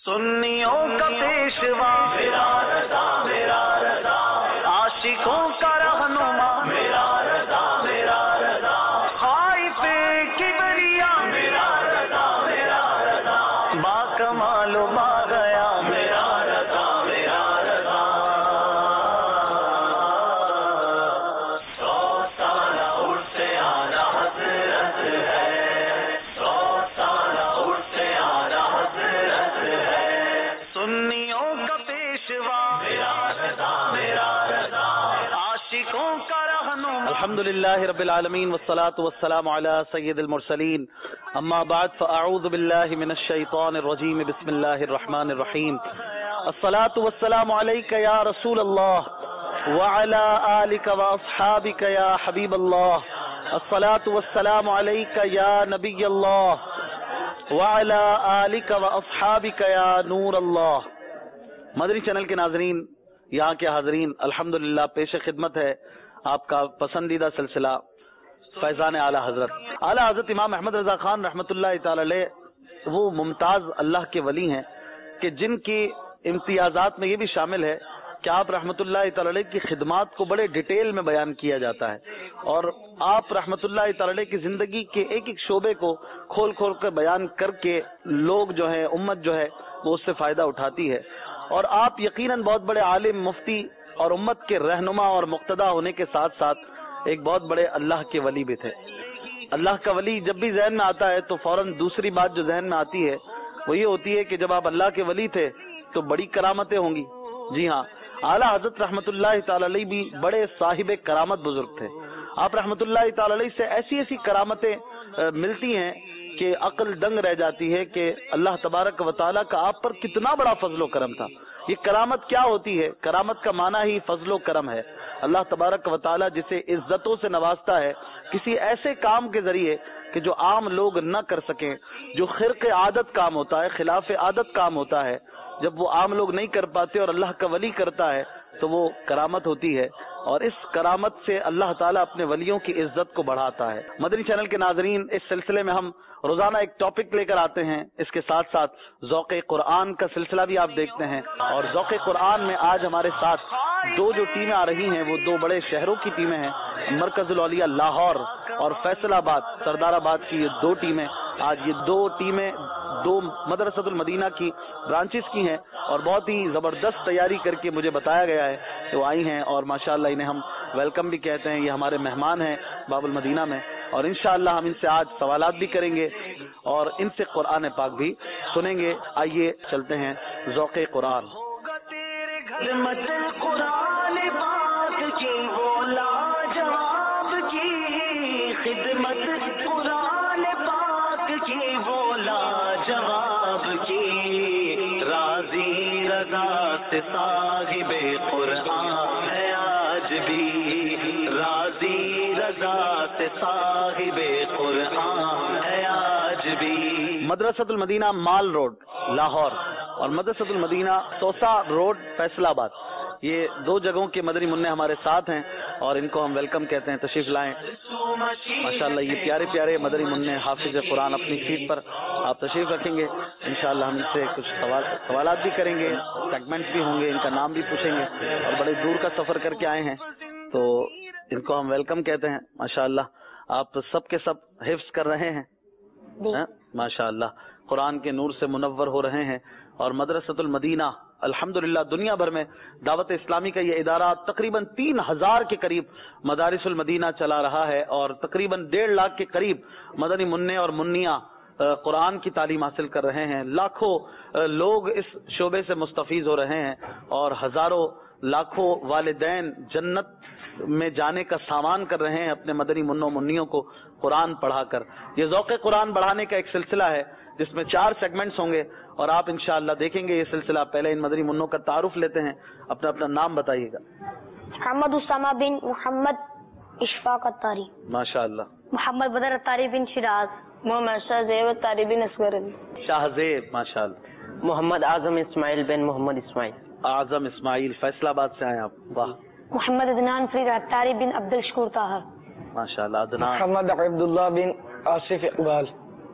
سنیوں کا پیشوا میرا رضا میرا رضا، عاشقوں کا رہنما میرا رضا میرا رضا، خائف کبریا میرا رضا میرا رضا، با کمال و با گیا میرا رضا میرا رضا۔ 100 سالہ عرس اعلی حضرت ہے، 100 سالہ عرس اعلی حضرت ہے، سنیوں کا پیشوا میرا رضا میرا رضا، عاشقوں کا رہنما۔ الحمدللہ رب العالمین والصلاة والسلام علی سید المرسلین، اما بعد فاعوذ باللہ من الشیطان الرجیم، بسم اللہ الرحمن الرحیم۔ الصلاة والسلام علیک یا رسول اللہ وعلی آلک واصحابک یا حبیب اللہ، الصلاة والسلام علیک یا نبی اللہ وعلی آلک واصحابک یا نور اللہ۔ مدنی چینل کے ناظرین، یہاں کے حاضرین، الحمدللہ پیش خدمت ہے آپ کا پسندیدہ سلسلہ فیضان اعلی حضرت۔ اعلی حضرت امام احمد رضا خان رحمۃ اللہ تعالی علیہ وہ ممتاز اللہ کے ولی ہیں کہ جن کی امتیازات میں یہ بھی شامل ہے کہ آپ رحمۃ اللہ تعالی علیہ کی خدمات کو بڑے ڈیٹیل میں بیان کیا جاتا ہے، اور آپ رحمۃ اللہ تعالی علیہ کی زندگی کے ایک ایک شعبے کو کھول کھول کر بیان کر کے لوگ جو ہے، امت جو ہے وہ اس سے فائدہ اٹھاتی ہے، اور آپ یقیناً بہت بڑے عالم، مفتی اور امت کے رہنما اور مقتدا ہونے کے ساتھ ساتھ ایک بہت بڑے اللہ کے ولی بھی تھے۔ اللہ کا ولی جب بھی ذہن میں آتا ہے تو فوراً دوسری بات جو ذہن میں آتی ہے وہ یہ ہوتی ہے کہ جب آپ اللہ کے ولی تھے تو بڑی کرامتیں ہوں گی۔ جی ہاں، اعلیٰ حضرت رحمۃ اللہ تعالی علیہ بھی بڑے صاحب کرامت بزرگ تھے۔ آپ رحمۃ اللہ تعالی علیہ سے ایسی ایسی کرامتیں ملتی ہیں کہ عقل دنگ رہ جاتی ہے کہ اللہ تبارک و تعالیٰ کا آپ پر کتنا بڑا فضل و کرم تھا۔ یہ کرامت کیا ہوتی ہے؟ کرامت کا معنی ہی فضل و کرم ہے۔ اللہ تبارک و تعالیٰ جسے عزتوں سے نوازتا ہے کسی ایسے کام کے ذریعے کہ جو عام لوگ نہ کر سکیں، جو خرق عادت کام ہوتا ہے، خلاف عادت کام ہوتا ہے، جب وہ عام لوگ نہیں کر پاتے اور اللہ کا ولی کرتا ہے تو وہ کرامت ہوتی ہے، اور اس کرامت سے اللہ تعالیٰ اپنے ولیوں کی عزت کو بڑھاتا ہے۔ مدنی چینل کے ناظرین، اس سلسلے میں ہم روزانہ ایک ٹاپک لے کر آتے ہیں، اس کے ساتھ ساتھ ذوق قرآن کا سلسلہ بھی آپ دیکھتے ہیں، اور ذوق قرآن میں آج ہمارے ساتھ دو جو ٹیمیں آ رہی ہیں وہ دو بڑے شہروں کی ٹیمیں ہیں، مرکز الاولیاء لاہور اور فیصل آباد سردار آباد کی یہ دو ٹیمیں، آج یہ دو ٹیمیں دو مدرسۃ المدینہ کی برانچز کی ہیں، اور بہت ہی زبردست تیاری کر کے مجھے بتایا گیا ہے کہ وہ آئی ہیں، اور ماشاءاللہ انہیں ہم ویلکم بھی کہتے ہیں۔ یہ ہمارے مہمان ہیں باب المدینہ میں، اور انشاءاللہ ہم ان سے آج سوالات بھی کریں گے اور ان سے قرآن پاک بھی سنیں گے۔ آئیے چلتے ہیں ذوق قرآن۔ قرآن پاک کی وہ لاجواب کی خدمت، قرآن پاک کی وہ لاجواب کی، راضی رضا سے صاحب قرآن ہے آج بھی، راضی رضا سے صاحب قرآن ہے آج بھی۔ مدرسۃ المدینہ مال روڈ لاہور اور مدرسۃ المدینہ توسا روڈ فیصل آباد، یہ دو جگہوں کے مدنی منع ہمارے ساتھ ہیں، اور ان کو ہم ویلکم کہتے ہیں۔ تشریف لائیں ماشاءاللہ، یہ پیارے پیارے مدنی منع حافظ قرآن اپنی سیٹ پر آپ تشریف رکھیں گے، انشاءاللہ ہم ان سے کچھ سوالات بھی کریں گے، سیگمنٹ بھی ہوں گے، ان کا نام بھی پوچھیں گے، اور بڑے دور کا سفر کر کے آئے ہیں تو ان کو ہم ویلکم کہتے ہیں۔ ماشاءاللہ آپ سب کے سب حفظ کر رہے ہیں، ماشاءاللہ قرآن کے نور سے منور ہو رہے ہیں، اور مدرسۃ المدینہ الحمدللہ دنیا بھر میں دعوت اسلامی کا یہ ادارہ تقریباً 3000 کے قریب مدارس المدینہ چلا رہا ہے، اور تقریباً 1.5 لاکھ کے قریب مدنی منع اور منیاں قرآن کی تعلیم حاصل کر رہے ہیں، لاکھوں لوگ اس شعبے سے مستفیض ہو رہے ہیں، اور ہزاروں لاکھوں والدین جنت میں جانے کا سامان کر رہے ہیں اپنے مدنی منوں منیوں کو قرآن پڑھا کر۔ یہ ذوق قرآن بڑھانے کا ایک سلسلہ ہے جس میں 4 سیگمنٹس ہوں گے، اور آپ انشاءاللہ دیکھیں گے یہ سلسلہ۔ پہلے ان مدنی منوں کا تعارف لیتے ہیں، اپنا اپنا نام بتائیے گا۔ محمد اسامہ بن محمد اشفاق اتاری، ماشاءاللہ۔ محمد بدر اتاری بن شراز، محمد شاہ زیب اتاری بن اصغر علی، شاہ زیب، ماشاءاللہ۔ محمد اعظم اسماعیل بن محمد اسماعیل، اعظم اسماعیل، فیصل آباد سے آئے آپ، واہ۔ محمد عدنان فرید اتاری بن عبد الشکور طاہر، ماشاءاللہ۔ عدنان۔ محمد عبداللہ بن آصف اقبال،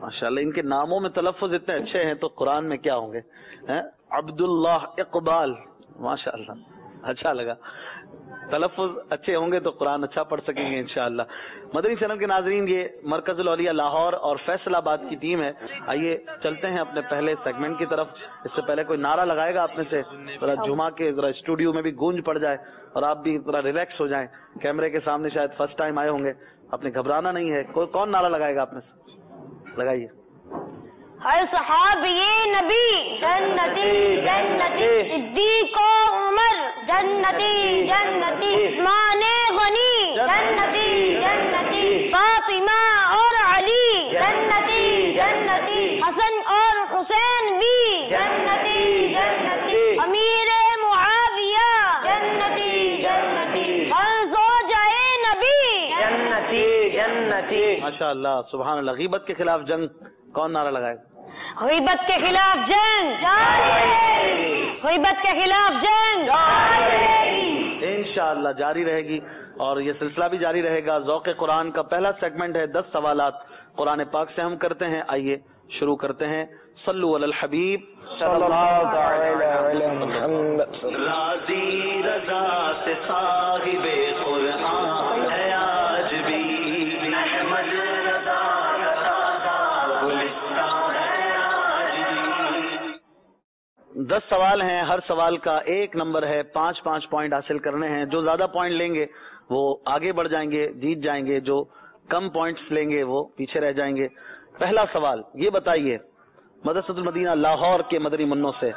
ماشاءاللہ ان کے ناموں میں تلفظ اتنے اچھے ہیں تو قرآن میں کیا ہوں گے. عبداللہ اقبال, ماشاءاللہ اچھا لگا. تلفظ اچھے ہوں گے تو قرآن اچھا پڑھ سکیں گے انشاءاللہ. مدنی چینل کے ناظرین, یہ مرکز الاولیاء لاہور اور فیصل آباد کی ٹیم ہے. آئیے چلتے ہیں اپنے پہلے سیگمنٹ کی طرف. اس سے پہلے کوئی نعرہ لگائے گا آپ میں سے, ذرا جمعہ کے ذرا اسٹوڈیو میں بھی گونج پڑ جائے اور آپ بھی ذرا ریلیکس ہو جائیں. کیمرے کے سامنے شاید فرسٹ ٹائم آئے ہوں گے, آپ نے گھبرانا نہیں ہے. کون نعرہ لگائے گا آپ میں سے؟ لگائیے. ہر صحابی نبی جنتی جنتی, صدیق و عمر جنتی جنتی, عثمان غنی جنتی جنتی, فاطمہ اور علی جنتی جنتی, حسن اور حسین بھی جنتی جنتی, امیر معاویہ جنتی جنتی, ہر زوجہ نبی جنتی جنتی. ماشاءاللہ سبحان اللہ. غیبت کے خلاف جنگ کون نعرہ لگائے گا؟ غیبت کے خلاف جنگ جاری رہے گی, غیبت کے خلاف جنگ جاری رہے گی, انشاءاللہ جاری رہے گی. اور یہ سلسلہ بھی جاری رہے گا. ذوق قرآن کا پہلا سیگمنٹ ہے 10 سوالات قرآن پاک سے ہم کرتے ہیں. آئیے شروع کرتے ہیں. صلو علی الحبیب صلی اللہ علیہ وسلم. راضی رضا سے صاحب قرآن ہے آج بھی, احمد رضا کا گلستان ہے آج بھی. 10 سوال ہیں, ہر سوال کا 1 نمبر ہے. 5 پوائنٹ حاصل کرنے ہیں. جو زیادہ پوائنٹ لیں گے وہ آگے بڑھ جائیں گے, جیت جائیں گے. جو کم پوائنٹس لیں گے وہ پیچھے رہ جائیں گے. پہلا سوال یہ بتائیے, مدرسۃ المدینہ لاہور کے مدنی منوں سے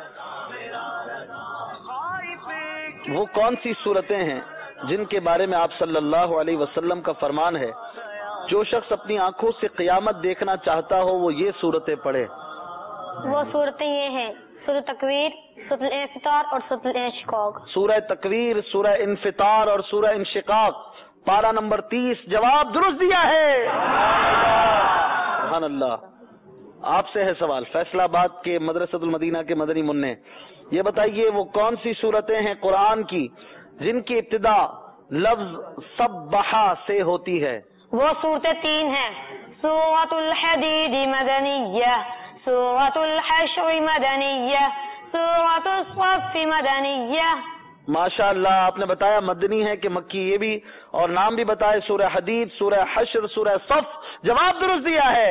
وہ کون سی صورتیں ہیں جن کے بارے میں آپ صلی اللہ علیہ وسلم کا فرمان ہے, جو شخص اپنی آنکھوں سے قیامت دیکھنا چاہتا ہو وہ یہ صورتیں پڑھے؟ وہ صورتیں یہ ہیں, سورہ تکویر, سورہ الانفطار اور سورہ الانشقاق. سورہ تکویر, سورہ انفطار اور سورہ انشقاق. پارہ نمبر 30. جواب درست دیا ہے. سبحان اللہ. آپ سے ہے سوال, فیصل آباد کے مدرسۃ المدینہ کے مدنی منع. یہ بتائیے وہ کون سی صورتیں ہیں قرآن کی جن کی ابتدا لفظ سبحا سے ہوتی ہے؟ وہ صورتیں 3 ہیں, سورۃ الحدید مدنیہ, سورۃ الحشر مدنیہ, سورۃ الصف مدنیہ. ماشاء اللہ, آپ نے بتایا مدنی ہے کہ مکی, یہ بھی اور نام بھی بتائے, سورہ حدید, سورہ حشر, سورہ صف. جواب درست دیا ہے.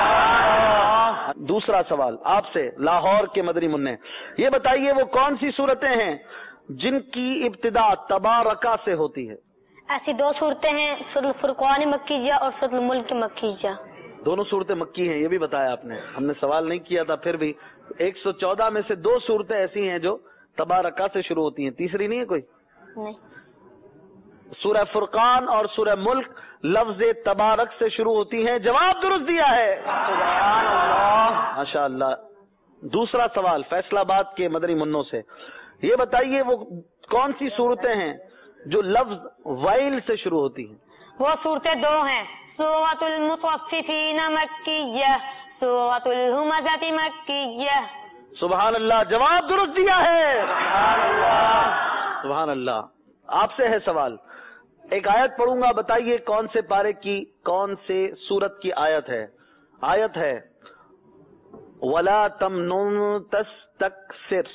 دوسرا سوال آپ سے لاہور کے مدنی منع. یہ بتائیے وہ کون سی صورتیں ہیں جن کی ابتدا تبارکہ سے ہوتی ہے؟ ایسی 2 صورتیں ہیں, سورۃ الفرقان مکیہ اور سورۃ الملک مکیہ. دونوں صورتیں مکی ہیں, یہ بھی بتایا آپ نے. ہم نے سوال نہیں کیا تھا, پھر بھی 114 میں سے 2 صورتیں ایسی ہیں جو تبارکہ سے شروع ہوتی ہیں. تیسری نہیں ہے کوئی؟ نہیں. سورہ فرقان اور سورہ ملک لفظ تبارک سے شروع ہوتی ہیں. جواب درست دیا ہے. ماشاء اللہ. دوسرا سوال فیصل آباد کے مدنی منوں سے. یہ بتائیے وہ کون سی صورتیں ہیں جو لفظ ویل سے شروع ہوتی ہیں؟ وہ صورتیں 2 ہیں, سورۃ المطففین مکیہ, سورۃ الہمزۃ مکیہ. سبحان اللہ. جواب درست دیا ہے. سبحان اللہ. آپ سے ہے سوال, ایک آیت پڑھوں گا, بتائیے کون سے پارے کی کون سے سورت کی آیت ہے. آیت ہے وَلَا تَمْنُن تَسْتَكْثِرْ.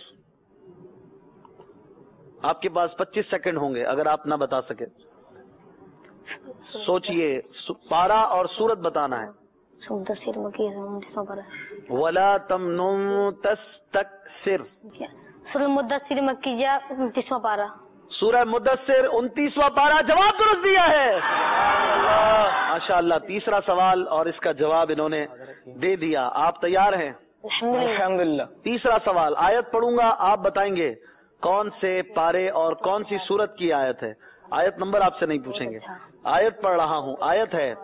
آپ کے پاس 25 سیکنڈ ہوں گے اگر آپ نہ بتا سکے. سوچئے, پارا اور سورت بتانا ہے. مدثر مکیہ وَلَا تَمْنُن تَسْتَكْثِرْ. سورۃ المدثر مکیہ 29واں پارہ. سورہ مدثر 29واں پارہ. جواب درست دیا ہے. ماشاء اللہ. تیسرا سوال اور اس کا جواب انہوں نے دے دیا. آپ تیار ہیں؟ الحمدللہ. تیسرا سوال, آیت پڑھوں گا, آپ بتائیں گے کون سے پارے اور کون سی سورت کی آیت ہے. آیت نمبر آپ سے نہیں پوچھیں گے, آیت پڑھ رہا ہوں. آیت ہے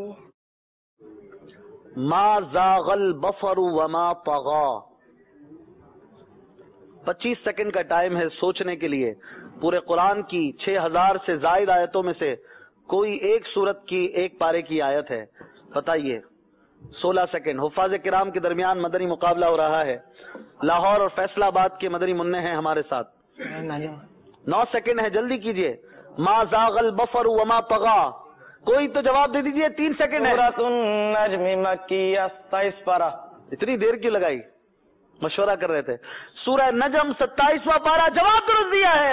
ما زاغ البصر وما طغى. 25 سیکنڈ کا ٹائم ہے سوچنے کے لیے. پورے قرآن کی 6000 سے زائد آیتوں میں سے کوئی ایک سورت کی ایک پارے کی آیت ہے, بتائیے. 16 سیکنڈ. حفاظ کرام کے درمیان مدنی مقابلہ ہو رہا ہے. لاہور اور فیصل آباد کے مدنی منع ہیں ہمارے ساتھ. 9 سیکنڈ ہے, جلدی کیجئے. ما زاغ البصر وما طغى. کوئی تو جواب دے دیجئے، 3 سیکنڈ ہے. سورۃ النجم مکیہ 27 پارہ. اتنی دیر کیوں لگائی؟ مشورہ کر رہے تھے. سورہ نجم 27واں پارہ، جواب درست دیا ہے.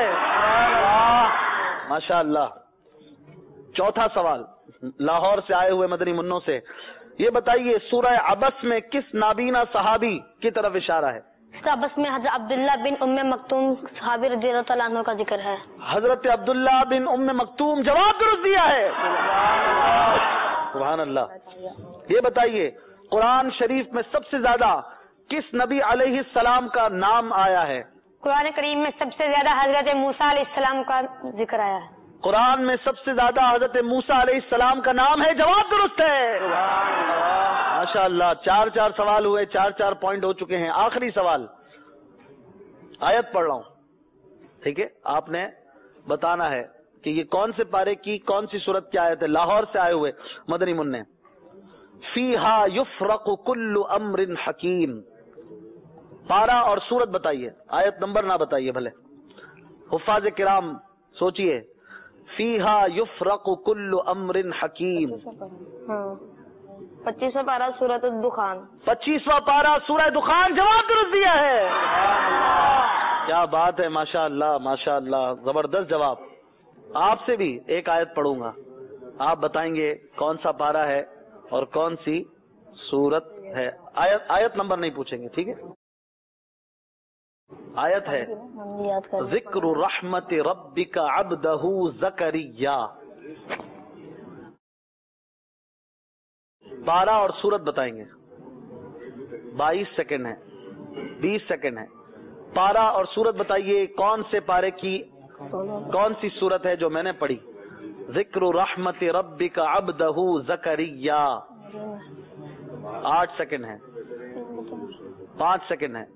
ماشاء اللہ. چوتھا سوال لاہور سے آئے ہوئے مدنی منوں سے، یہ بتائیے سورہ عبس میں کس نابینا صحابی کی طرف اشارہ ہے؟ عبس میں حضرت عبداللہ بن ام مکتوم صحابی رضی اللہ تعالیٰ عنہ کا ذکر ہے. حضرت عبداللہ بن ام مکتوم، جواب درست دیا ہے. سبحان اللہ. یہ بتائیے قرآن شریف میں سب سے زیادہ کس نبی علیہ السلام کا نام آیا ہے؟ قرآن کریم میں سب سے زیادہ حضرت موسیٰ علیہ السلام کا ذکر آیا ہے. قرآن میں سب سے زیادہ حضرت موسیٰ علیہ السلام کا نام ہے. جواب درست ہے. ماشاء اللہ. 4 سوال ہوئے، 4 پوائنٹ ہو چکے ہیں. آخری سوال، آیت پڑھ رہا ہوں، ٹھیک ہے؟ آپ نے بتانا ہے کہ یہ کون سے پارے کی کون سی سورت کی آیت ہے. لاہور سے آئے ہوئے مدنی منع، فیہا یفرق کل امر حکیم. پارہ اور سورت بتائیے، آیت نمبر نہ بتائیے بھلے. حفاظ کرام سوچئے، فیہا یفرق کل امر حکیم. 25واں پارہ سورۃ الدخان. 25واں پارہ سورہ دخان. جواب درست دیا ہے. کیا بات ہے، ماشاء اللہ ماشاء اللہ، زبردست جواب. آپ سے بھی ایک آیت پڑھوں گا، آپ بتائیں گے کون سا پارہ ہے اور کون سی سورت ہے. آیت نمبر نہیں پوچھیں گے، ٹھیک ہے؟ آیت ہے ذکر رحمت ربک عبدہ زکریا. پارہ اور سورت بتائیں گے. 22 سیکنڈ ہے، 20 سیکنڈ ہے. پارہ اور سورت بتائیے کون سے پارے کی کون سی سورت ہے جو میں نے پڑھی. ذکر رحمت ربک عبدہ زکریا. 8 سیکنڈ ہے، 5 سیکنڈ ہے،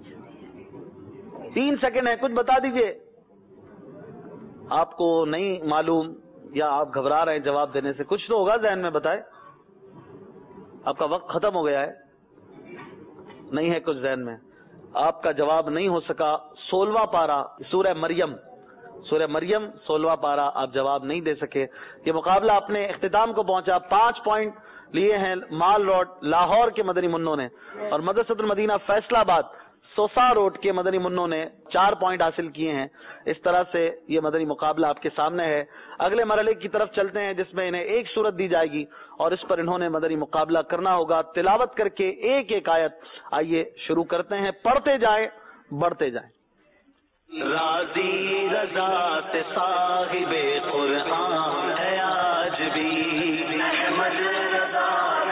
3 سیکنڈ ہے. کچھ بتا دیجئے. آپ کو نہیں معلوم یا آپ گھبرا رہے ہیں جواب دینے سے؟ کچھ تو ہوگا ذہن میں، بتائے. آپ کا وقت ختم ہو گیا ہے، نہیں ہے کچھ ذہن میں؟ آپ کا جواب نہیں ہو سکا. 16واں پارہ سورہ مریم، سورہ مریم 16واں پارہ، آپ جواب نہیں دے سکے. یہ مقابلہ اپنے اختتام کو پہنچا. 5 پوائنٹ لیے ہیں مال روڈ لاہور کے مدنی منوں نے، اور مدرسۃ المدینہ فیصل آباد سوسا روڈ کے مدنی منوں نے 4 پوائنٹ حاصل کیے ہیں. اس طرح سے یہ مدنی مقابلہ آپ کے سامنے ہے. اگلے مرحلے کی طرف چلتے ہیں جس میں انہیں ایک سورت دی جائے گی اور اس پر انہوں نے مدنی مقابلہ کرنا ہوگا تلاوت کر کے ایک ایک آیت. آئیے شروع کرتے ہیں. پڑھتے جائیں، بڑھتے جائیں. راضی رضا سے صاحب قرآن ہے آج بھی، احمد رضا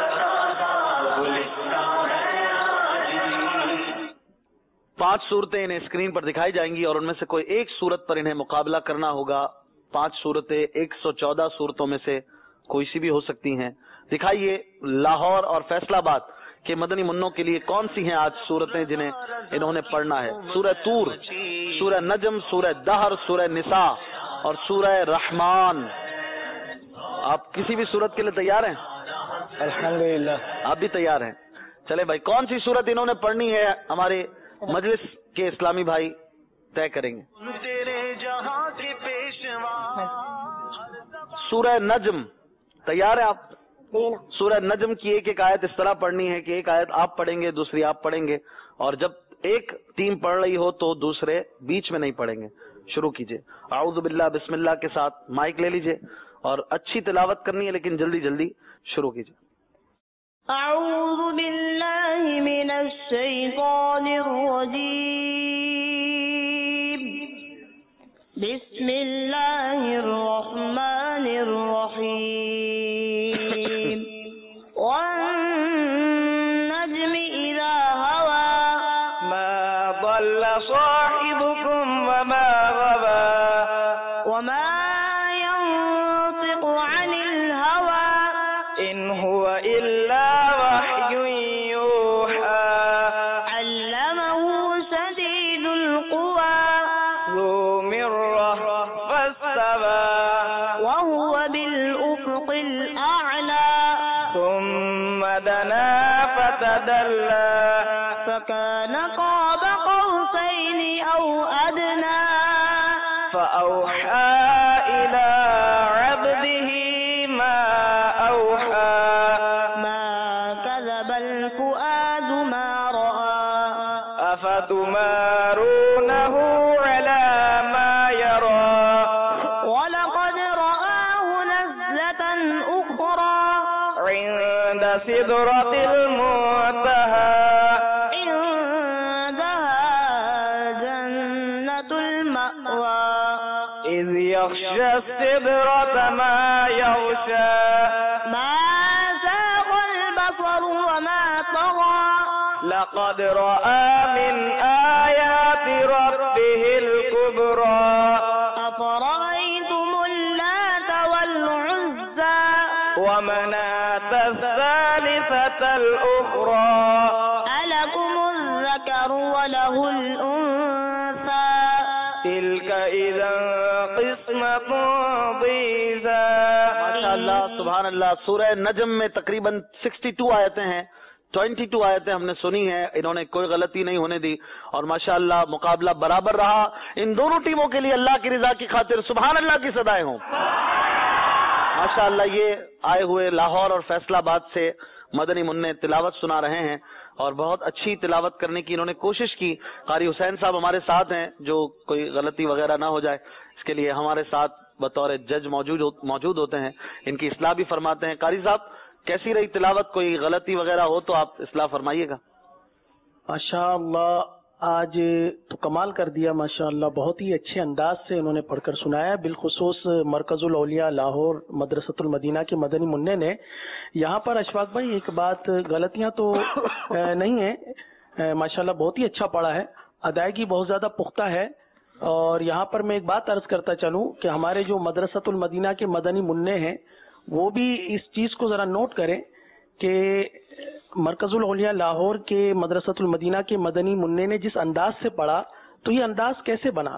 گلستان ہے آج بھی. 5 صورتیں انہیں اسکرین پر دکھائی جائیں گی اور ان میں سے کوئی ایک صورت پر انہیں مقابلہ کرنا ہوگا. 5 صورتیں 114 صورتوں میں سے کوئی سی بھی ہو سکتی ہیں. دکھائیے لاہور اور فیصل آباد کے مدنی منوں کے لیے کون سی ہیں آج صورتیں جنہیں انہوں نے پڑھنا ہے. سورہ طور، سورہ نجم، سورہ دہر، سورہ نساء اور سورہ رحمان. آپ کسی بھی صورت کے لیے تیار ہیں؟ الحمدللہ. آپ بھی تیار ہیں؟ چلے بھائی، کون سی صورت انہوں نے پڑھنی ہے ہمارے مجلس کے اسلامی بھائی طے کریں گے. تیرے جہاں کے پیشوا. سورہ نجم تیار ہیں آپ؟ سورہ نجم کی ایک ایک آیت اس طرح پڑھنی ہے کہ ایک آیت آپ پڑھیں گے، دوسری آپ پڑھیں گے، اور جب ایک ٹیم پڑھ رہی ہو تو دوسرے بیچ میں نہیں پڑھیں گے. شروع کیجئے. اعوذ باللہ بسم اللہ کے ساتھ مائک لے لیجئے اور اچھی تلاوت کرنی ہے لیکن جلدی جلدی شروع کیجئے. اعوذ باللہ من الشیطان الرجیم. بسم اللہ الرحمن الرحیم. والنجم اذا هوى ما ضل صاحبكم وما غوى وما ينطق عن الهوى إن هو إلا وحي يوحى علمه شديد القوى ذو مرة فاستوى وهو بالأفق الأعلى ثم دنا فتدلى فكان قاب قوسين أو أدنى فأوحى إلى عبده ما السدرة المنتهى عندها جنة المأوى إذ يغشى السدرة ما يغشى ما زاغ البصر وما طغى لقد رأى من آيات ربه الكبرى أفرأيتم اللات والعزى ومناة الثالثة الأخرى ألكم الذكر وله الأنثى تلك إذا قسمة ضيزى. ماشاء اللہ سبحان اللہ. سورہ نجم میں تقریباً 62 آیتیں ہیں. 22 آیتیں ہم نے سنی ہیں. انہوں نے کوئی غلطی نہیں ہونے دی اور ماشاءاللہ مقابلہ برابر رہا. ان دونوں ٹیموں کے لیے اللہ کی رضا کی خاطر سبحان اللہ کی صدائیں ہوں. ماشاءاللہ یہ آئے ہوئے لاہور اور فیصلہ آباد سے مدنی منع تلاوت سنا رہے ہیں اور بہت اچھی تلاوت کرنے کی انہوں نے کوشش کی. قاری حسین صاحب ہمارے ساتھ ہیں, جو کوئی غلطی وغیرہ نہ ہو جائے اس کے لیے ہمارے ساتھ بطور جج موجود ہوتے ہیں, ان کی اصلاح بھی فرماتے ہیں. قاری صاحب کیسی رہی تلاوت؟ کوئی غلطی وغیرہ ہو تو آپ اصلاح فرمائیے گا. ماشاء اللہ آج تو کمال کر دیا ماشاء اللہ. بہت ہی اچھے انداز سے انہوں نے پڑھ کر سنایا. بالخصوص مرکز الاولیاء لاہور مدرسۃ المدینہ کے مدنی منع نے یہاں پر اشفاق بھائی ایک بات, غلطیاں تو نہیں ہیں ماشاء اللہ, بہت ہی اچھا پڑھا ہے, ادائیگی بہت زیادہ پختہ ہے. اور یہاں پر میں ایک بات عرض کرتا چلوں کہ ہمارے جو مدرسۃ المدینہ کے مدنی منع ہیں وہ بھی اس چیز کو ذرا نوٹ کریں کہ مرکز الاولیاء لاہور کے مدرسۃ المدینہ کے مدنی منع نے جس انداز سے پڑھا تو یہ انداز کیسے بنا؟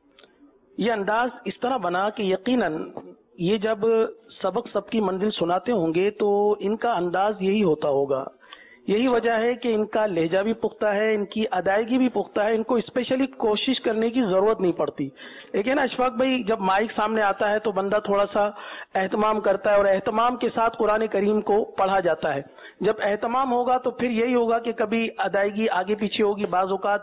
یہ انداز اس طرح بنا کہ یقیناً یہ جب سبق سب کی منزل سناتے ہوں گے تو ان کا انداز یہی ہوتا ہوگا. یہی وجہ ہے کہ ان کا لہجہ بھی پختہ ہے, ان کی ادائیگی بھی پختہ ہے, ان کو اسپیشلی کوشش کرنے کی ضرورت نہیں پڑتی. لیکن اشفاق بھائی جب مائک سامنے آتا ہے تو بندہ تھوڑا سا اہتمام کرتا ہے اور اہتمام کے ساتھ قرآن کریم کو پڑھا جاتا ہے. جب اہتمام ہوگا تو پھر یہی ہوگا کہ کبھی ادائیگی آگے پیچھے ہوگی, بعض اوقات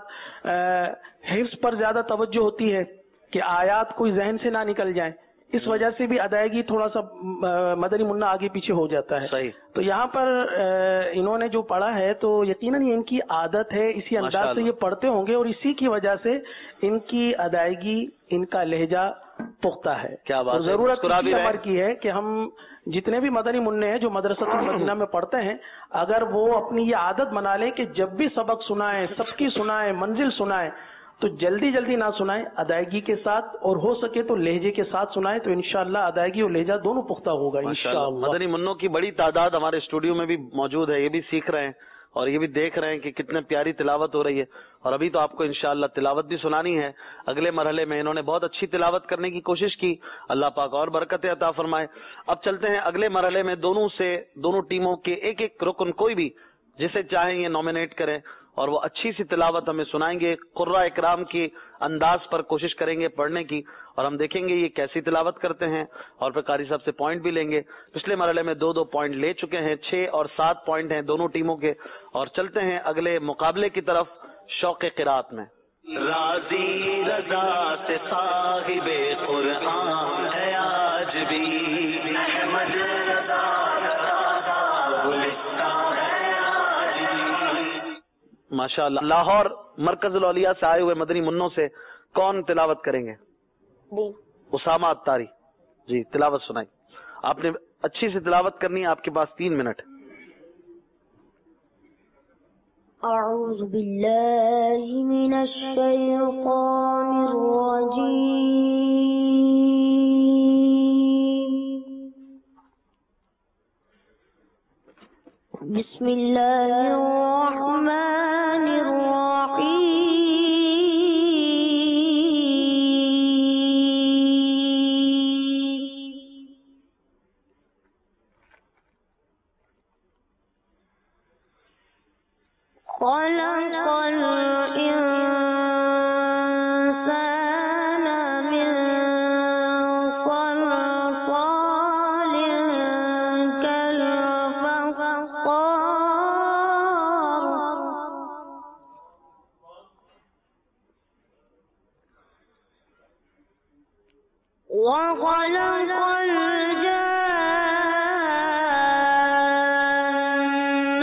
حفظ پر زیادہ توجہ ہوتی ہے کہ آیات کوئی ذہن سے نہ نکل جائیں, اس وجہ سے بھی ادائیگی تھوڑا سا مدنی منع آگے پیچھے ہو جاتا ہے. صحیح. تو یہاں پر انہوں نے جو پڑھا ہے تو یقیناً یہ ان کی عادت ہے, اسی انداز سے یہ پڑھتے ہوں گے اور اسی کی وجہ سے ان کی ادائیگی, ان کا لہجہ پختہ ہے. کیا بات ہے. ضرورت اسی امر کی ہے کہ ہم جتنے بھی مدنی منع ہیں جو مدرسۃ المدینہ میں پڑھتے ہیں, اگر وہ اپنی یہ عادت بنا لیں کہ جب بھی سبق سنائیں, سب کی سنائیں, منزل سنائیں تو جلدی نہ سنائیں, ادائیگی کے ساتھ اور ہو سکے تو لہجے کے ساتھ سنائیں, تو انشاءاللہ ادائیگی اور لہجہ دونوں پختہ ہوگا انشاءاللہ. مدنی منوں کی بڑی تعداد ہمارے اسٹوڈیو میں بھی موجود ہے, یہ بھی سیکھ رہے ہیں اور یہ بھی دیکھ رہے ہیں کہ کتنے پیاری تلاوت ہو رہی ہے. اور ابھی تو آپ کو انشاءاللہ تلاوت بھی سنانی ہے. اگلے مرحلے میں انہوں نے بہت اچھی تلاوت کرنے کی کوشش کی, اللہ پاک اور برکتیں عطا فرمائے. اب چلتے ہیں اگلے مرحلے میں. دونوں ٹیموں کے ایک ایک رکن کوئی بھی جسے چاہیں یہ نامینیٹ کریں اور وہ اچھی سی تلاوت ہمیں سنائیں گے. قراء اکرام کی انداز پر کوشش کریں گے پڑھنے کی اور ہم دیکھیں گے یہ کیسی تلاوت کرتے ہیں اور پھر قاری صاحب سے پوائنٹ بھی لیں گے. پچھلے مرحلے میں 2 پوائنٹ لے چکے ہیں, 6 اور 7 پوائنٹ ہیں دونوں ٹیموں کے. اور چلتے ہیں اگلے مقابلے کی طرف شوق قرات میں. راضی رضا سے صاحب قرآن ہے آج بھی, احمد رضا ماشاءاللہ. لاہور مرکز الاولیاء سے آئے ہوئے مدنی منوں سے کون تلاوت کریں گے؟ اسامہ اتاری جی, تلاوت سنائیں. آپ نے اچھی سی تلاوت کرنی ہے, آپ کے پاس 3 منٹ. اعوذ باللہ من الشیطان الرجیم, بسم اللہ الرحمن الرحیم. خلق الإنسان من صلصال كالفخار, وخلق الجان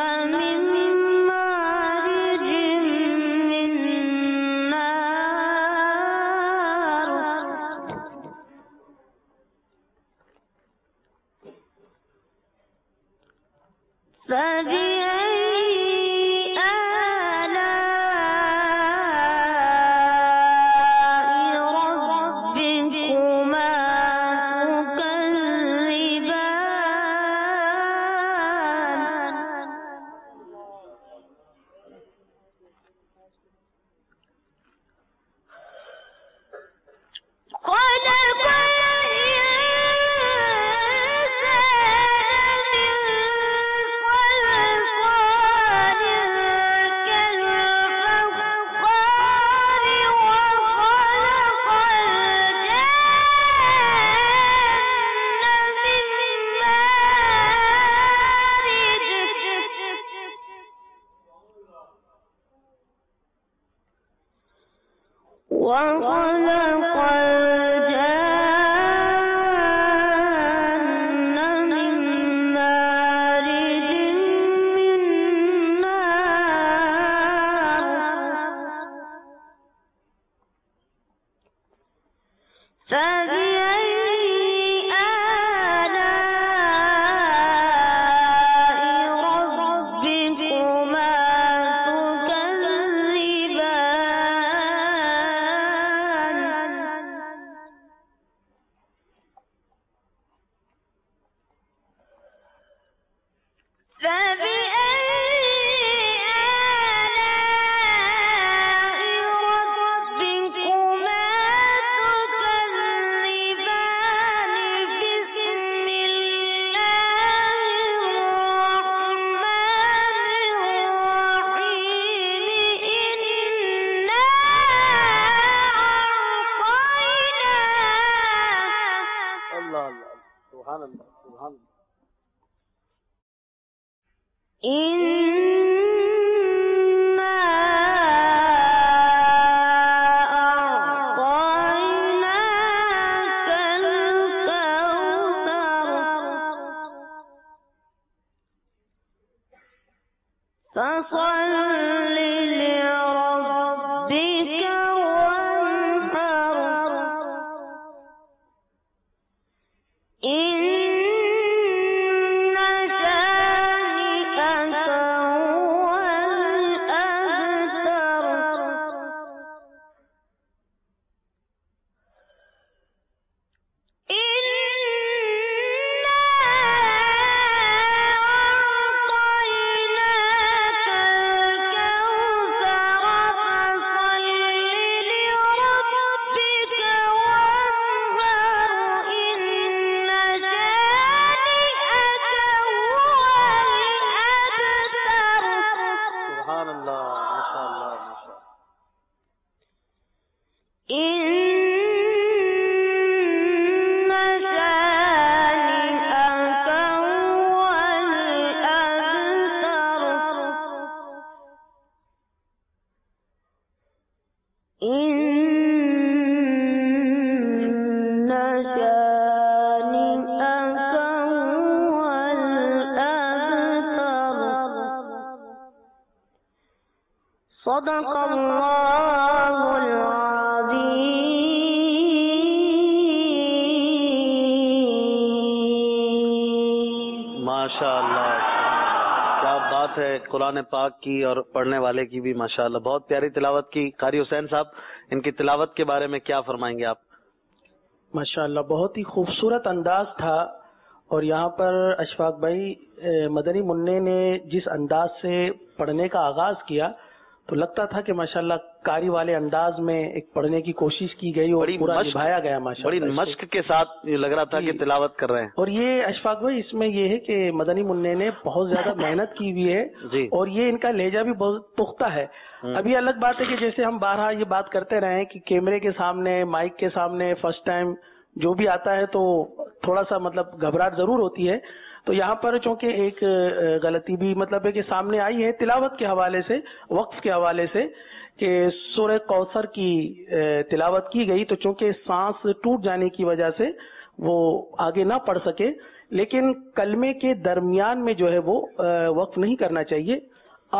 कुरान पाक की और पढ़ने वाले की भी माशाअल्लाह बहुत प्यारी तिलावत की। कारी हुसैन साहब, इनकी तिलावत के बारे में क्या फरमाएंगे आप? माशाअल्लाह बहुत ही खूबसूरत अंदाज था। और यहाँ पर अशफाक भाई मदनी मुन्ने ने जिस अंदाज से पढ़ने का आगाज किया तो लगता था कि माशाअल्लाह कारी वाले अंदाज में एक पढ़ने की कोशिश की गई और पूरा निभाया गया माशाअल्लाह। बड़ी मश्क के साथ ये लग रहा था कि तिलावत कर रहे हैं। और ये अशफाक भाई इसमें ये है कि मदनी मुन्ने ने बहुत ज्यादा मेहनत की हुई है और ये इनका लहजा भी बहुत पुख्ता है। अभी अलग बात है कि जैसे हम बारहा ये बात करते रहे कि कैमरे के सामने, माइक के सामने फर्स्ट टाइम जो भी आता है तो थोड़ा सा मतलब घबराहट जरूर होती है। तो यहाँ पर चूंकि एक गलती भी मतलब है कि सामने आई है तिलावत के हवाले से, वक्फ के हवाले से कि सूरह कौसर की तिलावत की गई, तो चूंकि सांस टूट जाने की वजह से वो आगे ना पढ़ सके, लेकिन कलमे के दरमियान में जो है वो वक्फ नहीं करना चाहिए।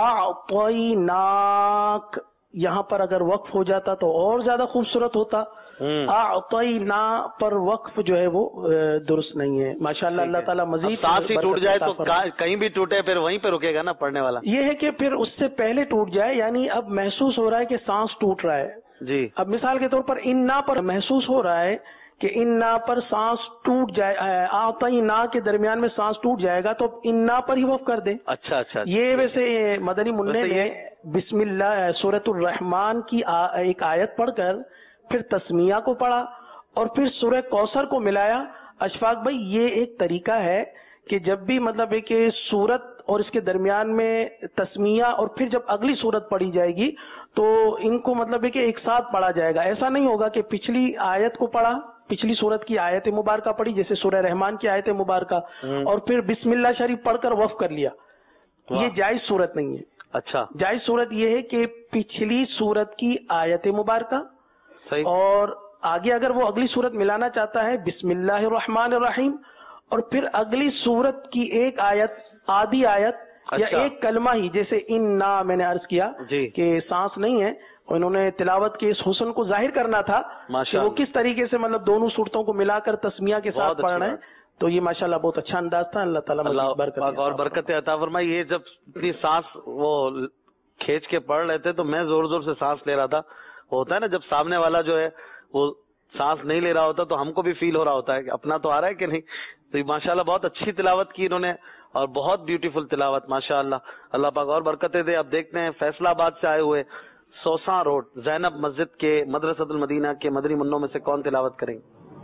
आतईनाक यहाँ पर अगर वक्फ हो जाता तो और ज्यादा खूबसूरत होता। اعطینا پر وقف جو ہے وہ درست نہیں ہے. ماشاءاللہ اللہ تعالیٰ مزید سانس ہی ٹوٹ جائے تو کہیں بھی ٹوٹے پھر وہیں پہ رکے گا نا پڑھنے والا. یہ ہے کہ پھر اس سے پہلے ٹوٹ جائے، یعنی اب محسوس ہو رہا ہے کہ سانس ٹوٹ رہا ہے جی. اب مثال کے طور پر انا پر محسوس ہو رہا ہے کہ انا پر سانس ٹوٹ جائے، اعطینا کے درمیان میں سانس ٹوٹ جائے گا تو انا پر ہی وقف کر دیں. اچھا اچھا. یہ ویسے مدنی منع نے بسم اللہ سورۃ الرحمن کی ایک آیت پڑھ کر پھر تسمیہ کو پڑھا اور پھر سورہ کوثر کو ملایا. اشفاق بھائی یہ ایک طریقہ ہے کہ جب بھی مطلب ہے کہ سورت اور اس کے درمیان میں تسمیہ اور پھر جب اگلی سورت پڑھی جائے گی تو ان کو مطلب ہے کہ ایک ساتھ پڑھا جائے گا. ایسا نہیں ہوگا کہ پچھلی آیت کو پڑھا، پچھلی سورت کی آیت مبارکہ پڑھی جیسے سورہ رحمان کی آیت مبارکہ اور پھر بسم اللہ شریف پڑھ کر وقف کر لیا. یہ جائز صورت نہیں ہے. اچھا. جائز صورت یہ ہے کہ پچھلی سورت کی آیت مبارکہ صحیح اور آگے اگر وہ اگلی سورت ملانا چاہتا ہے بسم اللہ الرحمن الرحیم اور پھر اگلی سورت کی ایک آیت، آدھی آیت یا ایک کلمہ ہی، جیسے انا میں نے عرض کیا کہ سانس نہیں ہے اور انہوں نے تلاوت کے اس حسن کو ظاہر کرنا تھا کہ وہ کس طریقے سے مطلب دونوں صورتوں کو ملا کر تسمیہ کے ساتھ پڑھ رہے ہیں. تو یہ ماشاءاللہ بہت اچھا انداز تھا. اللہ تعالیٰ اور برکت عطا فرمائے. یہ جب اتنی سانس وہ کھینچ کے پڑھ رہے تھے تو میں زور زور سے سانس لے رہا تھا. ہوتا ہے نا جب سامنے والا جو ہے وہ سانس نہیں لے رہا ہوتا تو ہم کو بھی فیل ہو رہا ہوتا ہے کہ اپنا تو آ رہا ہے کہ نہیں. تو ماشاءاللہ بہت اچھی تلاوت کی انہوں نے اور بہت بیوٹیفل تلاوت ماشاءاللہ. اللہ پاک اور برکتیں دے. اب دیکھتے ہیں فیصلہ آباد سے آئے ہوئے سوساں روڈ زینب مسجد کے مدرسۃ المدینہ کے مدنی منوں میں سے کون تلاوت کریں گے؟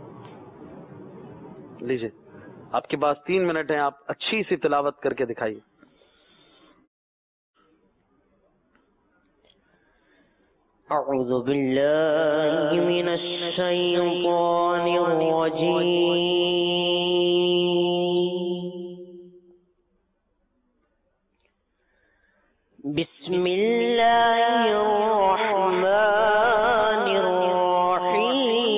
لیجیے آپ کے پاس 3 منٹ ہیں، آپ اچھی سی تلاوت کر کے دکھائیے. اعوذ باللہ من الشیطان الرجیم. بسم اللہ الرحمن الرحیم.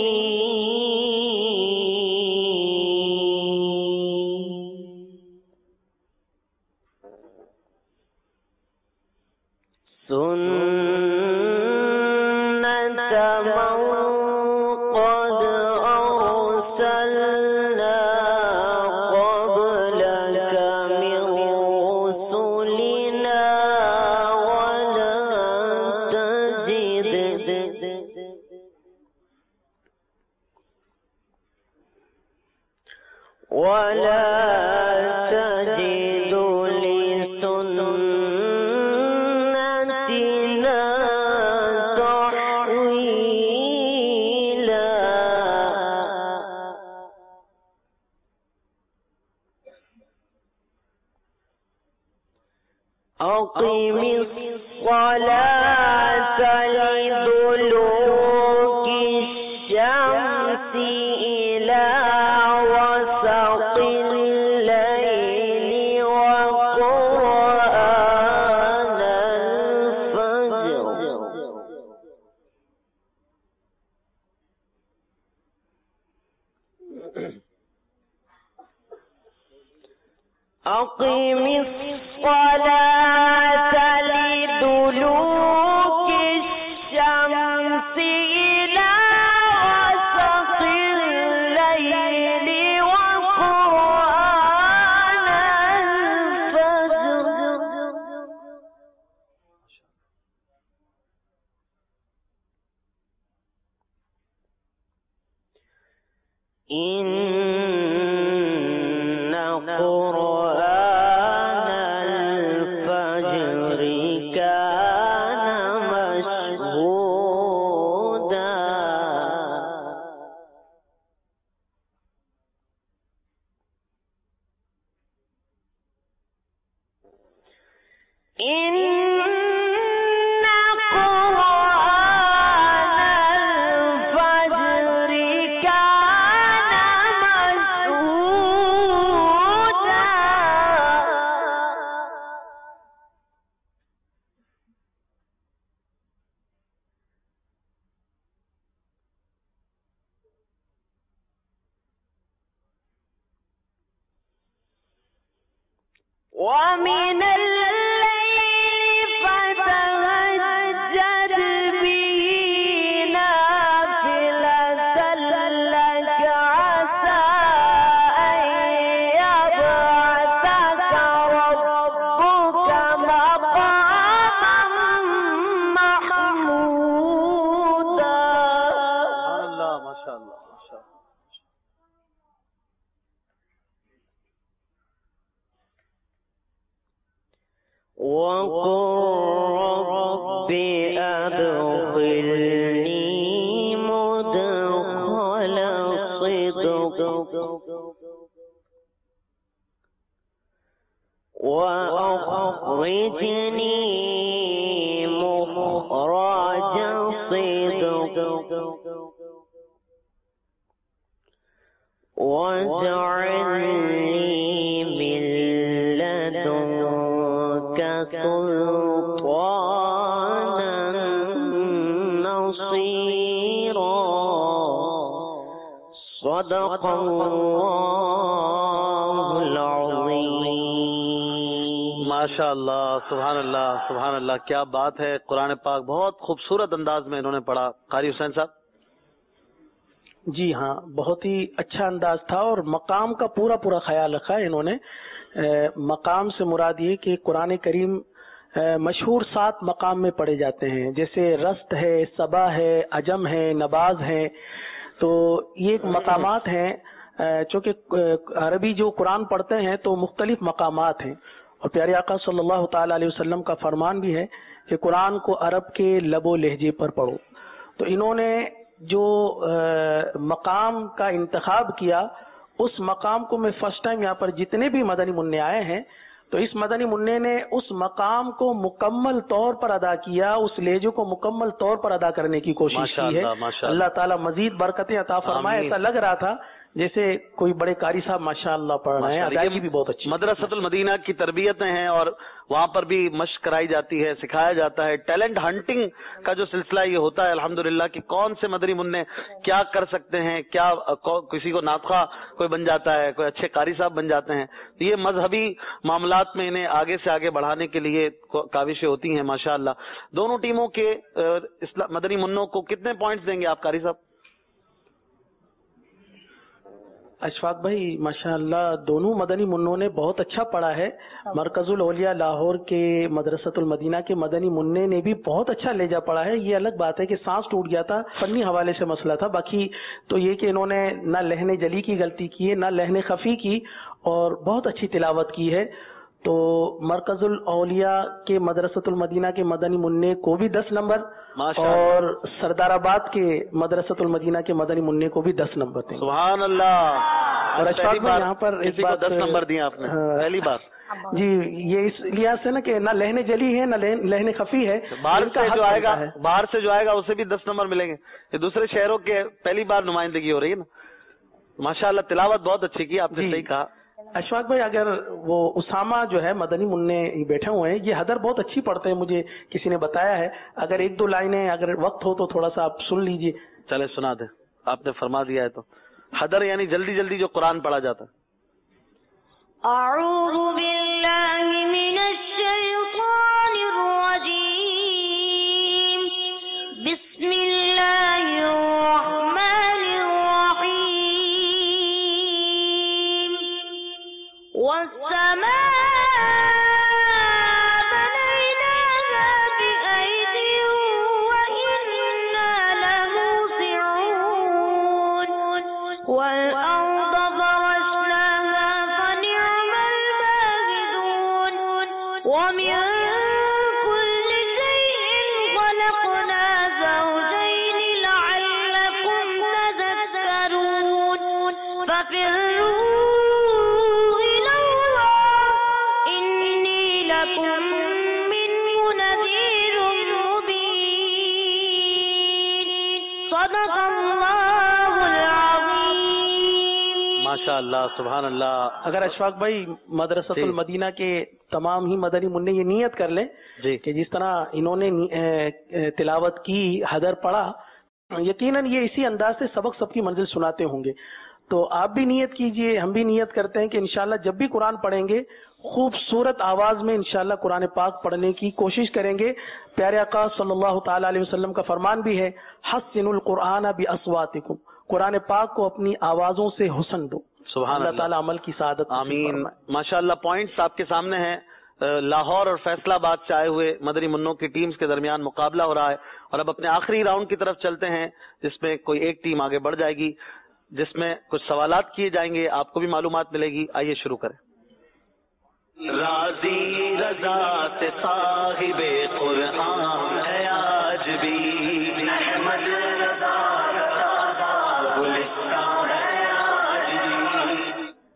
أقم الصلاة لدلوك الشمس إلى غسق الليل وقرآن الفجر أقم الصلاة لدلوك الشمس إلى غسق الليل وقرآن الفجر إن قرآن الفجر كان مشهودا إن قرآن الفجر كان مشهودا ومن الليل فتهجد به نافلة وأخرجني مخرج صدق واجعلني من لدنك سلطانا نصيرا صدق الله العظيم. ماشاء اللہ، سبحان اللہ، سبحان اللہ، کیا بات ہے. قرآن پاک بہت خوبصورت انداز میں انہوں نے پڑھا. قاری حسین صاحب. جی ہاں، بہت ہی اچھا انداز تھا اور مقام کا پورا پورا خیال رکھا ہے انہوں نے. مقام سے مراد یہ کہ قرآن کریم مشہور 7 مقام میں پڑھے جاتے ہیں، جیسے رست ہے، صبا ہے، عجم ہے، نباز ہے. تو یہ مقامات ہیں. چونکہ عربی جو قرآن پڑھتے ہیں تو مختلف مقامات ہیں، اور پیارے آقا صلی اللہ تعالی علیہ وسلم کا فرمان بھی ہے کہ قرآن کو عرب کے لب و لہجے پر پڑھو. تو انہوں نے جو مقام کا انتخاب کیا، اس مقام کو میں فرسٹ ٹائم یہاں پر جتنے بھی مدنی منع آئے ہیں تو اس مدنی منع نے اس مقام کو مکمل طور پر ادا کیا، اس لہجے کو مکمل طور پر ادا کرنے کی کوشش کی ہے. اللہ تعالیٰ مزید برکتیں عطا فرمائے. ایسا لگ رہا تھا جیسے کوئی بڑے قاری صاحب ماشاء اللہ پڑھ رہے ہیں. ادائیگی بھی بہت اچھی. مدرسۃ المدینہ کی تربیتیں ہیں اور وہاں پر بھی مشق کرائی جاتی ہے، سکھایا جاتا ہے. ٹیلنٹ ہنٹنگ کا جو سلسلہ یہ ہوتا ہے الحمدللہ کہ کون سے مدنی منع کیا کر سکتے ہیں، کیا کسی کو ناطخہ کوئی بن جاتا ہے، کوئی اچھے قاری صاحب بن جاتے ہیں. یہ مذہبی معاملات میں انہیں آگے سے آگے بڑھانے کے لیے کاوشیں ہوتی ہیں ماشاءاللہ. دونوں ٹیموں کے مدنی منوں کو کتنے پوائنٹس دیں گے آپ قاری صاحب؟ اشفاق بھائی ماشاءاللہ دونوں مدنی منوں نے بہت اچھا پڑھا ہے. مرکز الاولیاء لاہور کے مدرسۃ المدینہ کے مدنی منع نے بھی بہت اچھا لہجہ پڑھا ہے. یہ الگ بات ہے کہ سانس ٹوٹ گیا تھا، فنی حوالے سے مسئلہ تھا. باقی تو یہ کہ انہوں نے نہ لہن جلی کی غلطی کی ہے، نہ لہن خفی کی، اور بہت اچھی تلاوت کی ہے. تو مرکز الاولیاء کے مدرسۃ المدینہ کے مدنی منع کو بھی 10 نمبر اور سردار آباد کے مدرسۃ المدینہ کے مدنی منع کو بھی 10 نمبر دیں. سبحان اللہ. اور یہاں پر ایک بات 10 نمبر دیے آپ نے پہلی بار. جی یہ اس لحاظ سے نا کہ نہ لہن جلی ہے نہ لہن خفی ہے. باہر سے جو آئے گا اسے بھی 10 نمبر ملیں گے. یہ دوسرے شہروں کے پہلی بار نمائندگی ہو رہی ہے نا. ماشاءاللہ تلاوت بہت اچھی کی آپ نے. صحیح کہا اشفاق بھائی. اگر وہ اسامہ جو ہے مدنی منع بیٹھے ہوئے ہیں، یہ حدر بہت اچھی پڑھتے ہیں، مجھے کسی نے بتایا ہے. اگر 1-2 لائنیں اگر وقت ہو تو تھوڑا سا آپ سن لیجئے. چلے سنا دیں، آپ نے فرما دیا ہے. تو حدر یعنی جلدی جلدی جو قرآن پڑھا جاتا ہے. اعوذ باللہ من الشیطان الرجیم. بسم اللہ الرحمن الرحیم. والسماء بنيناها بأيد وإنا لموسعون. والأرض فرشناها فنعم الماهدون. ومن كل شيء خلقنا زوجين لعلكم تذكرون. ففروا إلى الله إني لكم منه نذير مبين. صدق الله العظيم. ماشاء اللہ سبحان اللہ. اگر اشفاق بھائی مدرسۃ المدینہ کے تمام ہی مدنی منع یہ نیت کر لیں کہ جس طرح انہوں نے تلاوت کی، حدر پڑھا، یقیناً یہ اسی انداز سے سبق سب کی منزل سناتے ہوں گے. تو آپ بھی نیت کیجئے، ہم بھی نیت کرتے ہیں کہ انشاءاللہ جب بھی قرآن پڑھیں گے خوبصورت آواز میں انشاءاللہ قرآن پاک پڑھنے کی کوشش کریں گے. پیارے آقا صلی اللہ تعالی علیہ وسلم کا فرمان بھی ہے حسنوا القرآن باصواتکم. قرآن پاک کو اپنی آوازوں سے حسن دو. سبحان اللہ تعالیٰ عمل کی سعادت آمین. ماشاءاللہ پوائنٹس آپ کے سامنے ہیں. لاہور اور فیصلہ آباد سے آئے ہوئے مدنی منوں کی ٹیمز کے درمیان مقابلہ ہو رہا ہے اور اب اپنے آخری راؤنڈ کی طرف چلتے ہیں جس میں کوئی ایک ٹیم آگے بڑھ جائے گی، جس میں کچھ سوالات کیے جائیں گے، آپ کو بھی معلومات ملے گی. آئیے شروع کریں. راضی رضا سے صاحب قرآن ہے آج بھی، احمد رضا گلستان ہے آج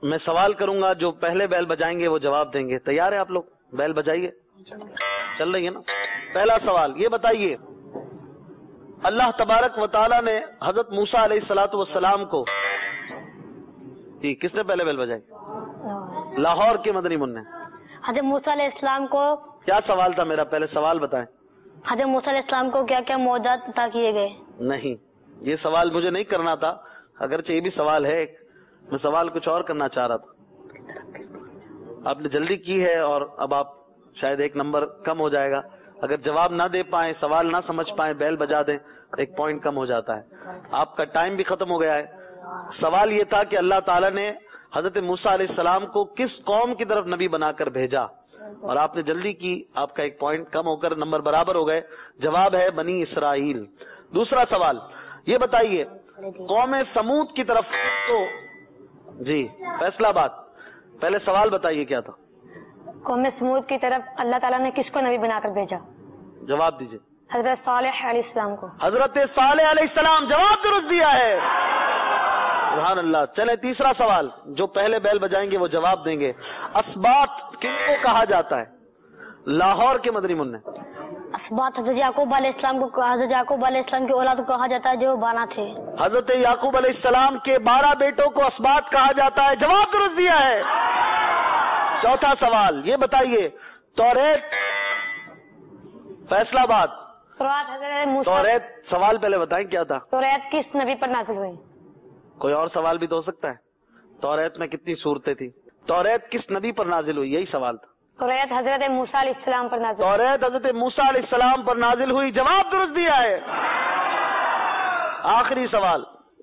میں سوال کروں گا، جو پہلے بیل بجائیں گے وہ جواب دیں گے. تیار ہیں آپ لوگ؟ بیل بجائیے. چل رہی ہے نا؟ پہلا سوال یہ بتائیے، اللہ تبارک و تعالی نے حضرت موسیٰ علیہ الصلوۃ والسلام کو، جی کس نے پہلے بیل بجائی؟ لاہور کے مدنی منع. حضرت موسیٰ علیہ السلام کو کیا سوال تھا میرا؟ پہلے سوال بتائیں. حضرت موسیٰ علیہ السلام کو کیا کیا معجزات عطا کیے گئے؟ نہیں، یہ سوال مجھے نہیں کرنا تھا، اگرچہ یہ بھی سوال ہے، میں سوال کچھ اور کرنا چاہ رہا تھا. آپ نے جلدی کی ہے اور اب آپ شاید ایک نمبر کم ہو جائے گا. اگر جواب نہ دے پائیں، سوال نہ سمجھ پائیں، بیل بجا دیں، ایک پوائنٹ کم ہو جاتا ہے. آپ کا ٹائم بھی ختم ہو گیا ہے. سوال یہ تھا کہ اللہ تعالیٰ نے حضرت موسیٰ علیہ السلام کو کس قوم کی طرف نبی بنا کر بھیجا، اور آپ نے جلدی کی، آپ کا ایک پوائنٹ کم ہو کر نمبر برابر ہو گئے. جواب ہے بنی اسرائیل. دوسرا سوال یہ بتائیے، قوم سمود کی طرف تو جی فیصلہ آباد. پہلے سوال بتائیے کیا تھا؟ قوم سمود کی طرف اللہ تعالیٰ نے کس کو نبی بنا کر بھیجا؟ جواب دیجیے. حضرت صالح علیہ السلام کو. حضرت صالح علیہ السلام. جواب درست دیا ہے، سبحان اللہ. چلیں تیسرا سوال، جو پہلے بیل بجائیں گے وہ جواب دیں گے. اسباط کن کو کہا جاتا ہے؟ لاہور کے مدنی منع. اسباط حضرت یعقوب علیہ السلام کو، حضرت یعقوب علیہ السلام کی اولاد کو کہا جاتا ہے جو 12 تھے. حضرت یعقوب علیہ السلام کے 12 بیٹوں کو اسباط کہا جاتا ہے. جواب درست دیا ہے. چوتھا سوال یہ بتائیے، توریت فیصلہ آباد. توریت حضرت موسیٰ. توریت سوال پہلے بتائیں کیا تھا؟ توریت کس نبی پر نازل ہوئی؟ کوئی اور سوال بھی تو ہو سکتا ہے. توریت میں کتنی صورتیں تھی؟ توریت کس نبی پر نازل ہوئی؟ یہی سوال تھا. توریت حضرت موسیٰ علیہ السلام پر نازل. توریت حضرت موسیٰ علیہ السلام پر نازل ہوئی. جواب درست دیا ہے. آخری سوال،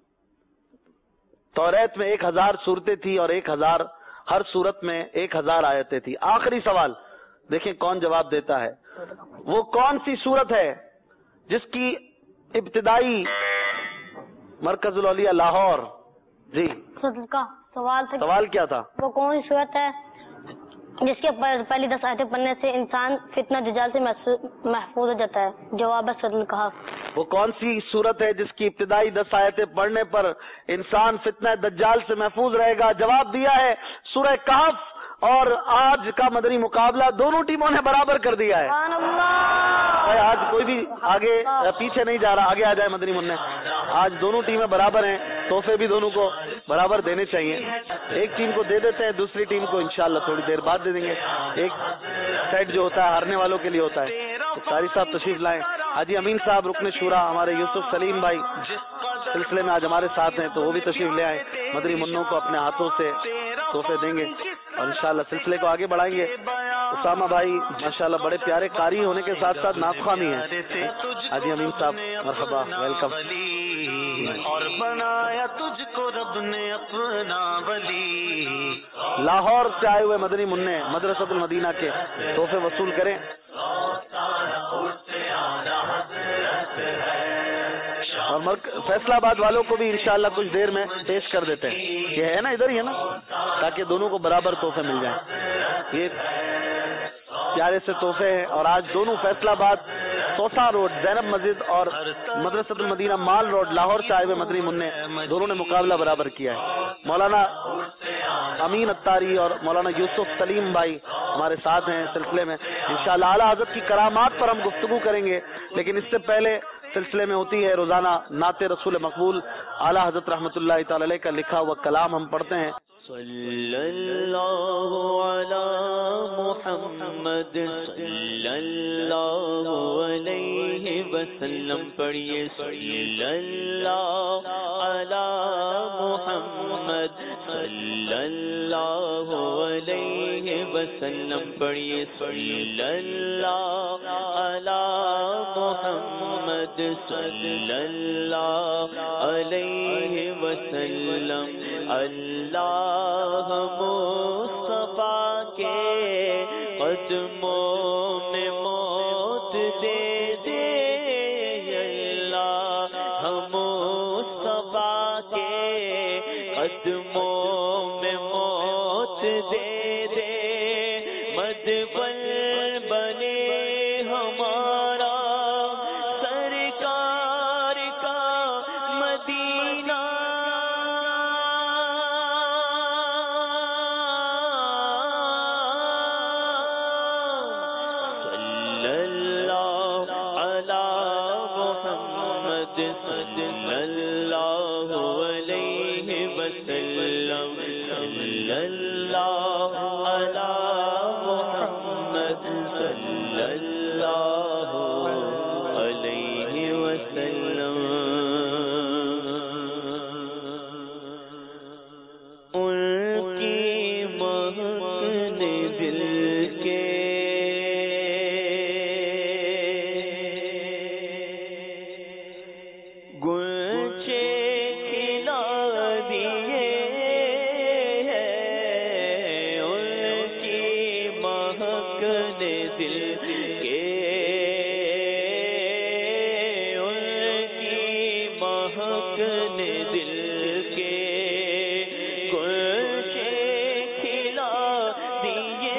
توریت میں 1000 صورتیں تھی اور 1000 ہر صورت میں 1000 آیتیں تھی. آخری سوال دیکھیں کون جواب دیتا ہے. وہ کون سی صورت ہے جس کی ابتدائی مرکز الاولیاء لاہور، جی کا سوال تھا، سوال کیا تھا؟ وہ کون سی صورت ہے جس کے پہلی 10 آیتیں پڑھنے سے انسان فتنہ دجال سے محفوظ ہو جاتا ہے؟ جواب ہے سورۃ الکہف. وہ کون سی صورت ہے جس کی ابتدائی 10 آیتیں پڑھنے پر انسان فتنہ دجال سے محفوظ رہے گا؟ جواب دیا ہے سورہ کہف. اور آج کا مدنی مقابلہ دونوں ٹیموں نے برابر کر دیا ہے. آج کوئی بھی آگے پیچھے نہیں جا رہا، آگے آ جائے مدنی منع. آج دونوں ٹیمیں برابر ہیں، تحفے بھی دونوں کو برابر دینے چاہیے. ایک ٹیم کو دے دیتے ہیں، دوسری ٹیم کو انشاءاللہ تھوڑی دیر بعد دے دیں گے. ایک سیٹ جو ہوتا ہے ہارنے والوں کے لیے ہوتا ہے. تو قاری صاحب تشریف لائیں. حاجی امین صاحب رکن شورا، ہمارے یوسف سلیم بھائی سلسلے میں آج ہمارے ساتھ ہیں، تو وہ بھی تشریف لے آئے. مدنی منوں کو اپنے ہاتھوں سے تحفے دیں گے اور انشاءاللہ سلسلے کو آگے بڑھائیں گے. اسامہ بھائی ماشاءاللہ بڑے پیارے قاری ہونے کے ساتھ ساتھ ناخواں بھی ہیں. حاجی امین صاحب مرحبا، ویلکم. اور بنایا تجھ کو رب نے اپنا ولی. لاہور سے آئے ہوئے مدنی منع مدرسۃ المدینہ کے تحفے وصول کریں. اور فیصلہ آباد والوں کو بھی انشاءاللہ کچھ دیر میں پیش کر دیتے ہیں. یہ ہے نا، ادھر ہی ہے نا، تاکہ دونوں کو برابر تحفے مل جائیں. یہ پیارے سے تحفے ہیں. اور آج دونوں فیصلہ آباد توسا روڈ زینب مسجد اور مدرسۃ المدینہ مال روڈ لاہور سے آئے ہوئے مدنی منع دونوں نے مقابلہ برابر کیا ہے. مولانا امین اتاری اور مولانا یوسف سلیم بھائی ہمارے ساتھ ہیں سلسلے میں. انشاءاللہ اعلیٰ حضرت کی کرامات پر ہم گفتگو کریں گے، لیکن اس سے پہلے سلسلے میں ہوتی ہے روزانہ نعت رسول مقبول. اعلیٰ حضرت رحمۃ اللہ تعالی علیہ کا لکھا ہوا کلام ہم پڑھتے ہیں. صلی اللہ علی محمد صلی اللہ علیہ وسلم. پڑھیے صلی اللہ علی محمد صلی اللہ علیہ وسلم. پڑھیے صلی اللہ علی محمد صلی اللہ علیہ وسلم. اللہ مصطفیٰ کے قدموں میں موت دے دے. اللہ مصطفیٰ کے قدموں میں موت دے دے. مدبر بنے ہمارا سرکار کا مدینہ. صلی اللہ علیہ وسلم صلی اللہ علی محمد صلی اللہ علیہ وسلم. ان کی مہک نے دل کے گلچے کھلا دیے ہیں. ان کی مہک نے دل کے ان کی مہک نے دل کے گلچے کھلا دیے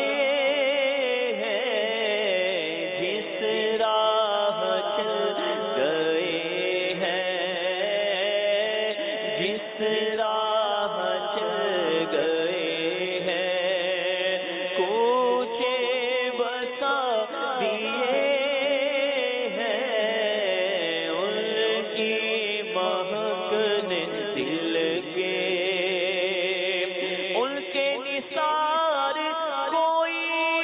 ہیں. جس راہ چل گئے ہیں جس راہ چل گئے ہیں کوچے بسا دیے ہیں. ان کی مہک نے دل کے ان کے نثار کوئی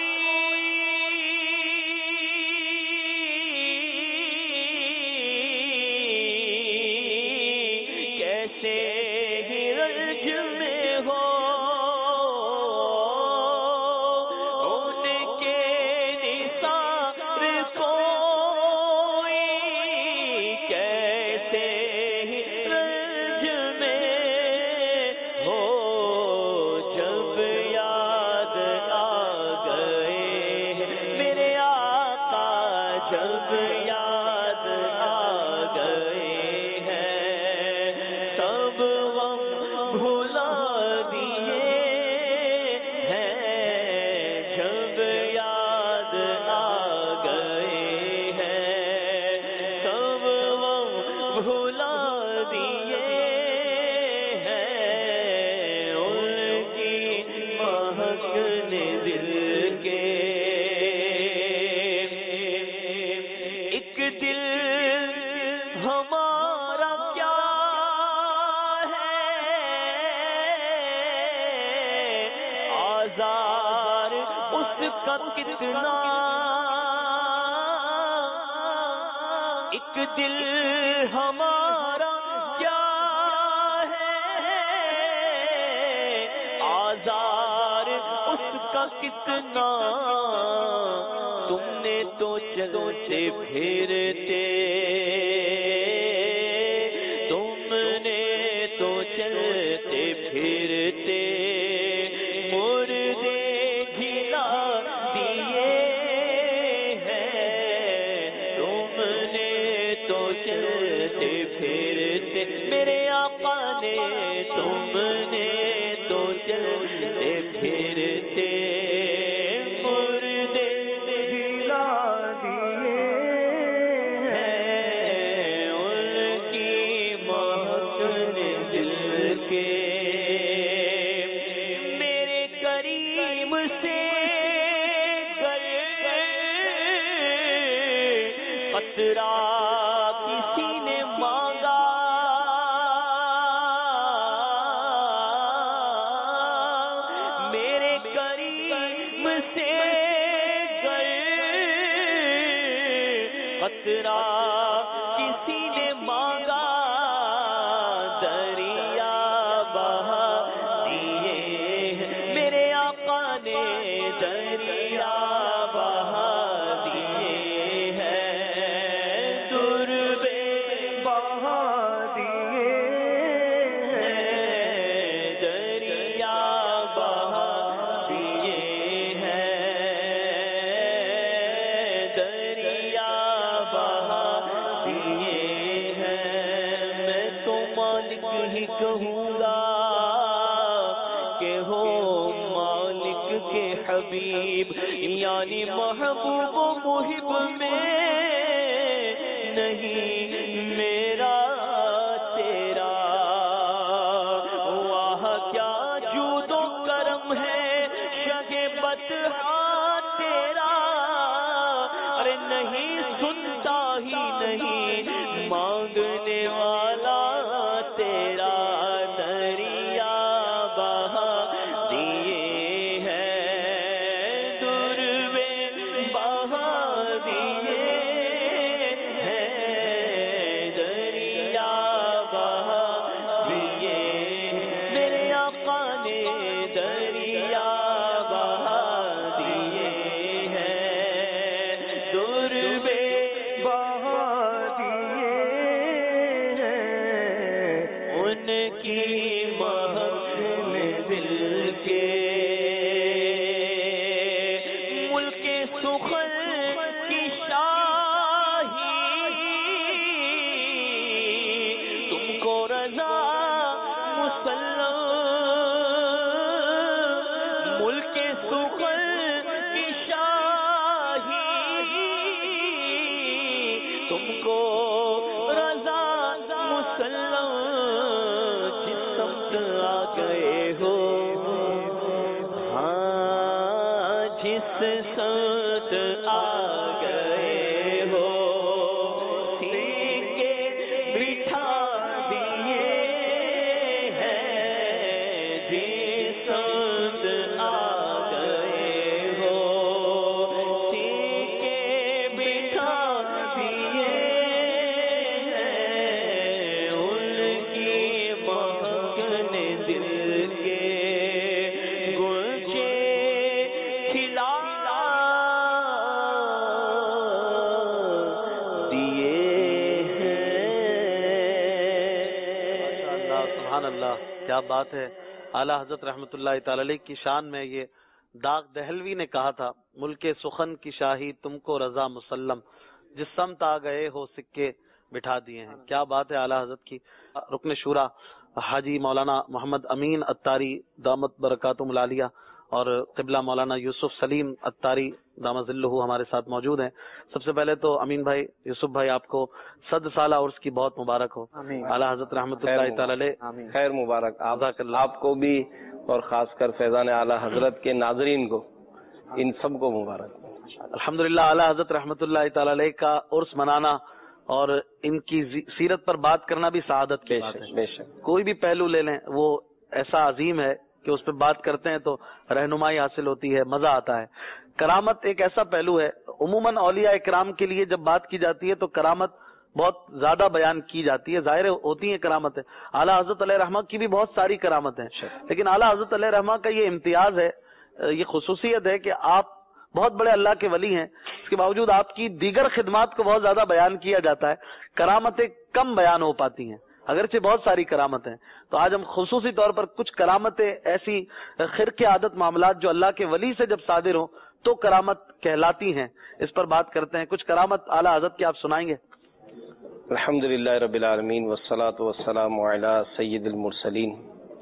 کیسے ہی رنج میں ہو. ان کے نثار کوئی کیسے ہی رنج میں ہو. جب یاد آ گئے میرے آقا جب یاد آ گئے ہیں سب غم بھلا دیے ہیں. جب یاد آ گئے ہیں سب غم بھلا دیے ہیں. ان کی مہک نے دل کے ایک دل ہمارا کیا ہے آزار اس کا کتنا. ایک دل ہمارا کیا ہے آزار اس کا کتنا. تم نے تو چلتے پھرتے تم نے تو چلتے پھرتے مردے جھلا دیے ہیں. تم نے تو چلتے پھرتے میرے آقا نے تم نے تو چلتے پھرتے مردے جھلا دیے ہیں. ان کی مہک نے دل کے میرے کریم سے گئے قطرہ کسی نے مانگا میرے کریم سے گئے قطرہ کسی نے مانگا. دریا بہا دیے ہیں میرے آقا نے دریا بہا دیے ہیں. دربے بہا دیے ہیں دریا بہا دیے ہیں دریا بہا دیے ہیں. میں تو مالک ہی کہوں گا کہ ہو مالک کے حبیب یعنی محبوب و محب میں نہیں میرا تیرا. واہ کیا جود و کرم ہے شگ بطحا تیرا. ارے نہیں سنتا ہی نہیں مانگنے والا کی مہک میں دل کے ملک سخن کی شاہی تم کو رضا مسلم ملک سخن کی شاہی تم کو رضا مسلم جس سمت آ گئے ہو ہاں جس سمت آ گئے ہو سیکے بٹھا دیے ہیں جس سمت آ گئے ہو سیکے بٹھا دیے ہیں ان کی مہک نے دل کے گلچے کھلا دیے ہیں. سبحان اللہ، کیا بات ہے. اعلیٰ حضرت رحمۃ اللہ تعالی علیہ کی شان میں یہ داغ دہلوی نے کہا تھا، ملک سخن کی شاہی تم کو رضا مسلم، جس سمت آ گئے ہو سکے بٹھا دیے ہیں. کیا بات ہے اعلیٰ حضرت کی. رکن شورا حاجی مولانا محمد امین اتاری دامت برکاتہم العالیہ اور قبلہ مولانا یوسف سلیم اتاری دامت ظلہ ہمارے ساتھ موجود ہیں. سب سے پہلے تو امین بھائی، یوسف بھائی، آپ کو 100 سالہ عرس کی بہت مبارک ہو. اعلیٰ حضرت رحمۃ اللہ تعالی علیہ خیر مبارک آپ کو بھی، اور خاص کر فیضان اعلیٰ حضرت کے ناظرین کو، ان سب کو مبارک. الحمدللہ. اعلیٰ حضرت رحمۃ اللہ تعالی علیہ کا عرس منانا اور ان کی سیرت پر بات کرنا بھی سعادت کی بات ہے. بے شک کوئی بھی پہلو لے لیں، وہ ایسا عظیم ہے کہ اس پہ بات کرتے ہیں تو رہنمائی حاصل ہوتی ہے، مزہ آتا ہے. کرامت ایک ایسا پہلو ہے، عموماً اولیاء اکرام کے لیے جب بات کی جاتی ہے تو کرامت بہت زیادہ بیان کی جاتی ہے، ظاہر ہوتی ہیں کرامت ہے. اعلیٰ حضرت علیہ رحمہ کی بھی بہت ساری کرامت ہیں، لیکن اعلیٰ حضرت علیہ رحمہ کا یہ امتیاز ہے، یہ خصوصیت ہے کہ آپ بہت بڑے اللہ کے ولی ہیں، اس کے باوجود آپ کی دیگر خدمات کو بہت زیادہ بیان کیا جاتا ہے، کرامتیں کم بیان ہو پاتی ہیں، اگرچہ بہت ساری کرامت ہیں. تو آج ہم خصوصی طور پر کچھ کرامتیں ایسی خرق عادت معاملات جو اللہ کے ولی سے جب صادر ہوں تو کرامت کہلاتی ہیں، اس پر بات کرتے ہیں. کچھ کرامت اعلیٰ حضرت کی آپ سنائیں گے؟ الحمدللہ رب العالمین والصلاة والسلام علی سید المرسلین.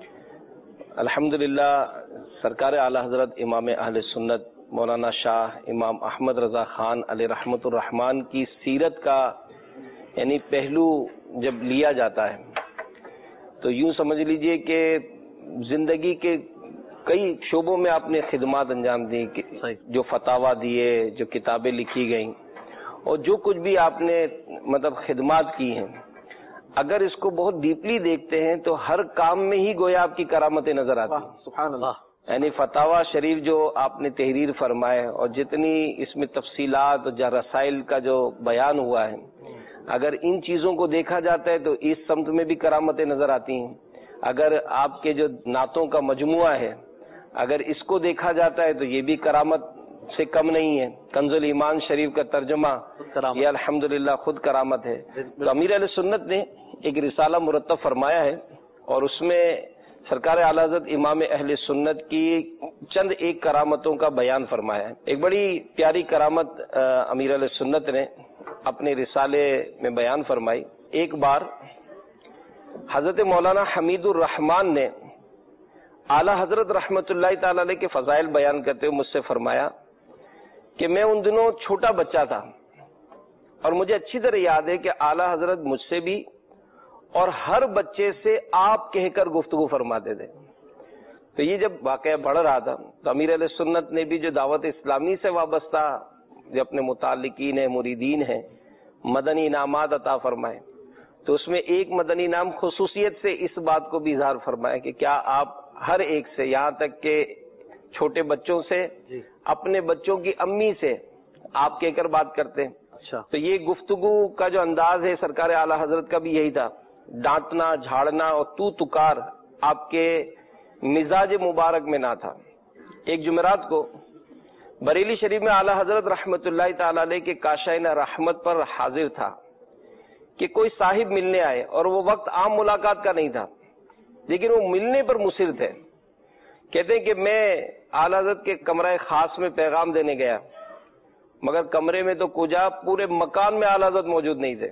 الحمدللہ سرکار اعلیٰ حضرت امام اہل سنت مولانا شاہ امام احمد رضا خان علیہ رحمت الرحمان کی سیرت کا یعنی پہلو جب لیا جاتا ہے تو یوں سمجھ لیجئے کہ زندگی کے کئی شعبوں میں آپ نے خدمات انجام دی، جو فتاوا دیے، جو کتابیں لکھی گئیں اور جو کچھ بھی آپ نے مطلب خدمات کی ہیں، اگر اس کو بہت ڈیپلی دیکھتے ہیں تو ہر کام میں ہی گویا آپ کی کرامتیں نظر آتی ہیں. سبحان اللہ. یعنی فتاوا شریف جو آپ نے تحریر فرمائے اور جتنی اس میں تفصیلات اور رسائل کا جو بیان ہوا ہے، اگر ان چیزوں کو دیکھا جاتا ہے تو اس سمت میں بھی کرامتیں نظر آتی ہیں. اگر آپ کے جو نعتوں کا مجموعہ ہے، اگر اس کو دیکھا جاتا ہے تو یہ بھی کرامت سے کم نہیں ہے. کنز الایمان شریف کا ترجمہ یہ الحمدللہ خود کرامت ہے. تو امیر علیہ سنت نے ایک رسالہ مرتب فرمایا ہے اور اس میں سرکار اعلیٰ حضرت امام اہل سنت کی چند ایک کرامتوں کا بیان فرمایا ہے. ایک بڑی پیاری کرامت امیر علیہ سنت نے اپنے رسالے میں بیان فرمائی. ایک بار حضرت مولانا حمید الرحمان نے اعلیٰ حضرت رحمت اللہ تعالی علیہ کے فضائل بیان کرتے ہوئے مجھ سے فرمایا کہ میں ان دنوں چھوٹا بچہ تھا اور مجھے اچھی طرح یاد ہے کہ اعلیٰ حضرت مجھ سے بھی اور ہر بچے سے آپ کہہ کر گفتگو فرماتے تھے. تو یہ جب واقعہ بڑھ رہا تھا تو امیر علیہ سنت نے بھی جو دعوت اسلامی سے وابستہ جو اپنے متعلقین ہیں، مریدین ہیں، مدنی انعامات عطا فرمائے. تو اس میں ایک مدنی انعام خصوصیت سے اس بات کو بھی اظہار فرمایا کہ کیا آپ ہر ایک سے، یہاں تک کہ چھوٹے بچوں سے، اپنے بچوں کی امی سے آپ کہہ کر بات کرتے ہیں. اچھا. تو یہ گفتگو کا جو انداز ہے سرکار اعلیٰ حضرت کا بھی یہی تھا، ڈانٹنا، جھاڑنا اور تو تکار آپ کے مزاج مبارک میں نہ تھا. ایک جمعرات کو بریلی شریف میں اعلیٰ حضرت رحمت اللہ تعالی علیہ کے کاشائن رحمت پر حاضر تھا کہ کوئی صاحب ملنے آئے اور وہ وقت عام ملاقات کا نہیں تھا. لیکن وہ ملنے پر مصر تھے. کہتے ہیں کہ میں اعلیٰ حضرت کے کمرہ خاص میں پیغام دینے گیا, مگر کمرے میں تو کجا پورے مکان میں اعلیٰ حضرت موجود نہیں تھے.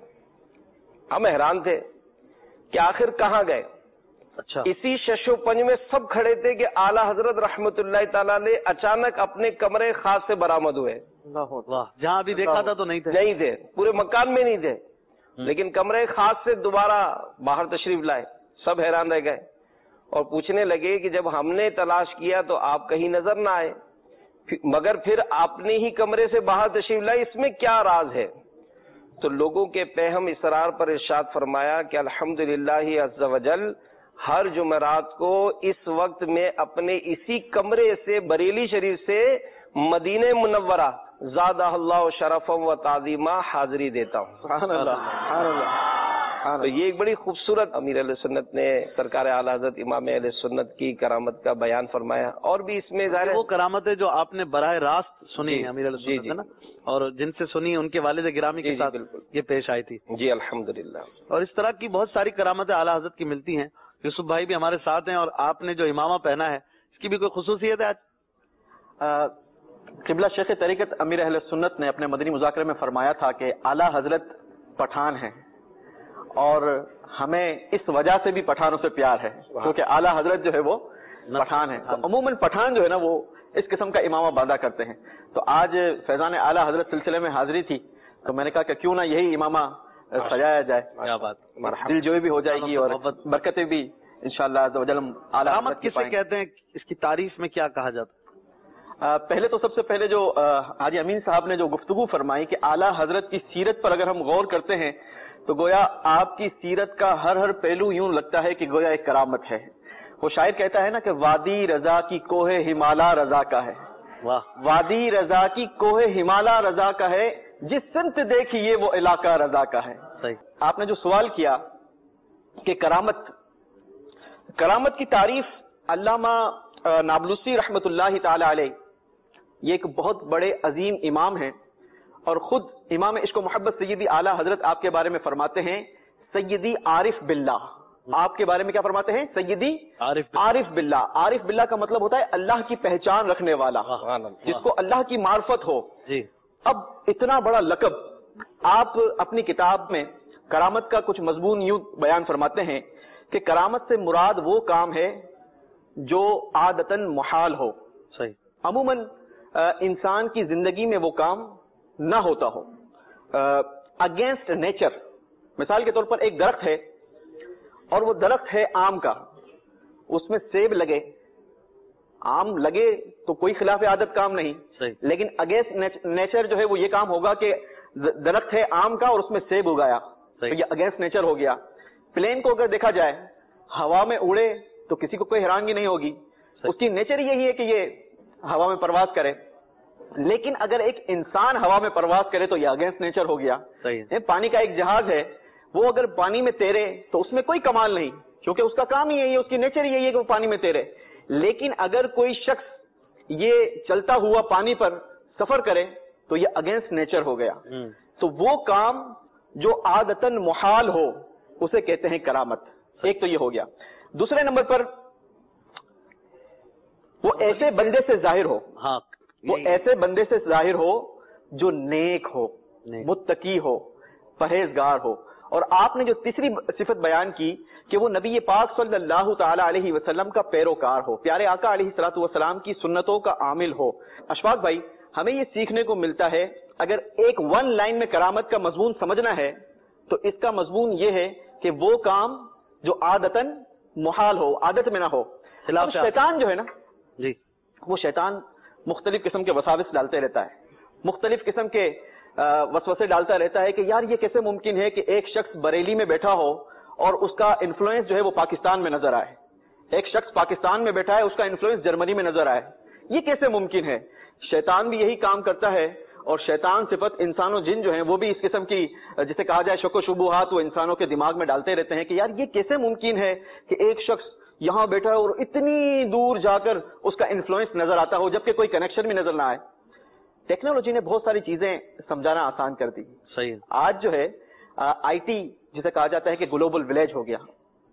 ہم حیران تھے کہ آخر کہاں گئے. اچھا, اسی شش و پنج میں سب کھڑے تھے کہ اعلیٰ حضرت رحمت اللہ تعالی علیہ اچانک اپنے کمرے خاص سے برآمد ہوئے. واہ, جہاں ابھی دیکھا تھا تو نہیں تھے. نہیں تھے, پورے مکان میں نہیں تھے, لیکن کمرے خاص سے دوبارہ باہر تشریف لائے. سب حیران رہ گئے اور پوچھنے لگے کہ جب ہم نے تلاش کیا تو آپ کہیں نظر نہ آئے, مگر پھر آپ نے ہی کمرے سے باہر تشریف لائے, اس میں کیا راز ہے؟ تو لوگوں کے پہم اصرار پر ارشاد فرمایا کہ الحمدللہ عز وجل ہر جمعرات کو اس وقت میں اپنے اسی کمرے سے بریلی شریف سے مدینہ منورہ زادہ اللہ شرفا و تعظیما حاضری دیتا ہوں. سبحان اللہ, سبحان اللہ. تو یہ ایک بڑی خوبصورت امیر اہل سنت نے سرکار اعلیٰ حضرت امام اہل سنت کی کرامت کا بیان فرمایا. اور بھی اس میں ظاہر وہ کرامتیں جو آپ نے براہ راست سنی امیر اہل سنت ہے نا, اور جن سے سنی ان کے والد گرامی کے ساتھ یہ پیش آئی تھی. جی الحمدللہ. اور اس طرح کی بہت ساری کرامتیں اعلیٰ حضرت کی ملتی ہیں. یوسف بھائی بھی ہمارے ساتھ ہیں, اور آپ نے جو امامہ پہنا ہے اس کی بھی کوئی خصوصیت ہے آج؟ قبلہ شیخ طریقت امیر اہل سنت نے اپنے مدنی مذاکرے میں فرمایا تھا کہ اعلیٰ حضرت پٹھان ہیں, اور ہمیں اس وجہ سے بھی پٹھانوں سے پیار ہے کیونکہ اعلیٰ حضرت جو ہے وہ پٹھان ہے. عموماً پٹھان جو ہے نا وہ اس قسم کا امامہ باندھا کرتے ہیں. تو آج فیضان اعلیٰ حضرت سلسلے میں حاضری تھی تو میں نے کہا کہ کیوں نہ یہی امامہ سجایا جائے, کیا بات, دل جوئی بھی ہو جائے گی اور برکتیں بھی انشاءاللہ عز وجل اعلیٰ حضرت کی کسے کہتے ہیں, اس کی تعریف میں کیا کہا جاتا ہے؟ پہلے تو سب سے پہلے جو حاجی امین صاحب نے جو گفتگو فرمائی کہ اعلیٰ حضرت کی سیرت پر اگر ہم غور کرتے ہیں تو گویا آپ کی سیرت کا ہر پہلو یوں لگتا ہے کہ گویا ایک کرامت ہے. وہ شاعر کہتا ہے نا کہ وادی رضا کی کوہ ہمالا رضا کا ہے. واہ, وادی رضا کی کوہ ہمالا رضا کا ہے, جس سمت دیکھیے وہ علاقہ رضا کا ہے. صحیح. آپ نے جو سوال کیا کہ کرامت کی تعریف علامہ نابلسی رحمت اللہ تعالی علیہ یہ ایک بہت بڑے عظیم امام ہیں, اور خود امام عشق و محبت سیدی اعلیٰ حضرت آپ کے بارے میں فرماتے ہیں سیدی عارف باللہ. آپ کے بارے میں کیا فرماتے ہیں؟ سیدی عارف باللہ. عارف باللہ کا مطلب ہوتا ہے اللہ کی پہچان رکھنے والا, جس کو اللہ کی معرفت ہو. جی. اب اتنا بڑا لقب آپ اپنی کتاب میں کرامت کا کچھ مضمون یوں بیان فرماتے ہیں کہ کرامت سے مراد وہ کام ہے جو عادتاً محال ہو. صحیح. عموماً انسان کی زندگی میں وہ کام نہ ہوتا ہو, اگینسٹ نیچر. مثال کے طور پر ایک درخت ہے اور وہ درخت ہے آم کا, اس میں سیب لگے, آم لگے تو کوئی خلاف عادت کام نہیں, لیکن اگینسٹ نیچر جو ہے وہ یہ کام ہوگا کہ درخت ہے آم کا اور اس میں سیب اگایا, تو یہ اگینسٹ نیچر ہو گیا. پلین کو اگر دیکھا جائے ہوا میں اڑے تو کسی کو کوئی حیرانگی نہیں ہوگی, اس کی نیچر یہی ہے کہ یہ ہوا میں پرواز کرے. لیکن اگر ایک انسان ہوا میں پرواز کرے تو یہ اگینسٹ نیچر ہو گیا. پانی کا ایک جہاز ہے, وہ اگر پانی میں تیرے تو اس میں کوئی کمال نہیں, کیونکہ اس کا کام ہی یہی ہے, اس کی نیچر یہی ہے کہ وہ پانی میں تیرے. لیکن اگر کوئی شخص یہ چلتا ہوا پانی پر سفر کرے تو یہ اگینسٹ نیچر ہو گیا. تو وہ کام جو عادتاً محال ہو اسے کہتے ہیں کرامت. ایک تو یہ ہو گیا. دوسرے نمبر پر وہ ایسے بندے سے ظاہر ہو, وہ ایسے بندے سے ظاہر ہو جو نیک ہو, متقی ہو, پرہیزگار ہو. اور آپ نے جو تیسری صفت بیان کی کہ وہ نبی پاک صلی اللہ تعالی علیہ وسلم کا پیروکار ہو, پیارے آقا علیہ الصلوۃ والسلام کی سنتوں کا عامل ہو. اشفاق بھائی, ہمیں یہ سیکھنے کو ملتا ہے اگر ایک ون لائن میں کرامت کا مضمون سمجھنا ہے تو اس کا مضمون یہ ہے کہ وہ کام جو عادتاً محال ہو, عادت میں نہ ہو. شیطان جو ہے نا جی, وہ شیطان مختلف قسم کے وساوس ڈالتے رہتا ہے, مختلف قسم کے وسوسے ڈالتا رہتا ہے کہ یار یہ کیسے ممکن ہے کہ ایک شخص بریلی میں بیٹھا ہو اور اس کا انفلوئنس جو ہے وہ پاکستان میں نظر آئے, ایک شخص پاکستان میں بیٹھا ہے اس کا انفلوئنس جرمنی میں نظر آئے. یہ کیسے ممکن ہے؟ شیطان بھی یہی کام کرتا ہے, اور شیطان صفت انسان و جن جو ہیں وہ بھی اس قسم کی جسے کہا جائے شک و شبہات وہ انسانوں کے دماغ میں ڈالتے رہتے ہیں کہ یار یہ کیسے ممکن ہے کہ ایک شخص یہاں بیٹھا ہے اور اتنی دور جا کر اس کا انفلوئنس نظر آتا ہو جبکہ کوئی کنیکشن بھی نظر نہ آئے. ٹیکنالوجی نے بہت ساری چیزیں سمجھانا آسان کر دی. صحیح. آج جو ہے آئی ٹی جسے کہا جاتا ہے کہ گلوبل ولیج ہو گیا,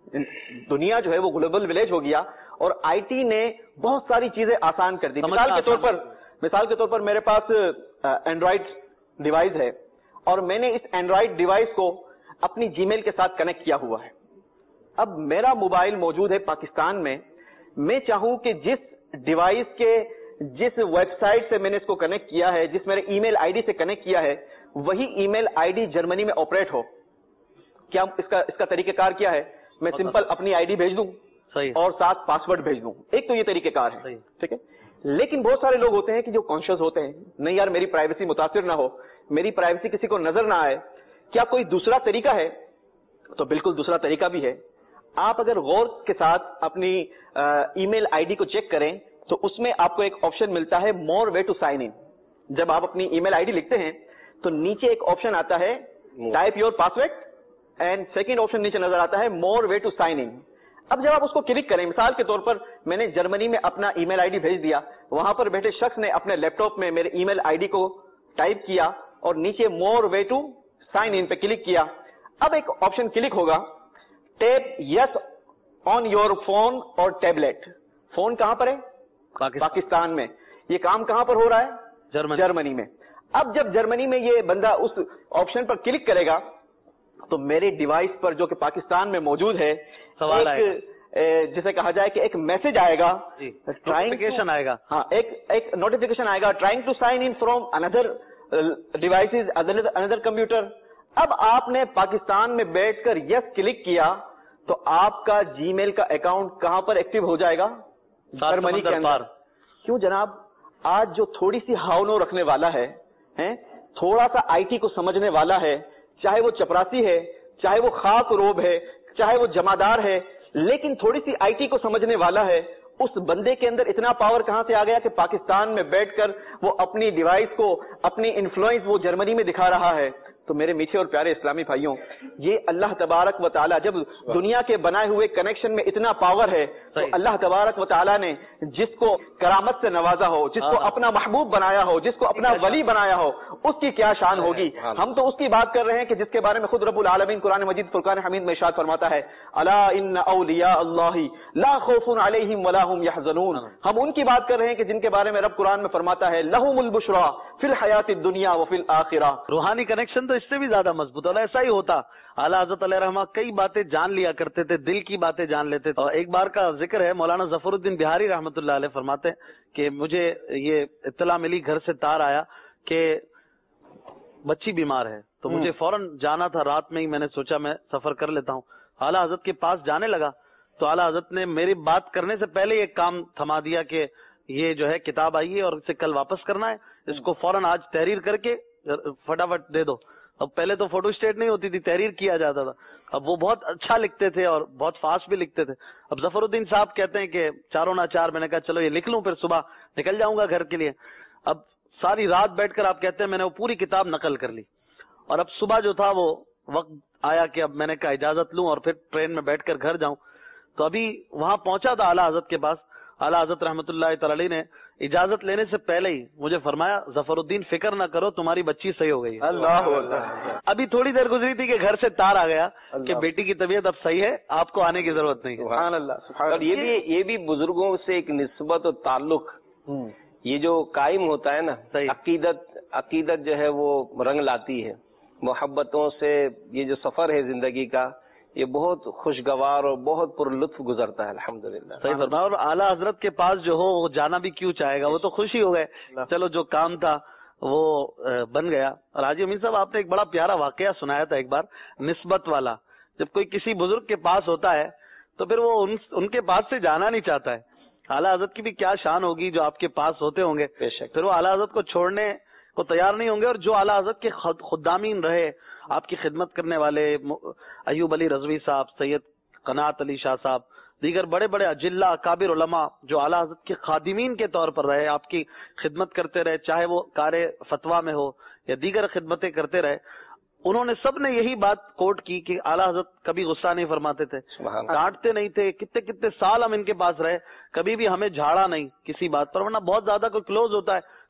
دنیا جو ہے وہ گلوبل ولیج ہو گیا اور آئی ٹی نے بہت ساری چیزیں آسان کر دی. مثال کے طور پر میرے پاس اینڈرائڈ ڈیوائس ہے اور میں نے اس اینڈرائڈ ڈیوائس کو اپنی جی میل کے ساتھ کنیکٹ کیا ہوا ہے. اب میرا موبائل موجود ہے پاکستان میں چاہوں کہ جس ڈیوائس کے جس ویب سائٹ سے میں نے اس کو کنیکٹ کیا ہے, جس میرے ای میل آئی ڈی سے کنیکٹ کیا ہے, وہی ای میل آئی ڈی جرمنی میں آپریٹ ہو. کیا اس کا طریقہ کار کیا ہے؟ میں سمپل اپنی آئی ڈی بھیج دوں اور ساتھ پاسورڈ بھیج دوں. ایک تو یہ طریقہ کار ہے, ٹھیک ہے. لیکن بہت سارے لوگ ہوتے ہیں کہ جو کانشیس ہوتے ہیں, نہیں یار میری پرائیویسی متاثر نہ ہو, میری پرائیویسی کسی کو نظر نہ آئے. کیا کوئی دوسرا طریقہ ہے؟ تو بالکل دوسرا طریقہ بھی ہے. آپ اگر غور کے ساتھ اپنی ای میل آئی ڈی کو چیک کریں تو اس میں آپ کو ایک آپشن ملتا ہے مور وے ٹو سائن ان. جب آپ اپنی ای میل آئی ڈی لکھتے ہیں تو نیچے ایک آپشن آتا ہے type your password, and second option نیچے نظر آتا ہے مور وے ٹو سائن ان. اب جب آپ اس کو کلک کریں, مثال کے طور پر میں نے جرمنی میں اپنا ای میل آئی ڈی بھیج دیا, وہاں پر بیٹھے شخص نے اپنے لیپ ٹاپ میں میرے ای میل آئی ڈی کو ٹائپ کیا اور نیچے مور وے ٹو سائن ان پہ کلک کیا. اب ایک آپشن کلک ہوگا tap yes on your phone اور ٹیبلٹ. فون کہاں پر ہے؟ پاکستان میں. یہ کام کہاں پر ہو رہا ہے؟ جرمنی میں. اب جب جرمنی میں یہ بندہ اس آپشن پر کلک کرے گا تو میرے ڈیوائس پر جو کہ پاکستان میں موجود ہے جسے کہا جائے کہ ایک میسج آئے گا, نوٹیفیکیشن آئے گا. ہاں, ایک نوٹیفیکیشن آئے گا trying to sign in from اندر ڈیوائسز اندر کمپیوٹر. اب آپ نے پاکستان میں بیٹھ کر یس کلک کیا تو آپ کا جی میل کا اکاؤنٹ کہاں پر ایکٹیو ہو جائے گا؟ جرمنی کے اندر. کیوں جناب؟ آج جو تھوڑی سی ہاؤنو رکھنے والا ہے, تھوڑا سا آئی ٹی کو سمجھنے والا ہے, چاہے وہ چپراسی ہے, چاہے وہ خاک روب ہے, چاہے وہ جمادار ہے, لیکن تھوڑی سی آئی ٹی کو سمجھنے والا ہے, اس بندے کے اندر اتنا پاور کہاں سے آ گیا کہ پاکستان میں بیٹھ کر وہ اپنی ڈیوائس کو, اپنی انفلوئنس وہ جرمنی میں دکھا رہا ہے. تو میرے میٹھے اور پیارے اسلامی بھائیوں, یہ اللہ تبارک و تعالیٰ جب دنیا کے بنائے ہوئے کنیکشن میں اتنا پاور ہے تو اللہ تبارک و تعالیٰ نے جس کو کرامت سے نوازا ہو, جس کو اپنا محبوب بنایا ہو, جس کو اپنا ولی بنایا ہو, اس کی کیا شان ہوگی. ہم تو اس کی بات کر رہے ہیں کہ جس کے بارے میں خود رب العالمین قرآن مجید فرقان حمید میں ارشاد فرماتا ہے, الا ان اولیاء اللہ لا خوف علیہم ولا هم يحزنون. ہم ان کی بات کر رہے ہیں کہ جن کے بارے میں رب قرآن میں فرماتا ہے لہم البشرا فی الحیات الدنیا وفی الآخرہ. روحانی کنیکشن تو اس سے بھی زیادہ مضبوط ہوتا. ایسا ہی ہوتا. اعلیٰ حضرت علیہ رحمہ کئی باتیں جان لیا کرتے تھے, دل کی باتیں جان لیتے تھے. اور ایک بار کا ذکر ہے, مولانا ظفر الدین بہاری رحمۃ اللہ علیہ فرماتے ہیں کہ مجھے یہ اطلاع ملی, گھر سے تار آیا کہ بچی بیمار ہے, تو مجھے فوراً جانا تھا. رات میں ہی میں نے سوچا میں سفر کر لیتا ہوں. اعلیٰ حضرت کے پاس جانے لگا تو اعلیٰ حضرت نے میری بات کرنے سے پہلے ایک کام تھما دیا کہ یہ جو ہے کتاب آئی ہے اور اسے کل واپس کرنا ہے, اس کو فوراً آج تحریر کر کے فٹافٹ دے دو. اب پہلے تو فوٹو اسٹیٹ نہیں ہوتی تھی, تحریر کیا جاتا تھا. اب وہ بہت اچھا لکھتے تھے اور بہت فاسٹ بھی لکھتے تھے. اب ظفر الدین صاحب کہتے ہیں کہ چاروں نہ چار, میں نے کہا چلو یہ لکھ لوں, پھر صبح نکل جاؤں گا گھر کے لیے. اب ساری رات بیٹھ کر آپ کہتے ہیں میں نے وہ پوری کتاب نقل کر لی, اور اب صبح جو تھا وہ وقت آیا کہ اب میں نے کہا اجازت لوں اور پھر ٹرین میں بیٹھ کر گھر جاؤں. تو ابھی وہاں پہنچا تھا اعلیٰ حضرت کے پاس. اعلیٰ حضرت رحمۃ اللہ تعالی نے اجازت لینے سے پہلے ہی مجھے فرمایا ظفر الدین فکر نہ کرو, تمہاری بچی صحیح ہو گئی. اللہ. ابھی تھوڑی دیر گزری تھی کہ گھر سے تار آ گیا کہ بیٹی کی طبیعت اب صحیح ہے, آپ کو آنے کی ضرورت نہیں ہے. سبحان اللہ. اور یہ بھی بزرگوں سے ایک نسبت اور تعلق یہ جو قائم ہوتا ہے نا, عقیدت جو ہے وہ رنگ لاتی ہے. محبتوں سے یہ جو سفر ہے زندگی کا, یہ بہت خوشگوار اور بہت پر لطف گزرتا ہے. الحمدللہ. صحیح فرمایا. اور اعلیٰ حضرت کے پاس جو ہو وہ جانا بھی کیوں چاہے گا, وہ تو خوشی ہو گئے, چلو جو کام تھا وہ بن گیا. اور حاجی امین صاحب آپ نے ایک بڑا پیارا واقعہ سنایا تھا ایک بار, نسبت والا. جب کوئی کسی بزرگ کے پاس ہوتا ہے تو پھر وہ ان کے پاس سے جانا نہیں چاہتا ہے. اعلیٰ حضرت کی بھی کیا شان ہوگی جو آپ کے پاس ہوتے ہوں گے, پھر وہ اعلیٰ حضرت کو چھوڑنے کو تیار نہیں ہوں گے. اور جو اعلیٰ حضرت کے خدامین رہے, آپ کی خدمت کرنے والے ایوب علی رضوی صاحب, سید قنات علی شاہ صاحب, دیگر بڑے بڑے اجلہ اکابر علماء جو اعلیٰ حضرت کے خادمین کے طور پر رہے, آپ کی خدمت کرتے رہے, چاہے وہ کار فتویٰ میں ہو یا دیگر خدمتیں کرتے رہے, انہوں نے سب نے یہی بات کوٹ کی کہ اعلیٰ حضرت کبھی غصہ نہیں فرماتے تھے, ڈانٹتے نہیں تھے. کتنے کتنے سال ہم ان کے پاس رہے, کبھی بھی ہمیں جھاڑا نہیں کسی بات پر, ورنہ بہت زیادہ کوئی کلوز ہوتا ہے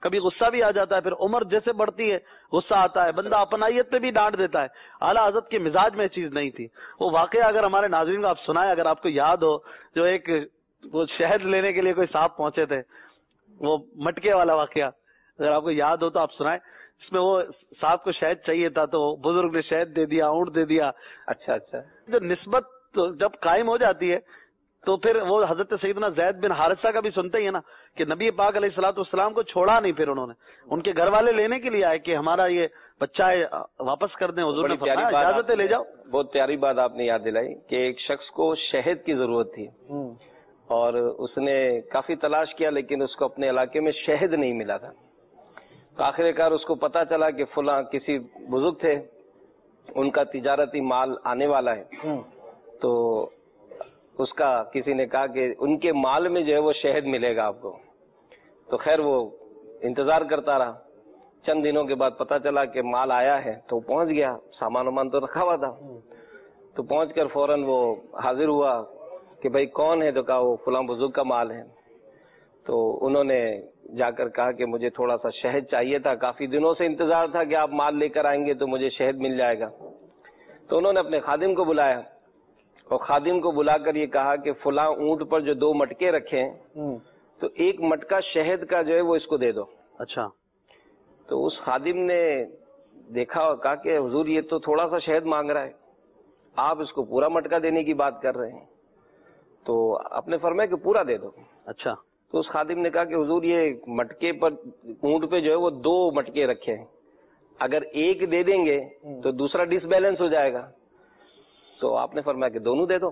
کبھی غصہ بھی آ جاتا ہے، پھر عمر جیسے بڑھتی ہے غصہ آتا ہے، بندہ اپنائیت پہ بھی ڈانٹ دیتا ہے. اعلیٰ حضرت کے مزاج میں چیز نہیں تھی. وہ واقعہ اگر ہمارے ناظرین کو آپ سنائیں، اگر آپ کو یاد ہو، جو ایک وہ شہد لینے کے لیے کوئی صاحب پہنچے تھے، وہ مٹکے والا واقعہ اگر آپ کو یاد ہو تو آپ سنائیں. اس میں وہ صاحب کو شہد چاہیے تھا تو بزرگ نے شہد دے دیا، اونٹ دے دیا. اچھا. جو نسبت جب قائم ہو جاتی ہے تو پھر وہ حضرت سیدنا زید بن حارثہ کا بھی سنتے ہی ہے نا کہ نبی پاک علیہ الصلوۃ والسلام کو چھوڑا نہیں، پھر انہوں نے ان کے گھر والے لینے کے لیے آئے کہ ہمارا یہ بچہ ہے واپس کر دیں. حضور نے فرمایا اجازت ہے لے جاؤ. بہت پیاری بات آپ نے یاد دلائی کہ ایک شخص کو شہد کی ضرورت تھی اور اس نے کافی تلاش کیا لیکن اس کو اپنے علاقے میں شہد نہیں ملا تھا. تو آخر کار اس کو پتا چلا کہ فلاں کسی بزرگ تھے، ان کا تجارتی مال آنے والا ہے، تو اس کا کسی نے کہا کہ ان کے مال میں جو ہے وہ شہد ملے گا آپ کو. تو خیر وہ انتظار کرتا رہا. چند دنوں کے بعد پتا چلا کہ مال آیا ہے تو پہنچ گیا. سامان وامان تو رکھا ہوا تھا، تو پہنچ کر فوراً وہ حاضر ہوا کہ بھائی کون ہے؟ تو کہا وہ فلاں بزرگ کا مال ہے. تو انہوں نے جا کر کہا کہ مجھے تھوڑا سا شہد چاہیے تھا، کافی دنوں سے انتظار تھا کہ آپ مال لے کر آئیں گے تو مجھے شہد مل جائے گا. تو انہوں نے اپنے خادم کو بلایا اور خادم کو بلا کر یہ کہا کہ فلاں اونٹ پر جو 2 مٹکے رکھے ہیں تو 1 مٹکا شہد کا جو ہے وہ اس کو دے دو. اچھا. تو اس خادم نے دیکھا اور کہا کہ حضور یہ تو تھوڑا سا شہد مانگ رہا ہے، آپ اس کو پورا مٹکا دینے کی بات کر رہے ہیں. تو آپ نے فرمایا کہ پورا دے دو. اچھا. تو اس خادم نے کہا کہ حضور یہ مٹکے پر اونٹ پہ جو ہے وہ 2 مٹکے رکھے ہیں، اگر 1 دے دیں گے تو دوسرا ڈس بیلنس ہو جائے گا. تو آپ نے فرمایا کہ دونوں دے دو.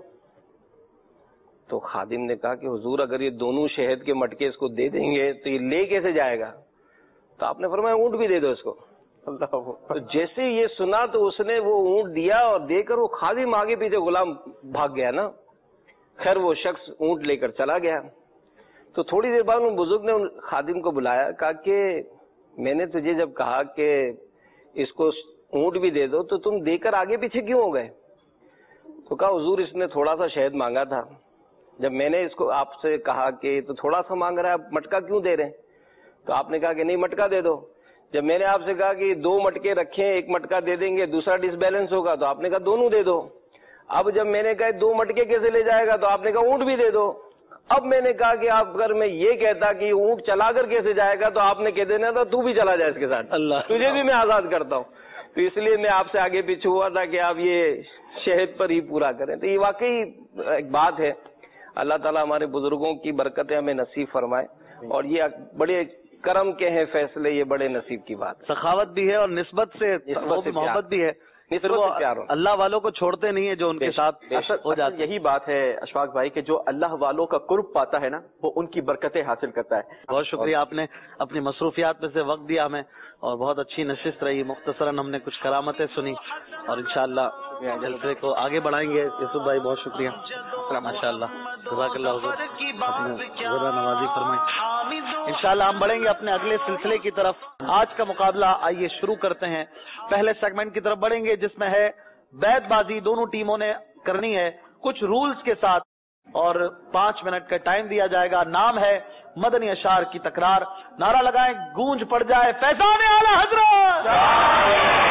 تو خادم نے کہا کہ حضور اگر یہ دونوں شہد کے مٹکے اس کو دے دیں گے تو یہ لے کیسے جائے گا؟ تو آپ نے فرمایا اونٹ بھی دے دو اس کو. تو جیسے یہ سنا تو اس نے وہ اونٹ دیا اور دے کر وہ خادم آگے پیچھے غلام بھاگ گیا نا. خیر وہ شخص اونٹ لے کر چلا گیا. تو تھوڑی دیر بعد ان بزرگ نے ان خادم کو بلایا، کہا کہ میں نے تجھے جب کہا کہ اس کو اونٹ بھی دے دو تو تم دے کر آگے پیچھے کیوں ہو گئے؟ تو کہا حضور اس نے تھوڑا سا شہد مانگا تھا، جب میں نے اس کو آپ سے کہا کہ تو تھوڑا سا مانگ رہا ہے، آپ مٹکا کیوں دے رہے ہیں؟ تو آپ نے کہا کہ نہیں مٹکا دے دو. جب میں نے آپ سے کہا کہ 2 مٹکے رکھے ہیں، 1 مٹکا دے دیں گے دوسرا ڈس بیلنس ہوگا، تو آپ نے کہا دونوں دے دو. اب جب میں نے کہا 2 مٹکے کیسے لے جائے گا تو آپ نے کہا اونٹ بھی دے دو. اب میں نے کہا کہ آپ اگر میں یہ کہتا کہ اونٹ چلا کر کیسے جائے گا تو آپ نے کہہ دینا تھا تو بھی چلا جائے اس کے ساتھ، تجھے بھی میں آزاد کرتا ہوں. تو اس لیے میں آپ سے آگے پیچھے ہوا تھا کہ آپ یہ شہد پر ہی پورا کریں. تو یہ واقعی ایک بات ہے. اللہ تعالیٰ ہمارے بزرگوں کی برکتیں ہمیں نصیب فرمائے، اور یہ بڑے کرم کے ہیں فیصلے، یہ بڑے نصیب کی بات. سخاوت بھی ہے اور نسبت سے محبت بھی ہے. پھر وہ اللہ والوں کو چھوڑتے نہیں ہیں جو ان کے ساتھ ہو جاتے. یہی بات ہے اشفاق بھائی کہ جو اللہ والوں کا قرب پاتا ہے نا وہ ان کی برکتیں حاصل کرتا ہے. بہت شکریہ، آپ نے اپنی مصروفیات میں سے وقت دیا ہمیں اور بہت اچھی نشست رہی. مختصراً ہم نے کچھ کرامتیں سنی اور انشاءاللہ جلسے کو آگے بڑھائیں گے. یوسف بھائی بہت شکریہ، ماشاء اللہ، جزاک اللہ حضور، ذرا نوازی فرمائیں. انشاءاللہ ہم بڑھیں گے اپنے اگلے سلسلے کی طرف. آج کا مقابلہ آئیے شروع کرتے ہیں. پہلے سیگمنٹ کی طرف بڑھیں گے جس میں ہے بیت بازی. دونوں ٹیموں نے کرنی ہے کچھ رولز کے ساتھ اور 5 منٹ کا ٹائم دیا جائے گا. نام ہے مدنی اشعار کی تکرار. نعرہ لگائیں، گونج پڑ جائے فیضان اعلی حضرت.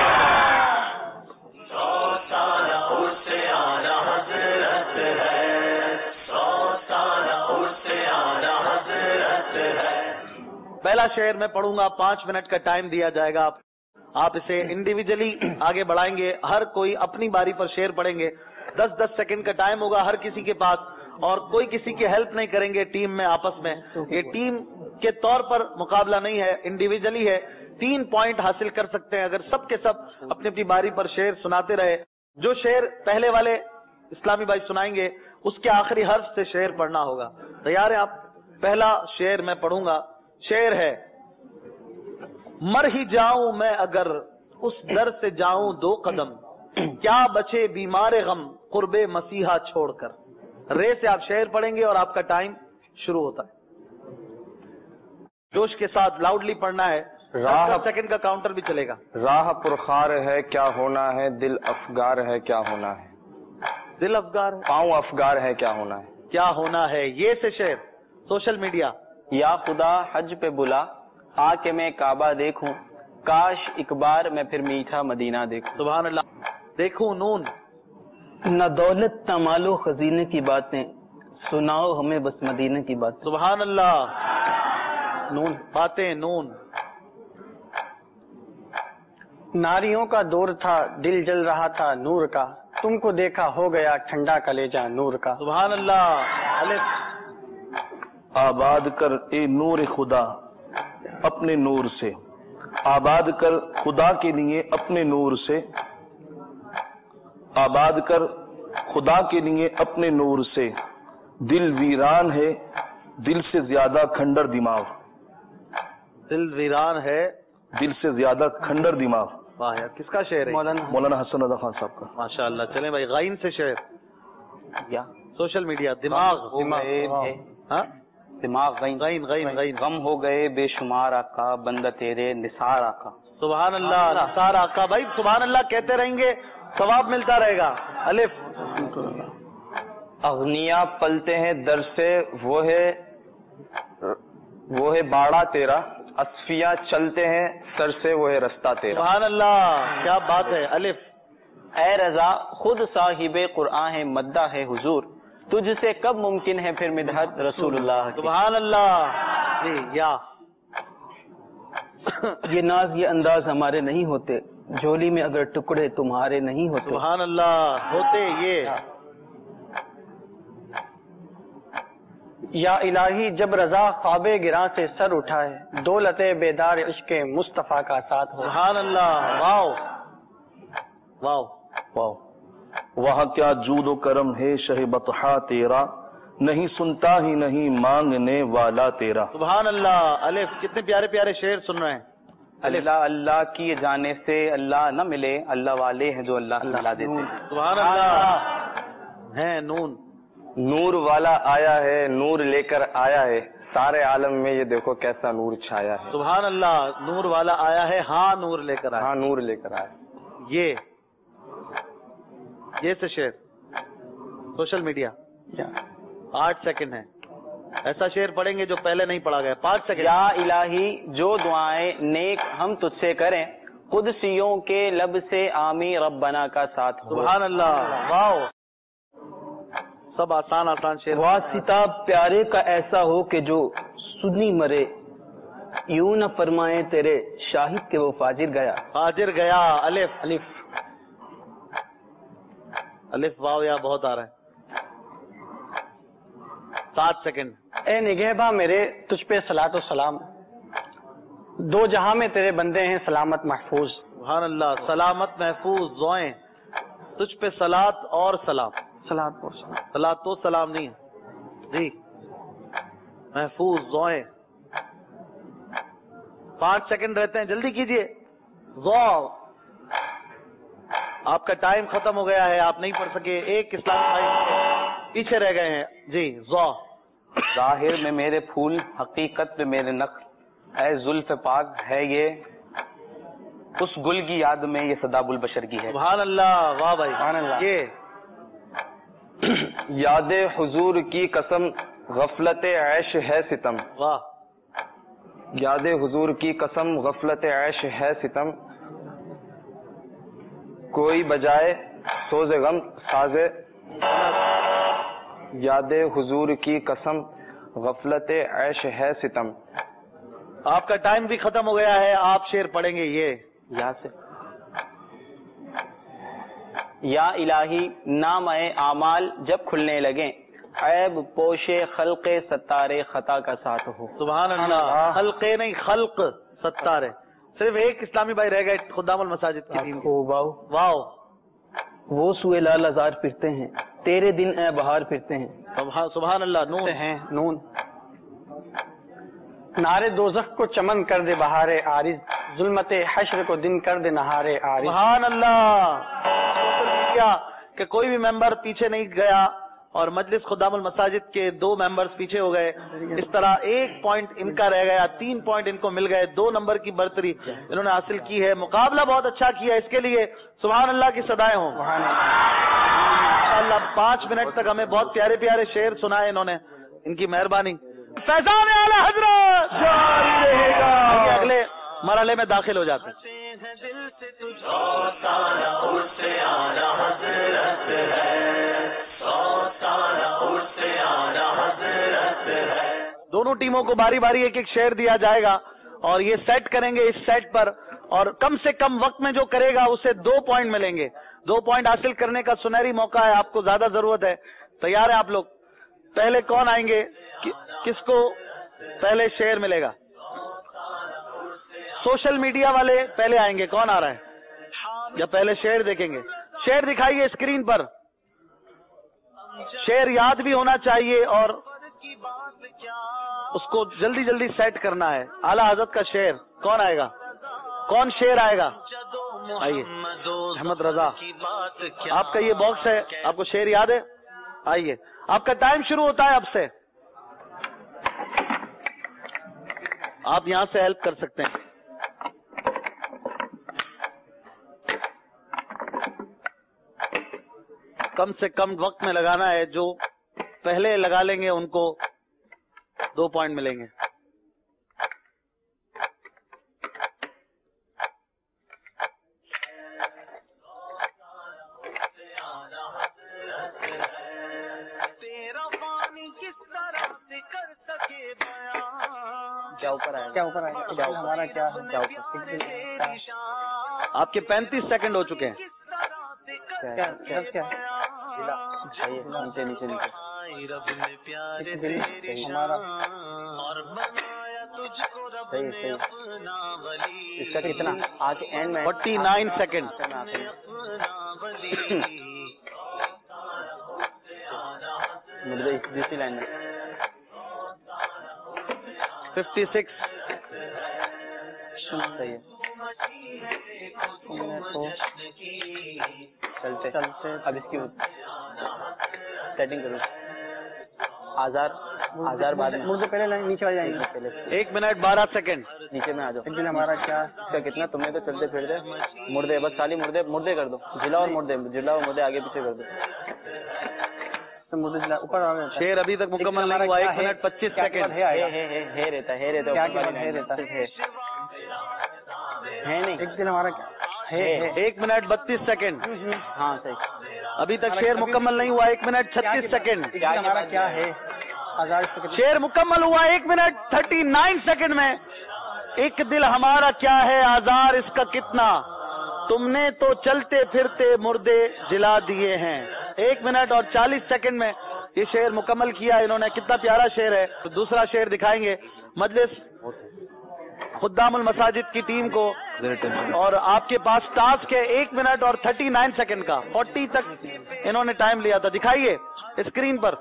پہلا شعر میں پڑھوں گا، 5 منٹ کا ٹائم دیا جائے گا. آپ اسے انڈیویجلی آگے بڑھائیں گے، ہر کوئی اپنی باری پر شعر پڑھیں گے. 10-10 سیکنڈ کا ٹائم ہوگا ہر کسی کے پاس اور کوئی کسی کی ہیلپ نہیں کریں گے ٹیم میں آپس میں. یہ ٹیم کے طور پر مقابلہ نہیں ہے، انڈیویجلی ہے. 3 پوائنٹ حاصل کر سکتے ہیں اگر سب کے سب اپنی اپنی باری پر شعر سناتے رہے. جو شعر پہلے والے اسلامی بھائی سنائیں گے اس کے آخری حرف سے شعر پڑھنا ہوگا. تیار ہیں آپ؟ پہلا شعر میں پڑھوں گا. شعر ہے، مر ہی جاؤں میں اگر اس در سے جاؤں 2 قدم، کیا بچے بیمار غم قرب مسیحا چھوڑ کر. رے سے آپ شعر پڑھیں گے اور آپ کا ٹائم شروع ہوتا ہے. جوش کے ساتھ لاؤڈلی پڑھنا ہے. 10 سیکنڈ کا کاؤنٹر بھی چلے گا. راہ پرخار ہے کیا ہونا ہے، دل افگار ہے کیا ہونا ہے. دل افگار ہے، پاؤں افگار ہے کیا ہونا ہے. کیا ہونا ہے. یہ سے شعر. سوشل میڈیا، یا خدا حج پہ بلا، آ کے میں کعبہ دیکھوں، کاش ایک بار میں پھر میٹھا مدینہ دیکھوں. سبحان اللہ. دیکھوں نون. نہ دولت نہ مال و خزینے کی باتیں، سناؤ ہمیں بس مدینہ کی بات. سبحان اللہ. نون. باتیں نون. ناریوں کا دور تھا، دل جل رہا تھا نور کا، تم کو دیکھا ہو گیا ٹھنڈا کلیجہ نور کا. سبحان اللہ. الف. آباد کر اے نور خدا اپنے نور سے، آباد کر خدا کے لیے اپنے نور سے، آباد کر خدا کے لیے اپنے نور سے، دل ویران ہے دل سے زیادہ کھنڈر دماغ. دل ویران ہے دل سے زیادہ کھنڈر دماغ. واہ یار، کس کا شعر ہے؟ مولانا حسن رضا خان صاحب کا. ماشاء اللہ. چلیں بھائی، غائن سے شعر. یا سوشل میڈیا. دماغ. ہاں دماغ. غائن غائن غائن. غم ہو گئے بے شمار آقا، بندہ تیرے نثار آقا. سبحان اللہ. نثار آقا. بھائی سبحان اللہ کہتے رہیں گے، ثواب ملتا رہے گا. الف. اغنیا پلتے ہیں در سے، وہ ہے باڑا تیرا، اصفیاء چلتے ہیں سر سے، وہ ہے رستہ تیرا. سبحان اللہ، کیا بات ہے. الف. اے رضا خود صاحب قرآن ہے، مدہ ہے حضور، تجھ سے کب ممکن ہے پھر مدحت رسول اللہ کی. سبحان اللہ. جی. یا یہ ناز یہ انداز ہمارے نہیں ہوتے، جھولی میں اگر ٹکڑے تمہارے نہیں ہوتے. سبحان اللہ. ہوتے یہ. یا الہی جب رضا خواب گراں سے سر اٹھائے، دولت بیدار عشق مصطفیٰ کا ساتھ ہو. سبحان اللہ. واو واو واو. وہاں کیا جود و کرم ہے شہ بطحا تیرا، نہیں سنتا ہی نہیں مانگنے والا تیرا. سبحان اللہ. الف. کتنے پیارے پیارے شعر سن رہے ہیں. اللہ اللہ کی جانے سے اللہ نہ ملے، اللہ والے ہیں جو اللہ ملا دیتے ہیں. سبحان اللہ. ہیں نون. نور والا آیا ہے، نور لے کر آیا ہے، سارے عالم میں یہ دیکھو کیسا نور چھایا ہے. سبحان اللہ. نور والا آیا ہے، ہاں نور لے کر آیا. ہاں نور لے کر آیا. یہ سے شعر. Social media. 8 سیکنڈ ہے. ایسا شعر پڑھیں گے جو پہلے نہیں پڑھا گیا. 5 سیکنڈ. یا الہی جو دعائیں نیک ہم تجھ سے کریں، قدسیوں کے لب سے آمی ربنا کا ساتھ ہو. سبحان اللہ. واو. سب آسان آسان شعر. واسطہ پیارے کا ایسا ہو کہ جو سنی مرے، یوں نہ فرمائے تیرے شاہد کے وہ فاجر گیا. فاجر گیا. الف. الف. الف واو یا بہت آ رہا ہے. 7 سیکنڈ. اے نگہباں میرے تجھ پہ صلاۃ و سلام، دو جہاں میں تیرے بندے ہیں سلامت محفوظ. سبحان اللہ. سلامت محفوظ. زوئیں تجھ پہ صلاۃ اور سلام. صلاۃ و سلام. صلاۃ تو سلام نہیں ہے جی. محفوظ. زوئیں. 5 سیکنڈ رہتے ہیں، جلدی کیجئے. زو. آپ کا ٹائم ختم ہو گیا ہے، آپ نہیں پڑھ سکے. ایک اسلامی بھائی پیچھے رہ گئے ہیں. جی. زو. ظاہر میں میرے پھول، حقیقت میں میرے نقل، اے زلف پاک ہے یہ اس گل کی یاد میں یہ صدا البشر کی ہے. سبحان اللہ. واہ بھائی. سبحان اللہ. یہ یاد حضور کی قسم غفلت عیش ہے ستم. واہ. یاد حضور کی قسم غفلت عیش ہے ستم، کوئی بجائے سوز غم ساز. یاد حضور کی قسم غفلت عیش ہے ستم. آپ کا ٹائم بھی ختم ہو گیا ہے، آپ شعر پڑھیں گے. یہ یہاں سے. یا الہی نام اعمال جب کھلنے لگیں، عیب پوش خلق ستارے خطا کا ساتھ ہو. سبحان اللہ. خلقے نہیں، خلق ستارے. صرف ایک اسلامی بھائی رہ گئے خدام المساجد کی ٹیم. واو. وہ سوئے لال ازار پھرتے ہیں، تیرے دن اے بہار پھرتے ہیں. سبحان اللہ. نون ہیں. نون. نارے دوزخ کو چمن کر دے بہارے عارض، ظلمت حشر کو دن کر دے نہارے عارض. سبحان اللہ. کہ کوئی بھی ممبر پیچھے نہیں گیا اور مجلس خدام المساجد کے 2 ممبرز پیچھے ہو گئے. اس طرح 1 پوائنٹ ان کا رہ گیا، 3 پوائنٹ ان کو مل گئے. 2 نمبر کی برتری انہوں نے حاصل کی ہے. مقابلہ بہت اچھا کیا، اس کے لیے سبحان اللہ کی صدائیں ہوں. اللہ 5 منٹ تک ہمیں بہت پیارے پیارے شعر سنائے انہوں نے، ان کی مہربانی. फैजान आला हजरत जारी रहेगा। अगले मरहले में दाखिल हो जाते हैं। दोनों टीमों को बारी बारी एक एक शेर दिया जाएगा और ये सेट करेंगे इस सेट पर, और कम से कम वक्त में जो करेगा उसे 2 पॉइंट मिलेंगे। 2 पॉइंट हासिल करने का सुनहरी मौका है, आपको ज्यादा जरूरत है। तैयार है आप लोग? पहले कौन आएंगे? किसको पहले शेर मिलेगा? सोशल मीडिया वाले पहले आएंगे, कौन आ रहा है? या पहले शेर देखेंगे? शेर दिखाइए स्क्रीन पर। शेर याद भी होना चाहिए और उसको जल्दी जल्दी सेट करना है। आला हजरत का शेर कौन आएगा? कौन शेर आएगा? आइए अहमद रजा, आपका ये बॉक्स है, आपको शेर याद है? आइए, आपका टाइम शुरू होता है अब से। आप यहां से हेल्प कर सकते हैं। कम से कम वक्त में लगाना है, जो पहले लगा लेंगे उनको 2 पॉइंट मिलेंगे। क्या ऊपर आएगा? हमारा क्या आपके 35 सेकंड हो चुके हैं। क्या नीचे नीचे नीचे हमारा सही सही। इसका कितना आगे एंड में? 49 सेकंड। दूसरी लाइन में 56। सही है। चलते अब इसकी सेटिंग करो। आजार बाद में मुझे पहले लाइन नीचे आ जाएंगे। पहले 1 मिनट 12 सेकंड। नीचे में आ जाओ। हमारा क्या इसका कितना? तुमने तो चलते फिरते मुर्दे, बस खाली मुर्दे कर दो। जिला और मुर्दे आगे पीछे कर दो। तो मुर्दे जिला ऊपर आ रहे हैं। शेर अभी तक मुकम्मल नहीं हुआ। 1 मिनट 25 सेकंड। है रहता है नहीं। एक दिन हमारा क्या है? 1 मिनट 32 सेकंड। हाँ सही। अभी तक शेर मुकम्मल नहीं हुआ। 1 मिनट 36 सेकंड। हमारा क्या है? शेर मुकम्मल हुआ 1 मिनट 39 सेकंड में। एक दिल हमारा क्या है, आजार इसका कितना, तुमने तो चलते फिरते मुर्दे जिला दिए हैं। 1 मिनट और 40 सेकंड में ये शेर मुकम्मल किया इन्होंने। कितना प्यारा शेर है। तो दूसरा शेर दिखाएंगे मजलिस खुद्दामुल मसाजिद की टीम को, और आपके पास टास्क है 1 मिनट और 39 सेकंड का। 40 तक इन्होंने टाइम लिया था। दिखाइए स्क्रीन पर।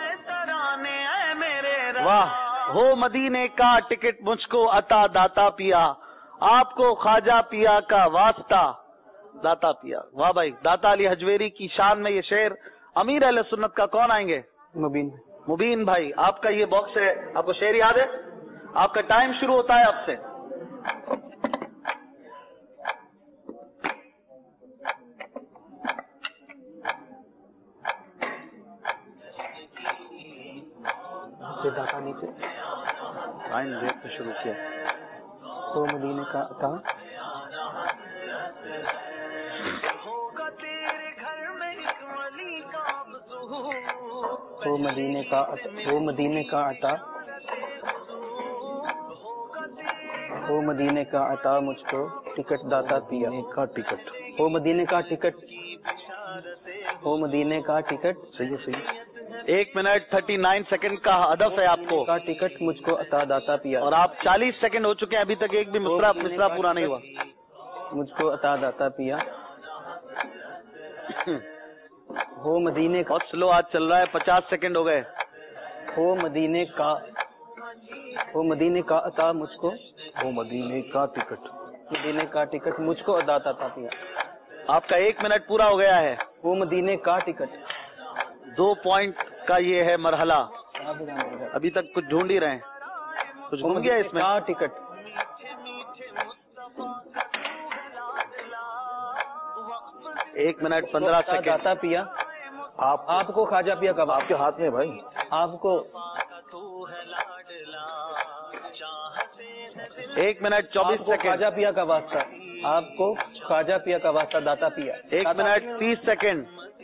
वाह, हो मदीने का टिकट मुझको अता दाता पिया, आपको ख्वाजा पिया का वास्ता दाता पिया। वाह भाई, दाता अली हजवेरी की शान में ये शेर। अमीर अहले सुन्नत का कौन आएंगे? मुबीन भाई, आपका ये बॉक्स है, आपको शेर याद है? आपका टाइम शुरू होता है अब से। टाइम देख के शुरू किया। तो मदीने का था मदीने का अता मुझको टिकट दाता पिया का टिकट। हो मदीने का टिकट सही है। 1 मिनट 39 सेकंड का हदफ है आपको। का टिकट मुझको अता दाता पिया। और आप 40 सेकंड हो चुके हैं, अभी तक एक भी मिसरा पूरा नहीं हुआ। मुझको अता दाता पिया। हो मदीने का, बहुत स्लो आज चल रहा है। 50 सेकंड हो गए। हो मदीने का अता मुझको, वो मदीने का टिकट मुझको अता दाता पिया। आपका 1 मिनट पूरा हो गया है। वो मदीने का टिकट 2 पॉइंट का ये है मरहला। अभी तक कुछ ढूंढ ही रहे हैं, कुछ घूम गया इसमें। का टिकट 1 मिनट 15 सेकंड। दाता पिया। आपको ख्वाजा पिया कब? आपके हाथ में भाई। आपको 1 मिनट 24 सेकंड। खाजा पिया का वास्ता, आपको खाजा पिया का वास्ता दाता पिया। 1 मिनट 30 सेकंड।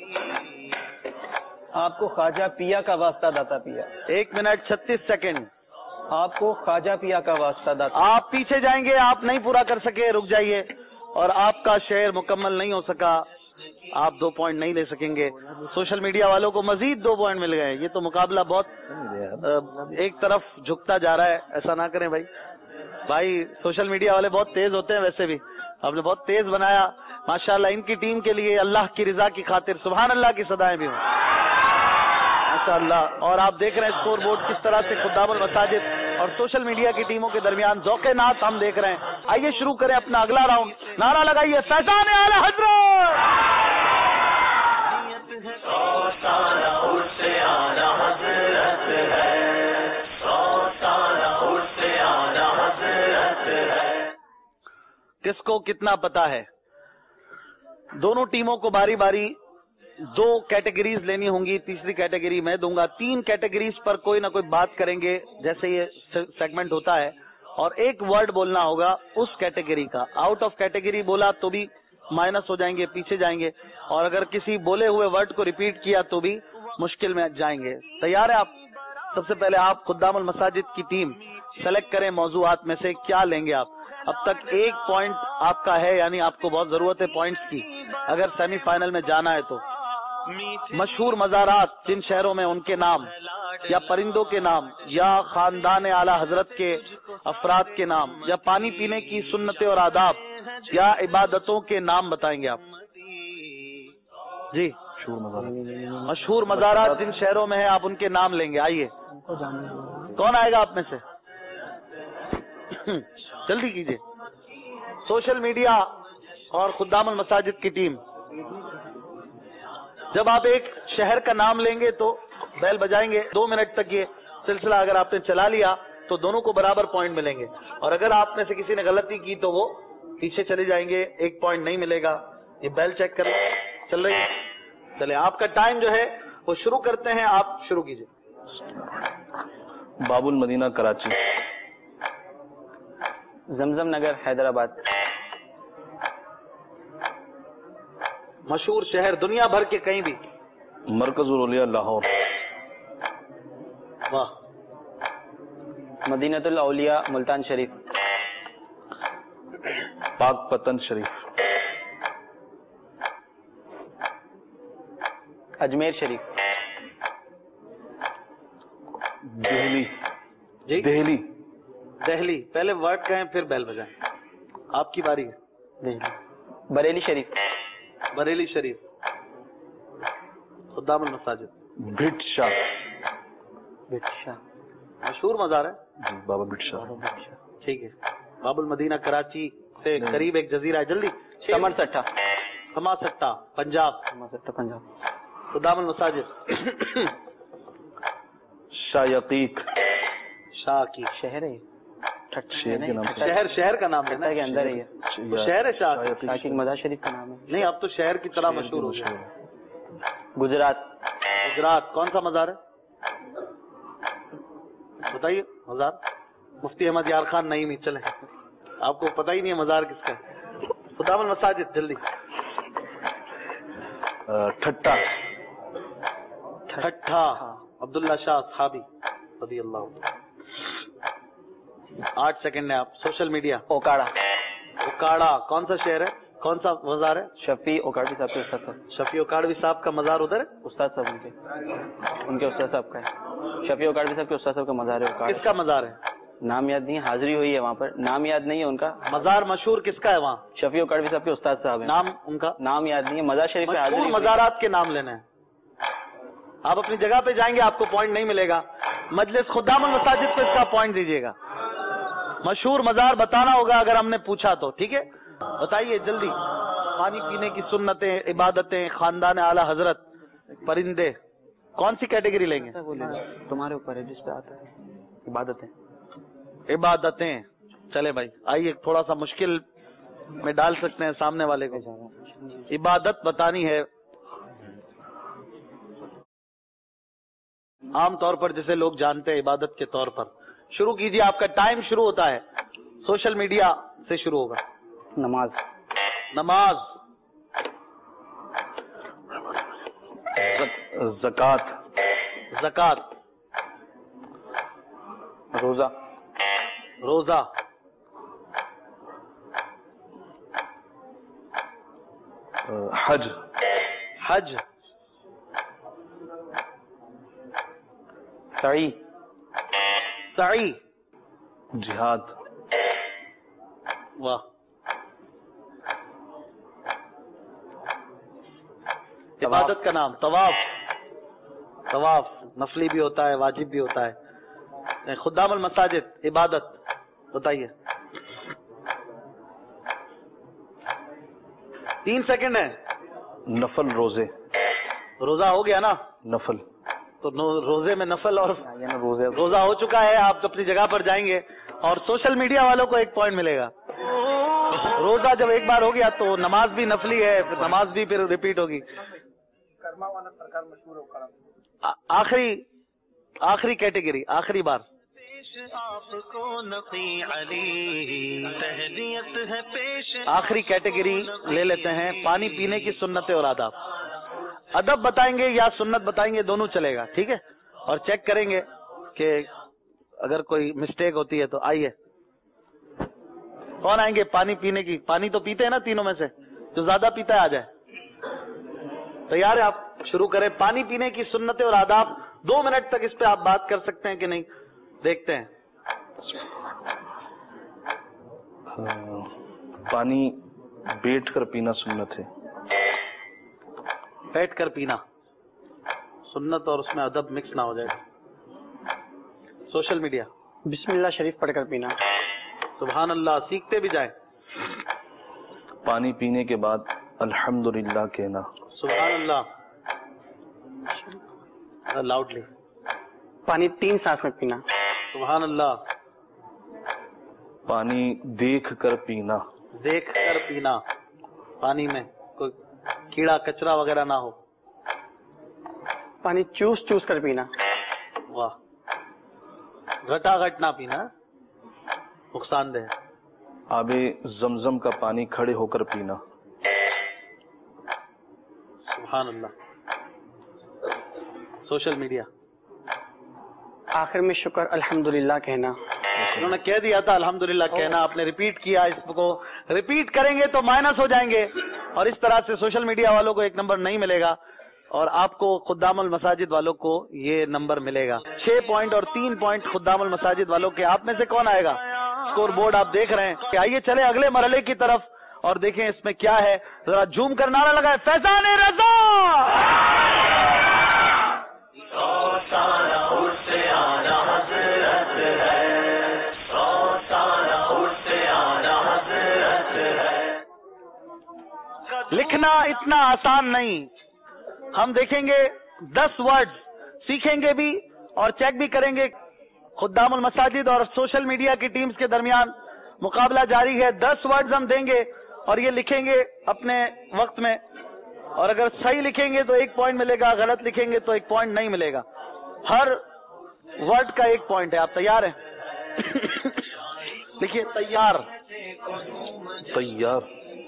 आपको खाजा पिया का वास्ता दाता पिया। 1 मिनट 36 सेकंड। आपको खाजा पिया का वास्ता दाता। आप पीछे जाएंगे, आप नहीं पूरा कर सके, रुक जाइए। और आपका शेर मुकम्मल नहीं हो सका, आप 2 पॉइंट नहीं ले सकेंगे। सोशल मीडिया वालों को मजीद 2 पॉइंट मिल गए। ये तो मुकाबला बहुत एक तरफ झुकता जा रहा है, ऐसा ना करें भाई। भाई सोशल मीडिया वाले बहुत तेज होते हैं, वैसे भी आपने बहुत तेज बनाया माशाल्लाह। इनकी टीम के लिए अल्लाह की रिजा की खातिर सुभान अल्लाह की सदाएं भी हों माशाल्लाह। और आप देख रहे हैं स्कोर बोर्ड किस तरह से खुद्दामुल मसाजिद और सोशल मीडिया की टीमों के दरमियान ज़ौक़े नात हम देख रहे हैं। आइए शुरू करें अपना अगला राउंड। नारा लगाइए, फैज़ान आला हज़रत। किसको कितना पता है? दोनों टीमों को बारी बारी 2 कैटेगरीज लेनी होंगी, तीसरी कैटेगरी मैं दूंगा। 3 कैटेगरीज पर कोई ना कोई बात करेंगे, जैसे ये सेगमेंट होता है, और एक वर्ड बोलना होगा उस कैटेगरी का। आउट ऑफ कैटेगरी बोला तो भी माइनस हो जाएंगे, पीछे जाएंगे, और अगर किसी बोले हुए वर्ड को रिपीट किया तो भी मुश्किल में जाएंगे। तैयार है आप? सबसे पहले आप खुद्दामुल मसाजिद की टीम सेलेक्ट करें मौजूआत में से क्या लेंगे आप। अब तक 1 पॉइंट आपका है, यानी आपको बहुत जरूरत है पॉइंट्स की अगर सेमीफाइनल में जाना है तो। मशहूर मज़ारात जिन शहरों में, उनके नाम, या परिंदों के नाम, या खानदान आला हजरत के अफराद के नाम, या पानी पीने की सुन्नतें और आदाब, या इबादतों के नाम बताएंगे आप जी। मशहूर मज़ारात जिन शहरों में है, आप उनके नाम लेंगे। आइए, कौन आएगा आप में से? जल्दी कीजिए। सोशल मीडिया और खुद्दामुल मसाजिद की टीम, जब आप एक शहर का नाम लेंगे तो बेल बजाएंगे। 2 मिनट तक ये सिलसिला अगर आपने चला लिया तो दोनों को बराबर पॉइंट मिलेंगे, और अगर आप में से किसी ने गलती की तो वो पीछे चले जाएंगे, 1 पॉइंट नहीं मिलेगा। ये बेल चेक कर चल रही है। चले, आपका टाइम जो है वो शुरू करते हैं, आप शुरू कीजिए। बाबुल मदीना कराची। जमजम नगर हैदराबाद। मशहूर शहर दुनिया भर के कहीं भी। मरकजुल औलिया लाहौर। वाह। मदीनतुल औलिया मुल्तान शरीफ। पाक पतन शरीफ। अजमेर शरीफ। दिल्ली। जी, दिल्ली। दिल्ली। पहले वर्ड कहें फिर बेल बजाएं। आपकी बारी है। दिल्ली। बरेली शरीफ। बरेली शरीफ। खुद्दामुल मसाजिद। भिट शाह। भिक्षा। मशहूर मज़ार है जी, बाबा भिट शाह। ठीक है। बाबुल मदीना कराची से करीब एक जजीरा है। जल्दी। समरसट्टा। समासट्टा पंजाब। समरसट्टा पंजाब। खुद्दामुल मसाजिद। शायकीक। शाह की शहर है, शहर के नाम से। शहर का नाम लेना के अंदर है ये। शहर है शाह की। शाकिर मज़ार शरीफ का नाम है। नहीं, अब तो शहर की तरह मशहूर हो गया। गुजरात। गुजरात। कौन सा मज़ार है बताइए? मज़ार मुफ्ती अहमद यार खान नईमी। चले, आपको पता ही नहीं है मज़ार किसका है। खुद्दामुल मसाजिद जल्दी। ठट्टा। ठट्ठा। अब्दुल्ला शाह साहबी रज़ी अल्लाह। 8 सेकंड है आप। Social media. ओकाड़ा। ओकाड़ा कौन सा शहर है, कौन सा मज़ार है? शफी ओकाड़वी साहब के उस्ताद साहब। शफी ओकाड़वी साहब का मज़ार उधर है? उस्ताद साहब उनके उस्ताद साहब का है। शफी ओकाड़वी साहब के उस्ताद साहब का मज़ार है ओकाड़ा। किसका मज़ार है? नाम याद नहीं, हाजिरी हुई है वहाँ पर, नाम याद नहीं है उनका। मज़ार मशहूर किसका है वहाँ? शफी ओकाड़वी साहब के उस्ताद साहब है। नाम उनका? नाम याद नहीं है। मज़ार शरीफ पे हाजिरी। मज़ारात के नाम लेने हैं। आप अपनी जगह पे जाएंगे, आपको पॉइंट नहीं मिलेगा। मजलिस खुद्दामुल मसाजिद पे इसका पॉइंट दीजिएगा। मशहूर मज़ार बताना होगा अगर हमने पूछा तो। ठीक है, बताइए जल्दी। पानी पीने की सुन्नतें, इबादतें, खानदान आला हजरत, परिंदे, कौन सी कैटेगरी लेंगे? तुम्हारे ऊपर है जिस पे आता है। इबादतें। इबादतें। चले भाई, आइए थोड़ा सा मुश्किल में डाल सकते हैं सामने वाले को। इबादत बतानी है। आम तौर पर जिसे लोग जानते हैं इबादत के तौर पर। शुरू कीजिए, आपका टाइम शुरू होता है। سوشل میڈیا سے شروع ہوگا. نماز. نماز. زکات. زکات. روزہ. روزہ. حج. حج. سعی. سعی. جہاد. واہ. عبادت کا نام طواف. طواف نفلی بھی ہوتا ہے, واجب بھی ہوتا ہے. خدام المساجد عبادت بتائیے. 3 سیکنڈ ہے. نفل روزے. روزہ ہو گیا نا. نفل تو روزے میں نفل اور روزے. روزہ ہو چکا ہے. آپ اپنی جگہ پر جائیں گے اور سوشل میڈیا والوں کو 1 پوائنٹ ملے گا. روزہ جب ایک بار ہو گیا تو نماز بھی نفلی ہے, پھر نماز بھی پھر ریپیٹ ہوگی. آخری کیٹیگری, آخری بار. آخری کیٹیگری لے لیتے ہیں پانی پینے کی سنتیں اور آداب. ادب بتائیں گے یا سنت بتائیں گے, دونوں چلے گا, ٹھیک ہے. اور چیک کریں گے کہ اگر کوئی مسٹیک ہوتی ہے تو آئیے. کون آئیں گے پانی پینے کی؟ پانی تو پیتے ہیں نا تینوں میں سے, جو زیادہ پیتا ہے آ جائے. تیار ہے آپ؟ شروع کریں. پانی پینے کی سنتیں اور آداب. 2 منٹ تک اس پہ آپ بات کر سکتے ہیں کہ نہیں, دیکھتے ہیں. پانی بیٹھ کر پینا سنت ہے. بیٹھ کر پینا سنت, اور اس میں ادب مکس نہ ہو جائے. Social media. بسم اللہ شریف پڑھ کر پینا. سبحان اللہ, سیکھتے بھی جائیں. پانی پینے کے بعد الحمدللہ کہنا. سبحان اللہ. لاؤڈلی. پانی 3 سانس میں پینا. سبحان اللہ. پانی دیکھ کر پینا. دیکھ کر پینا, پانی میں کوئی کیڑا کچرا وغیرہ نہ ہو. پانی چوس کر پینا. واہ. گھٹا گھٹ نہ پینا, نقصان دہ. آب زمزم کا پانی کھڑے ہو کر پینا. سبحان اللہ. Social media. آخر میں شکر الحمدللہ کہنا. انہوں نے کہہ دیا تھا الحمدللہ کہنا, آپ نے ریپیٹ کیا. اس کو ریپیٹ کریں گے تو مائنس ہو جائیں گے, اور اس طرح سے سوشل میڈیا والوں کو 1 نمبر نہیں ملے گا, اور آپ کو خدام المساجد والوں کو یہ نمبر ملے گا. 6 پوائنٹ اور 3 پوائنٹ خدام المساجد والوں کے. آپ میں سے کون آئے گا؟ اسکور بورڈ آپ دیکھ رہے ہیں. کہ آئیے چلے اگلے مرحلے کی طرف اور دیکھیں اس میں کیا ہے. ذرا جھوم کر نعرہ لگائے, فیضان رضا. لکھنا اتنا آسان نہیں. ہم دیکھیں گے 10 ورڈ سیکھیں گے بھی اور چیک بھی کریں گے. خدام المساجد اور سوشل میڈیا کی ٹیمز کے درمیان مقابلہ جاری ہے. 10 ورڈز ہم دیں گے اور یہ لکھیں گے اپنے وقت میں, اور اگر صحیح لکھیں گے تو 1 پوائنٹ ملے گا, غلط لکھیں گے تو 1 پوائنٹ نہیں ملے گا. ہر ورڈ کا 1 پوائنٹ ہے. آپ تیار ہیں؟ لکھیے تیار. تیار.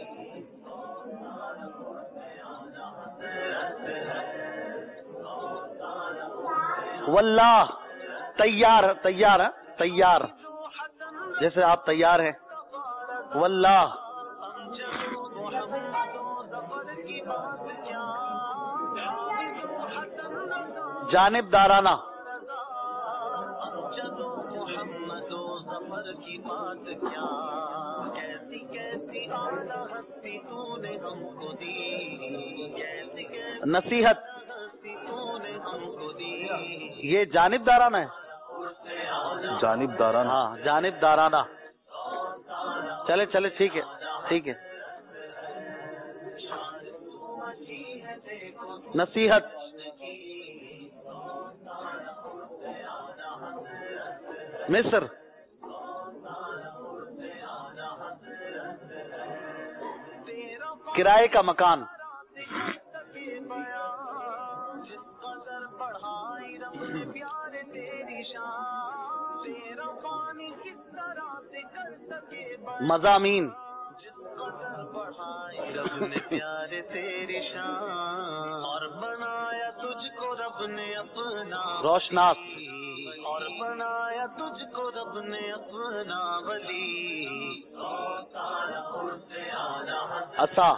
واللہ. تیار. تیار ہے, تیار جیسے آپ تیار ہیں. واللہ. جانبدارانہ. نصیحت. یہ جانبدارانہ ہے. جانبدارانہ. ہاں جانبدارانہ. چلے چلے ٹھیک ہے, ٹھیک ہے. نصیحت. مصر. کرائے کا مکان. مضامین رب نے پیارے تیری شان اور بنایا تجھ کو رب نے اپنا روشناس اور بنایا تجھ کو رب نے اپنا ولی عصا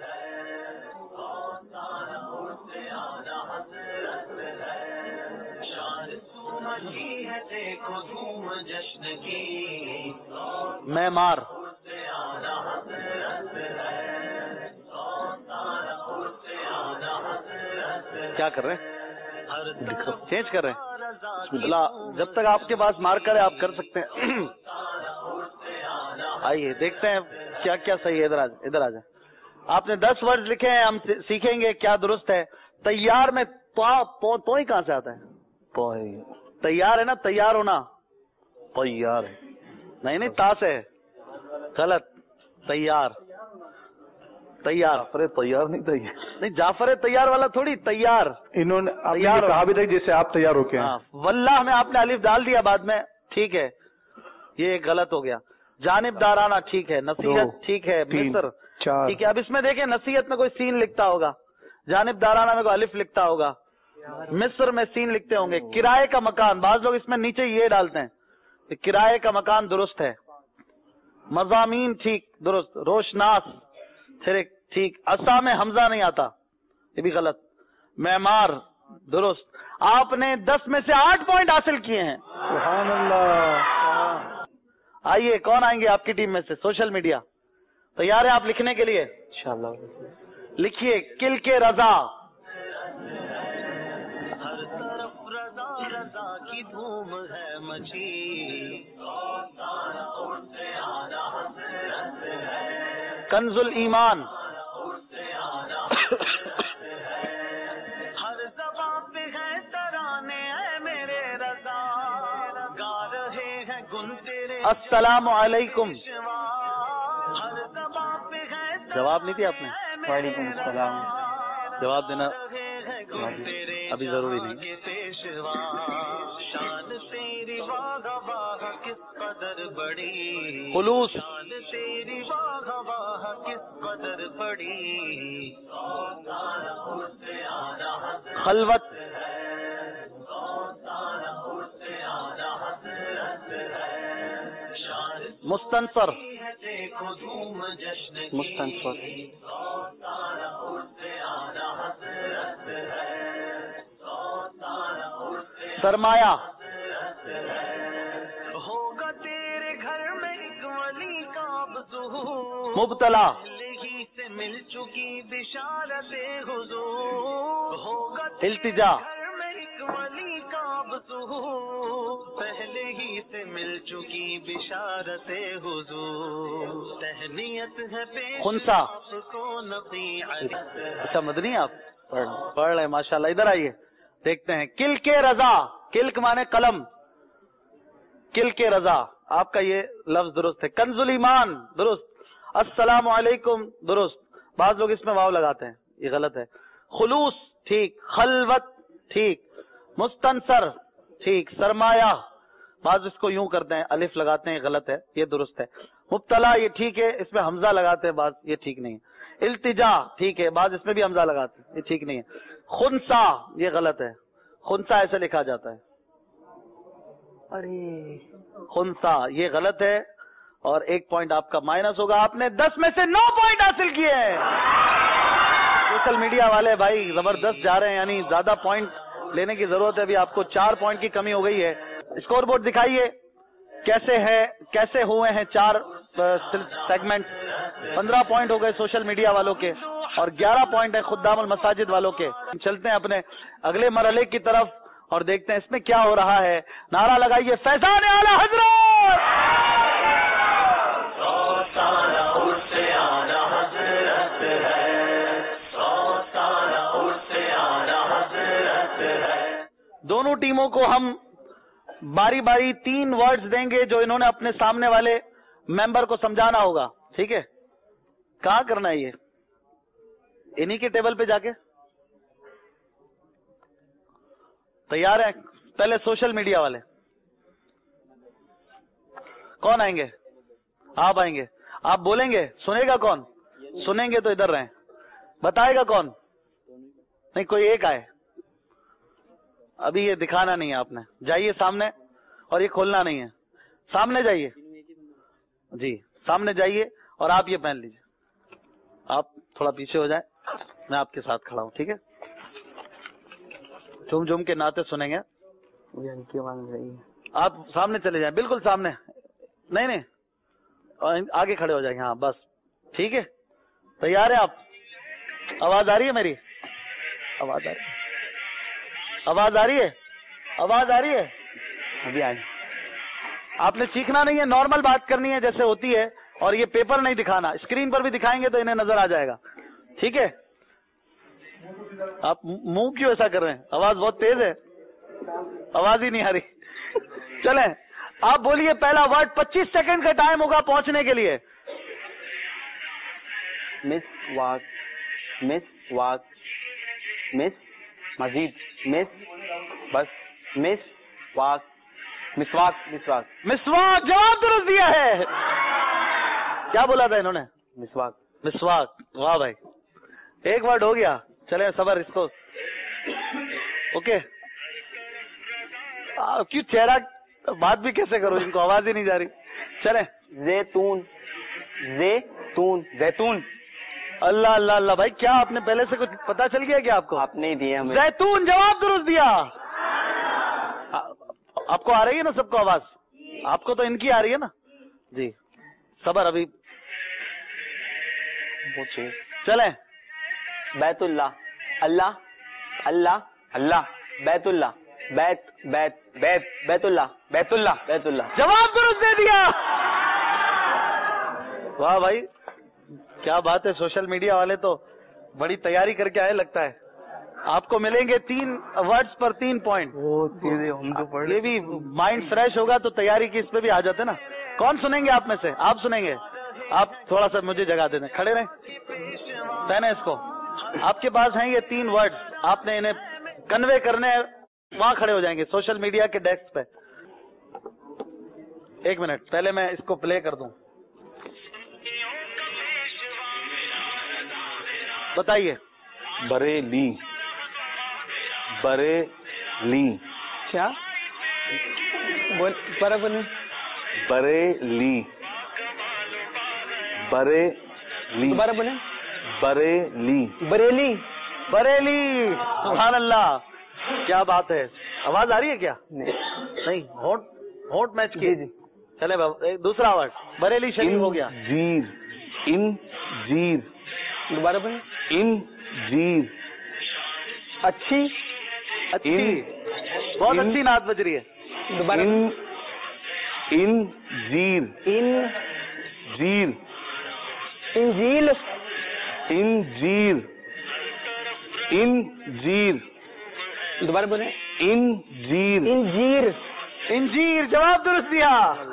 ہے دیکھو دھوم جشن کی معمار کیا کر رہے ہیں چینج کر رہے ہیں اللہ جب تک آپ کے پاس مارکر ہے آپ کر سکتے ہیں آئیے دیکھتے ہیں کیا کیا صحیح ہے ادھر آ جائیں آپ نے 10 ورڈ لکھے ہیں ہم سیکھیں گے کیا درست ہے تیار میں تو ہی کہاں سے آتا ہے تیار ہے نا تیار ہونا تیار ہے نہیں تا سے غلط تیار جعفر تیار نہیں جعفر تیار والا تھوڑی تیار انہوں نے کہا بھی تھا جیسے آپ تیار ہو کے واللہ میں آپ نے الف ڈال دیا بعد میں ٹھیک ہے یہ غلط ہو گیا جانب دارانہ ٹھیک ہے نصیحت ٹھیک ہے مصر ٹھیک ہے اب اس میں دیکھیں نصیحت میں کوئی سین لکھتا ہوگا جانب دارانہ میں کوئی الف لکھتا ہوگا مصر میں سین لکھتے ہوں گے کرائے کا مکان بعض لوگ اس میں نیچے یہ ڈالتے ہیں کہ کرائے کا مکان درست ہے مضامین ٹھیک درست روشناس ٹھیک عصا میں حمزہ نہیں آتا یہ بھی غلط معمار درست آپ نے 10 میں سے 8 پوائنٹ حاصل کیے ہیں سبحان اللہ آئیے کون آئیں گے آپ کی ٹیم میں سے سوشل میڈیا تیار ہے آپ لکھنے کے لیے انشاءاللہ لکھیے کل کے رضا ہر طرف رضا رضا کی دھوم ہے مچی کنز الایمان ہر زباں پہ ہے ترانے اے میرے رضا گا رہے ہیں گن تیرے السلام علیکم ہر زباں پہ ہے جواب نہیں دیا آپ نے وعلیکم السلام جواب دینا ابھی ضروری نہیں پیشوا شان تیری واہ واہ کس قدر بڑی خلوص شان تیری واہ واہ کس قدر بڑی خلوت مستنصر دیکھو دھوم جشن مستنصر سرمایہ ہوگا تیرے گھر میں ایک ولی کا ظہور مبتلا پہلے ہی سے مل چکی بشارت حضور ہوگا التجا گھر میں ایک ولی کا ظہور پہلے ہی سے مل چکی بشارت حضور تہنیت ہے پیش خنسا آپ کو نصیحت اچھا مدنی آپ پڑھ رہے ہیں ماشاءاللہ ادھر آئیے دیکھتے ہیں کل کے رضا کلک مانے قلم کل کے رضا آپ کا یہ لفظ درست ہے کنز الایمان درست السلام علیکم درست بعض لوگ اس میں واو لگاتے ہیں یہ غلط ہے خلوص ٹھیک خلوت ٹھیک مستنصر ٹھیک سرمایہ بعض اس کو یوں کرتے ہیں الف لگاتے ہیں غلط ہے یہ درست ہے مبتلا یہ ٹھیک ہے اس میں حمزہ لگاتے ہیں بعض یہ ٹھیک نہیں ہے التجا ٹھیک ہے بعض اس میں بھی حمزہ لگاتے ہیں یہ ٹھیک نہیں ہے خنسا یہ غلط ہے خنسا ایسے لکھا جاتا ہے خنسا یہ غلط ہے اور 1 پوائنٹ آپ کا مائنس ہوگا آپ نے 10 میں سے 9 پوائنٹ حاصل کیے ہیں سوشل میڈیا والے بھائی زبردست جا رہے ہیں یعنی زیادہ پوائنٹ لینے کی ضرورت ہے ابھی آپ کو 4 پوائنٹ کی کمی ہو گئی ہے اسکور بورڈ دکھائیے کیسے ہوئے ہیں 4 سیگمنٹ 15 پوائنٹ ہو گئے سوشل میڈیا والوں کے اور 11 پوائنٹ ہے خدام المساجد والوں کے چلتے ہیں اپنے اگلے مرحلے کی طرف اور دیکھتے ہیں اس میں کیا ہو رہا ہے نعرہ لگائیے فیضان اعلی حضرت دونوں ٹیموں کو ہم باری باری 3 ورڈز دیں گے جو انہوں نے اپنے سامنے والے ممبر کو سمجھانا ہوگا ٹھیک ہے کہاں کرنا ہے یہ انہی کے ٹیبل پہ جا کے تیار ہیں پہلے سوشل میڈیا والے کون آئیں گے آپ آئیں گے, آپ بولیں گے, سنے گا کون؟ سنیں گے تو ادھر رہیں, بتائے گا کون؟ نہیں, کوئی ایک آئے. ابھی یہ دکھانا نہیں ہے آپ نے, جائیے سامنے, اور یہ کھولنا نہیں ہے, سامنے جائیے. جی سامنے جائیے, اور آپ یہ پہن لیجیے. آپ تھوڑا پیچھے ہو جائیں, میں آپ کے ساتھ کھڑا ہوں, ٹھیک ہے؟ جھوم جھوم کے نعتیں سنیں گے. آپ سامنے چلے جائیں, بالکل سامنے, نہیں نہیں آگے کھڑے ہو جائیں گے. ہاں بس ٹھیک ہے, تیار ہیں آپ؟ آواز آ رہی ہے میری؟ آواز آ رہی ہے؟ آواز آ رہی ہے؟ آواز آ رہی ہے؟ ابھی آئی. آپ نے سیکھنا نہیں ہے, نارمل بات کرنی ہے جیسے ہوتی ہے, اور یہ پیپر نہیں دکھانا, اسکرین پر بھی دکھائیں گے تو انہیں نظر آ جائے گا, ٹھیک ہے؟ آپ منہ کیوں ایسا کر رہے ہیں؟ آواز بہت تیز ہے, آواز ہی نہیں آ رہی. چلیں آپ بولیے پہلا ورڈ, 25 سیکنڈ کا ٹائم ہوگا پہنچنے کے لیے. مس واک, مس واک, مس مزید, مس بس, مس واک, مسواک, مسواک, مسواک. جواب درست دیا ہے. کیا بولا تھا انہوں نے؟ مسواک. مسواک. واہ بھائی, ایک ورڈ ہو گیا. چلے صبر, اس کو اوکے. کیوں چہرہ, بات بھی کیسے کرو جن کو آواز ہی نہیں جا رہی. چلے زیتون, زیتون, زیتون. اللہ اللہ اللہ بھائی, کیا آپ نے پہلے سے کچھ پتا چل گیا کیا آپ کو؟ آپ نے دیا ہمیں. زیتون. جواب درست دیا. آپ کو آ رہی ہے نا سب کو آواز؟ آپ کو تو ان کی آ رہی ہے نا. جی صبر, ابھی چلیں. بیت اللہ, اللہ, اللہ, اللہ, بیت اللہ, بیت, بیت, بیت, بیت اللہ, بیت اللہ, بیت اللہ. جواب درست دے دیا. واہ بھائی, کیا بات ہے. سوشل میڈیا والے تو بڑی تیاری کر کے آئے لگتا ہے. آپ کو ملیں گے 3 ورڈز پر 3 پوائنٹ. یہ بھی مائنڈ فریش ہوگا تو تیاری کی اس پہ بھی آ جاتے نا. کون سنیں گے آپ میں سے؟ آپ سنیں گے. آپ تھوڑا سا مجھے جگہ دے دیں, کھڑے رہیں, پہنے اس کو. آپ کے پاس ہیں یہ 3 ورڈز, آپ نے انہیں کنوے کرنے, وہاں کھڑے ہو جائیں گے سوشل میڈیا کے ڈیسک پہ. 1 منٹ, پہلے میں اس کو پلے کر دوں. بتائیے. بریلی, بریلی. کیا بولے؟ بریلی, بریلی. دوبارہ بولے. بریلی, بریلی, بریلی. سبحان اللہ, کیا بات ہے. آواز آ رہی ہے کیا؟ نہیں, ہونٹ میچ کی. چلے دوسرا ورڈ, بریلی شریف ہو گیا. انجیر, انجیر. دوبارہ بولے. انجیر. اچھی, اچھی, بہت اچھی نعت بج رہی ہے. دوبارہ. انجیر, انجیر. انجیل, انجیر, انجیر. دوبارہ بولے. انجیر, انجیر, انجیر. جواب درست دیا.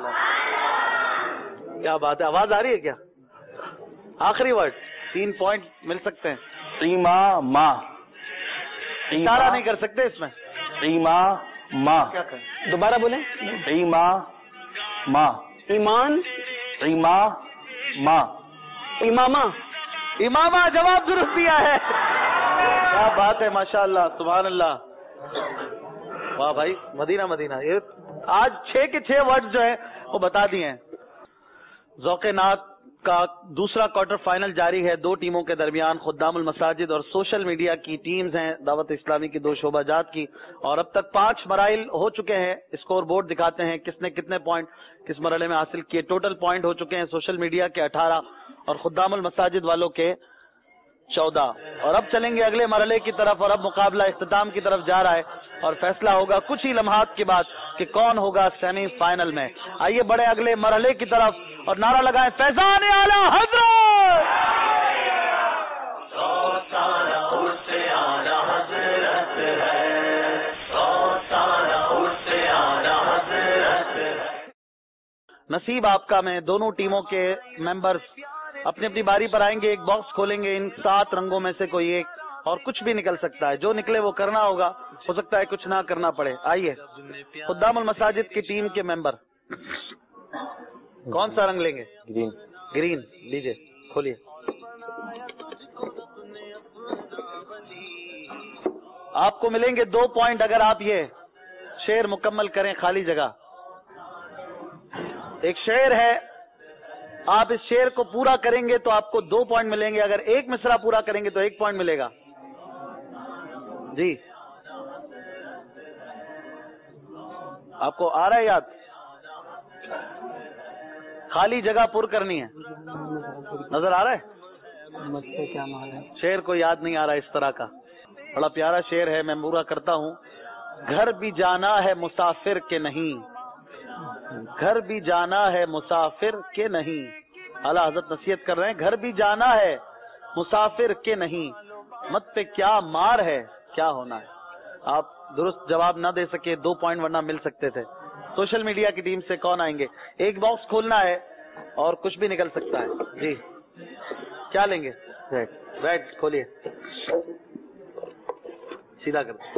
کیا بات ہے. آواز آ رہی ہے کیا؟ آخری ورڈ, 3 پوائنٹ مل سکتے ہیں. امامہ, اشارہ نہیں کر سکتے اس میں. امامہ. کیا کریں؟ دوبارہ بولے. امامہ, ایمان, امامہ, امامہ, امامہ. جواب درست دیا ہے. کیا بات ہے, ماشاء اللہ, سبحان اللہ. واہ بھائی, مدینہ مدینہ. یہ آج 6 کے 6 ورڈ جو ہیں وہ بتا دیے ہیں. ذوق نعت کا دوسرا کوارٹر فائنل جاری ہے. 2 ٹیموں کے درمیان خدام المساجد اور سوشل میڈیا کی ٹیمز ہیں, دعوت اسلامی کی 2 شعبہ جات کی, اور اب تک 5 مراحل ہو چکے ہیں. اسکور بورڈ دکھاتے ہیں کس نے کتنے پوائنٹ کس مرحلے میں حاصل کیے. ٹوٹل پوائنٹ ہو چکے ہیں سوشل میڈیا کے 18 اور خدام المساجد والوں کے 14. اور اب چلیں گے اگلے مرحلے کی طرف, اور اب مقابلہ اختتام کی طرف جا رہا ہے, اور فیصلہ ہوگا کچھ ہی لمحات کے بعد کہ کون ہوگا سیمی فائنل میں. آئیے بڑے اگلے مرحلے کی طرف, اور نعرہ لگائیں فیضان اعلی حضرت. نصیب آپ کا میں دونوں ٹیموں کے ممبرز اپنی اپنی باری پر آئیں گے. ایک باکس کھولیں گے, ان 7 رنگوں میں سے کوئی ایک, اور کچھ بھی نکل سکتا ہے. جو نکلے وہ کرنا ہوگا, ہو سکتا ہے کچھ نہ کرنا پڑے. آئیے خدام المساجد کی ٹیم کے ممبر. کون سا رنگ لیں گے؟ گرین. گرین. لیجیے کھولیے. آپ کو ملیں گے 2 پوائنٹ اگر آپ یہ شعر مکمل کریں. خالی جگہ ایک شعر ہے, آپ اس شعر کو پورا کریں گے تو آپ کو 2 پوائنٹ ملیں گے. اگر ایک مصرع پورا کریں گے تو 1 پوائنٹ ملے گا. جی آپ کو آ رہا ہے یاد؟ خالی جگہ پر کرنی ہے. نظر آ رہا ہے؟ کیا مال ہے؟ شعر کو یاد نہیں آ رہا اس طرح کا. بڑا پیارا شعر ہے, میں پورا کرتا ہوں. گھر بھی جانا ہے مسافر کے نہیں, گھر بھی جانا ہے مسافر کے نہیں. اعلیٰ حضرت نصیحت کر رہے ہیں, گھر بھی جانا ہے مسافر کے نہیں, مت پہ کیا مار ہے کیا ہونا ہے. آپ درست جواب نہ دے سکے 2 پوائنٹ ورنہ مل سکتے تھے. سوشل میڈیا کی ٹیم سے کون آئیں گے؟ ایک باکس کھولنا ہے اور کچھ بھی نکل سکتا ہے. جی کیا لیں گے؟ ریڈ. کھولیے, سیدھا کر.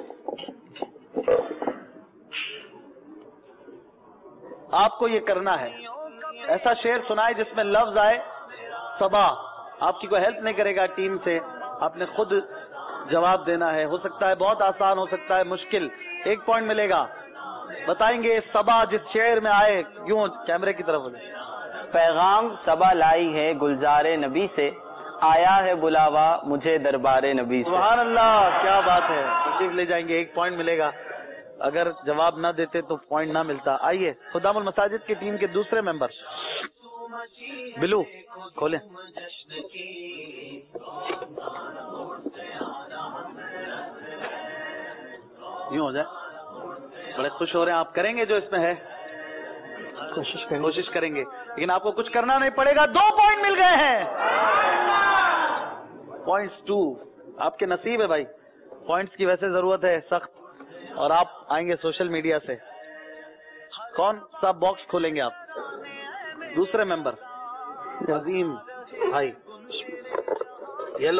آپ کو یہ کرنا ہے, ایسا شعر سنائے جس میں لفظ آئے صبا. آپ کی کوئی ہیلپ نہیں کرے گا ٹیم سے, آپ نے خود جواب دینا ہے. ہو سکتا ہے بہت آسان, ہو سکتا ہے مشکل. 1 پوائنٹ ملے گا. بتائیں گے صبا جس شعر میں آئے. کیوں کیمرے کی طرف ہو جائے. پیغام صبا لائی ہے گلزار نبی سے, آیا ہے بلاوا مجھے دربار نبی سے. سبحان اللہ, کیا بات ہے. تشریف لے جائیں گے, 1 پوائنٹ ملے گا. اگر جواب نہ دیتے تو پوائنٹ نہ ملتا. آئیے خدام المساجد کی ٹیم کے دوسرے ممبر بلو کھولیں. یوں ہو جائے. بڑے خوش ہو رہے ہیں آپ. کریں گے جو اس میں ہے؟ کوشش کریں گے, لیکن آپ کو کچھ کرنا نہیں پڑے گا. 2 پوائنٹ مل گئے ہیں. پوائنٹس 2 آپ کے نصیب ہے بھائی. پوائنٹس کی ویسے ضرورت ہے سخت, اور آپ آئیں گے سوشل میڈیا سے. کون سا باکس کھولیں گے آپ؟ دوسرے ممبر عظیم بھائی. یلو.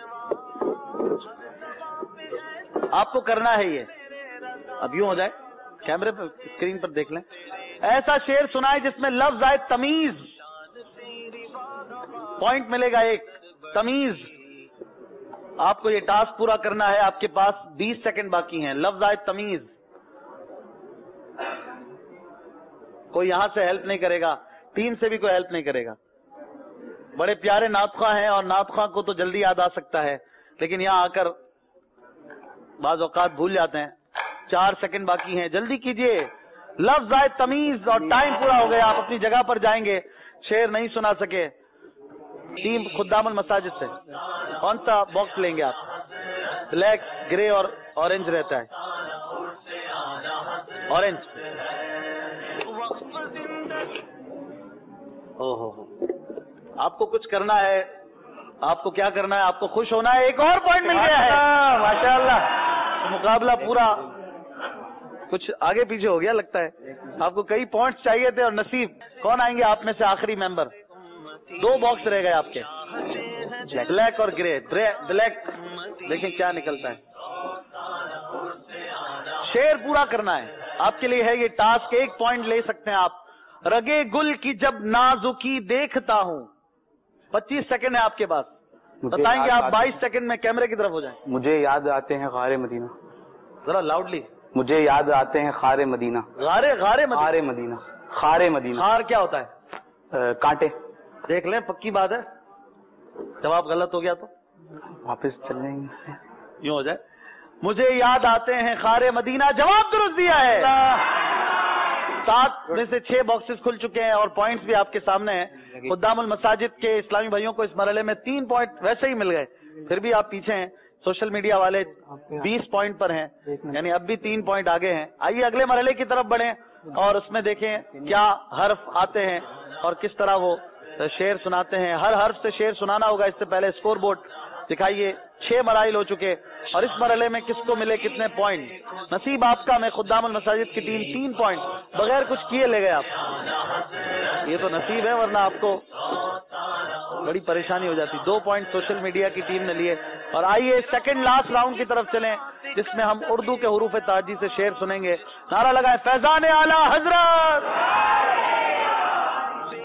آپ کو کرنا ہے یہ. اب یوں ہو جائے, کیمرے پہ اسکرین پر دیکھ لیں. ایسا شعر سنائے جس میں لفظ آئے تمیز. پوائنٹ ملے گا 1. تمیز. آپ کو یہ ٹاسک پورا کرنا ہے. آپ کے پاس 20 سیکنڈ باقی ہیں. لفظ آئے تمیز. کوئی یہاں سے ہیلپ نہیں کرے گا, ٹیم سے بھی کوئی ہیلپ نہیں کرے گا. بڑے پیارے نعت خواں ہیں, اور نعت خواں کو تو جلدی یاد آ سکتا ہے, لیکن یہاں آ کر بعض اوقات بھول جاتے ہیں. 4 سیکنڈ باقی ہیں, جلدی کیجئے. لفظ آئے تمیز اور ٹائم پورا ہو گیا. آپ اپنی جگہ پر جائیں گے. شعر نہیں سنا سکے. ٹیم خدام المساجد سے کون سا باکس لیں گے آپ؟ بلیک, گرے اور اورنج رہتا ہے. اورنج. آپ کو کچھ کرنا ہے. آپ کو کیا کرنا ہے؟ آپ کو خوش ہونا ہے. 1 اور پوائنٹ مل گیا ہے. ماشاءاللہ, مقابلہ پورا کچھ آگے پیچھے ہو گیا لگتا ہے. آپ کو کئی پوائنٹس چاہیے تھے اور نصیب. کون آئیں گے آپ میں سے آخری ممبر؟ 2 باکس رہ گئے آپ کے, بلیک اور گرے. بلیک دیکھیں کیا نکلتا ہے. شعر پورا کرنا ہے. آپ کے لیے ہے یہ ٹاسک. 1 پوائنٹ لے سکتے ہیں آپ. رگے گل کی جب نازکی دیکھتا ہوں. 25 سیکنڈ ہے آپ کے پاس. بتائیں گے آپ 22 سیکنڈ میں. کیمرے کی طرف ہو جائیں. مجھے یاد آتے ہیں غار مدینہ. ذرا لاؤڈلی. مجھے یاد آتے ہیں خار مدینہ. غار مدینہ. خار مدینہ. خار کیا ہوتا ہے؟ کانٹے. دیکھ لیں, پکی بات ہے. جواب غلط ہو گیا تو واپس چل جائیں گے. یوں ہو جائے. مجھے یاد آتے ہیں خار مدینہ. جواب درست دیا ہے. 7 میں سے 6 باکسز کھل چکے ہیں اور پوائنٹس بھی آپ کے سامنے ہیں. خدام المساجد کے اسلامی بھائیوں کو اس مرحلے میں 3 پوائنٹ ویسے ہی مل گئے, پھر بھی آپ پیچھے ہیں. سوشل میڈیا والے 20 پوائنٹ پر ہیں, یعنی اب بھی 3 پوائنٹ آگے ہیں. آئیے اگلے مرحلے کی طرف بڑھیں اور اس میں دیکھیں کیا حرف آتے ہیں اور کس طرح وہ شعر سناتے ہیں. ہر حرف سے شعر سنانا ہوگا. اس سے پہلے اسکور بورڈ دکھائیے. 6 مراحل ہو چکے اور اس مرحلے میں کس کو ملے کتنے پوائنٹ. نصیب آپ کا. میں خدام المساجد کی ٹیم 3 پوائنٹ بغیر کچھ کیے لے گئے آپ. یہ تو نصیب ہے, ورنہ آپ کو بڑی پریشانی ہو جاتی. 2 پوائنٹ سوشل میڈیا کی ٹیم نے لیے. اور آئیے سیکنڈ لاسٹ راؤنڈ کی طرف چلیں, جس میں ہم اردو کے حروف تہجی سے شعر سنیں گے. نعرہ لگائیں, فیضان اعلی حضرت.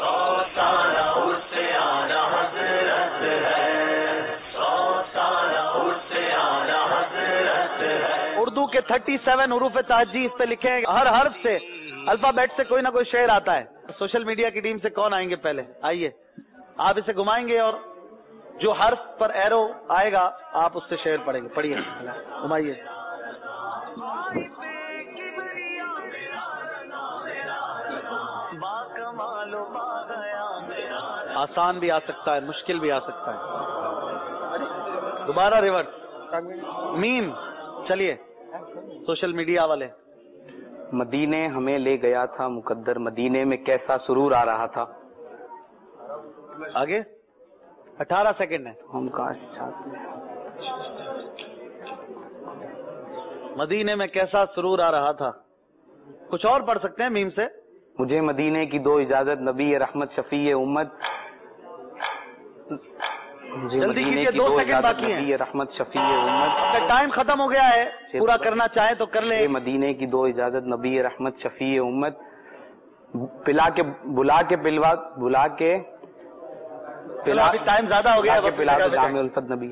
100 साला उससे आला हजरत है, 100 साला उससे आला हजरत है। اردو کے 37 حروف تہجی اس پہ لکھے ہیں، ہر حرف سے الفابیٹ سے کوئی نہ کوئی شعر آتا ہے. سوشل میڈیا کی ٹیم سے کون آئیں گے پہلے؟ آئیے، آپ اسے گھمائیں گے اور جو حرف پر ایرو آئے گا آپ اس سے شعر پڑھیں گے. پڑھیے، گھمائیے. آسان بھی آ سکتا ہے، مشکل بھی آ سکتا ہے. دوبارہ ریورس. میم. چلیے سوشل میڈیا والے. مدینے ہمیں لے گیا تھا مقدر، مدینے میں کیسا سرور آ رہا تھا. آگے 18 سیکنڈ ہے. ہم کاش چاہتے ہیں مدینے میں کیسا سرور آ رہا تھا. کچھ اور پڑھ سکتے ہیں میم سے. مجھے مدینے کی دو اجازت نبی رحمت شفیع امت. جلدی کیجیے، 2 سیکنڈ باقی ہیں. نبی رحمت شفیع امت. ٹائم ختم ہو گیا ہے، پورا کرنا چاہیں تو کر لیں. مدینے کی دو اجازت نبی رحمت شفیع امت. پلا کے بلا کے پلوا بلا کے پلا. ٹائم زیادہ ہو گیا. پلا کے جامع الفت نبی.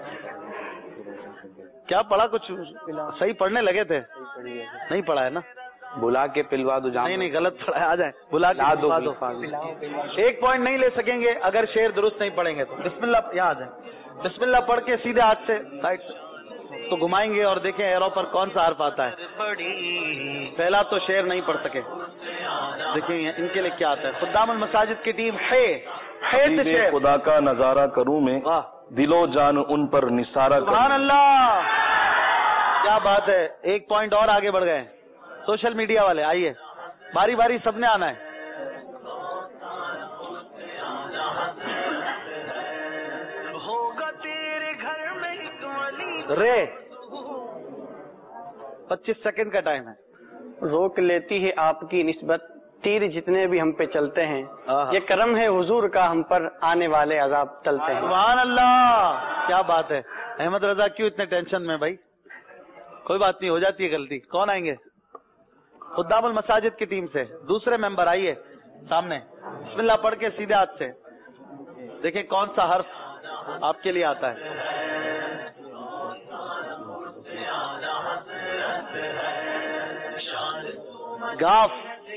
کیا پڑھا؟ کچھ صحیح پڑھنے لگے تھے، نہیں پڑھا ہے نا. بلا کے پلوا دو جامع. نہیں غلط پڑھا ہے. آ جائیں. بلا کے پلوا دو. 1 پوائنٹ نہیں لے سکیں گے اگر شعر درست نہیں پڑھیں گے تو. بسم اللہ. یہاں آ جائیں. بسم اللہ پڑھ کے سیدھے ہاتھ سے سائڈ سے تو گھمائیں گے اور دیکھیں ایرو پر کون سا حرف آتا ہے. پہلا تو شعر نہیں پڑھ سکے. دیکھیں ان کے لیے کیا آتا ہے. خدام المساجد کی ٹیم ہے سے شعر. خدا کا نظارہ کروں میں، دل و جان ان پر نثارہ کروں. سبحان اللہ، کیا بات ہے. 1 پوائنٹ اور آگے بڑھ گئے. سوشل میڈیا والے آئیے، باری باری سب نے آنا ہے. رے 25 سیکنڈ کا ٹائم ہے. روک لیتی ہے آپ کی نسبت تیر جتنے بھی ہم پہ چلتے ہیں. یہ کرم ہے حضور کا ہم پر آنے والے عذاب ٹلتے ہیں. سبحان اللہ، کیا بات ہے. احمد رضا کیوں اتنے ٹینشن میں بھائی؟ کوئی بات نہیں، ہو جاتی ہے غلطی. کون آئیں گے؟ خدام المساجد کی ٹیم سے دوسرے ممبر آئیے سامنے. بسم اللہ پڑھ کے سیدھے ہاتھ سے دیکھیں کون سا حرف آپ کے لیے آتا ہے. گاف.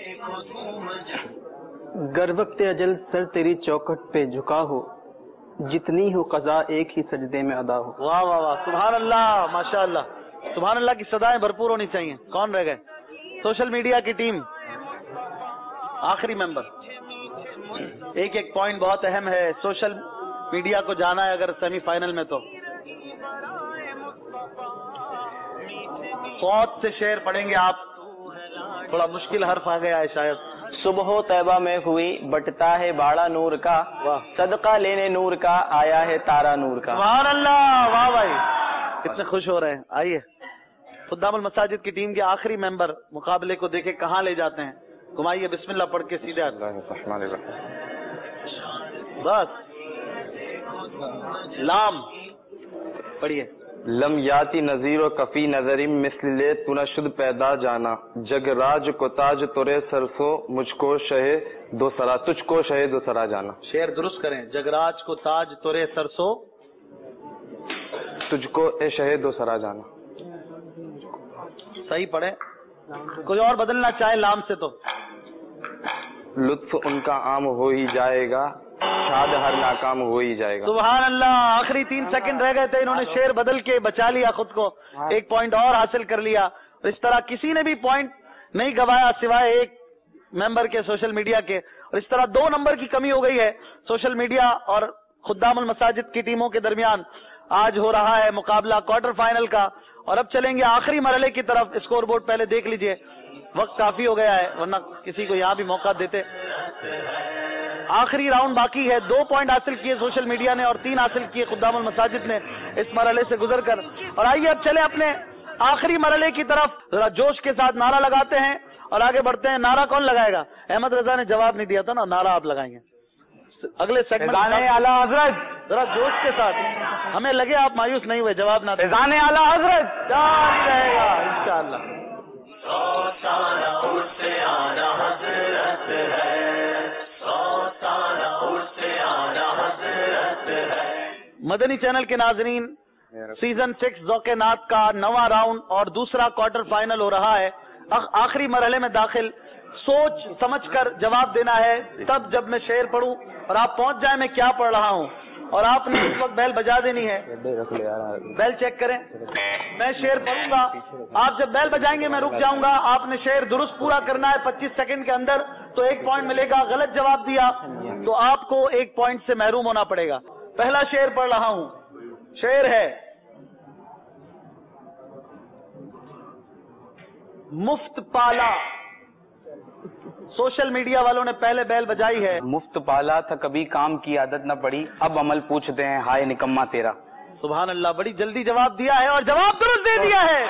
گر وقت اجل سر تیری چوکھٹ پہ جھکا ہو، جتنی ہو قضا ایک ہی سجدے میں ادا ہو. واہ واہ واہ، سبحان اللہ، ماشاء اللہ. سبحان اللہ کی صدائیں بھرپور ہونی چاہیے. کون رہ گئے؟ سوشل میڈیا کی ٹیم آخری ممبر. 1 پوائنٹ بہت اہم ہے. سوشل میڈیا کو جانا ہے اگر سیمی فائنل میں تو. فوت سے شعر پڑھیں گے آپ. تھوڑا مشکل حرف آ گیا ہے شاید. صبح و طیبہ میں ہوئی بٹتا ہے باڑا نور کا، صدقہ لینے نور کا آیا ہے تارا نور کا. سبحان اللہ، واہ بھائی کتنے خوش ہو رہے ہیں. آئیے خدام المساجد کی ٹیم کے آخری ممبر مقابلے کو دیکھیں کہاں لے جاتے ہیں. گھمائیے. بسم اللہ پڑھ کے سیدھے ہاتھ. بس. لام پڑھیے. لم یاتی نظیر و کفی نظریم مثل لے تو نہ شد پیدا جانا، جگ راج کو تاج تورے سرسو مجھ کو شہ دو سرا، تجھ کو شہ دو سرا جانا. شعر درست کریں. جگراج کو تاج تورے سرسو تجھ کو اے شہ دو سرا جانا. صحیح پڑھیں. کوئی اور بدلنا چاہے لام سے تو. لطف ان کا عام ہو ہی جائے گا، شاد ہر ناکام ہو ہی جائے گا. سبحان اللہ. آخری 3 سیکنڈ رہ گئے تھے، انہوں نے شعر بدل کے بچا لیا خود کو. 1 پوائنٹ اور حاصل کر لیا. اس طرح کسی نے بھی پوائنٹ نہیں گوایا سوائے ایک ممبر کے سوشل میڈیا کے. اور اس طرح 2 نمبر کی کمی ہو گئی ہے سوشل میڈیا اور خدام المساجد کی ٹیموں کے درمیان. آج ہو رہا ہے مقابلہ کوارٹر فائنل کا اور اب چلیں گے آخری مرحلے کی طرف. اسکور بورڈ پہلے دیکھ لیجئے، وقت کافی ہو گیا ہے ورنہ کسی کو یہاں بھی موقع دیتے. آخری راؤنڈ باقی ہے. 2 پوائنٹ حاصل کیے سوشل میڈیا نے اور 3 حاصل کیے خدام المساجد نے اس مرحلے سے گزر کر. اور آئیے اب چلے اپنے آخری مرحلے کی طرف. ذرا جوش کے ساتھ نعرہ لگاتے ہیں اور آگے بڑھتے ہیں. نعرہ کون لگائے گا؟ احمد رضا نے جواب نہیں دیا تھا نا. نعرہ آپ لگائیں گے اگلے سیگمنٹ. اعلیٰ حضرت ذرا جوش کے ساتھ. ہمیں لگے آپ مایوس نہیں ہوئے. جواب نہ فیضان اعلیٰ حضرت جاری رہے گا انشاءاللہ. 100 سالہ اس سے آلہ حضرت ہے، 100 मदनी चैनल के नाजरीन, सीजन 6 ज़ौक़े नात का 9वां राउंड और दूसरा क्वार्टर फाइनल हो रहा है। आखिरी मरहले में दाखिल, सोच समझकर जवाब देना है। तब जब मैं शेर पढ़ूं और आप पहुंच जाए मैं क्या पढ़ रहा हूं, और आपने उस वक्त बेल बजा देनी है। बेल चेक करें, मैं शेर पढ़ूंगा, आप जब बेल बजाएंगे मैं रुक जाऊंगा। आपने शेर दुरुस्त पूरा करना है 25 सेकंड के अंदर, तो 1 पॉइंट मिलेगा। गलत जवाब दिया तो आपको 1 पॉइंट से महरूम होना पड़ेगा। पहला शेर पढ़ रहा हूं, शेर है मुफ्त पाला। सोशल मीडिया वालों ने पहले बेल बजाई है। मुफ्त पाला था कभी काम की आदत न पड़ी, अब अमल पूछते हैं हाय निकम्मा तेरा। सुभान अल्लाह, बड़ी जल्दी जवाब दिया है और जवाब दुरुस्त दे दिया है।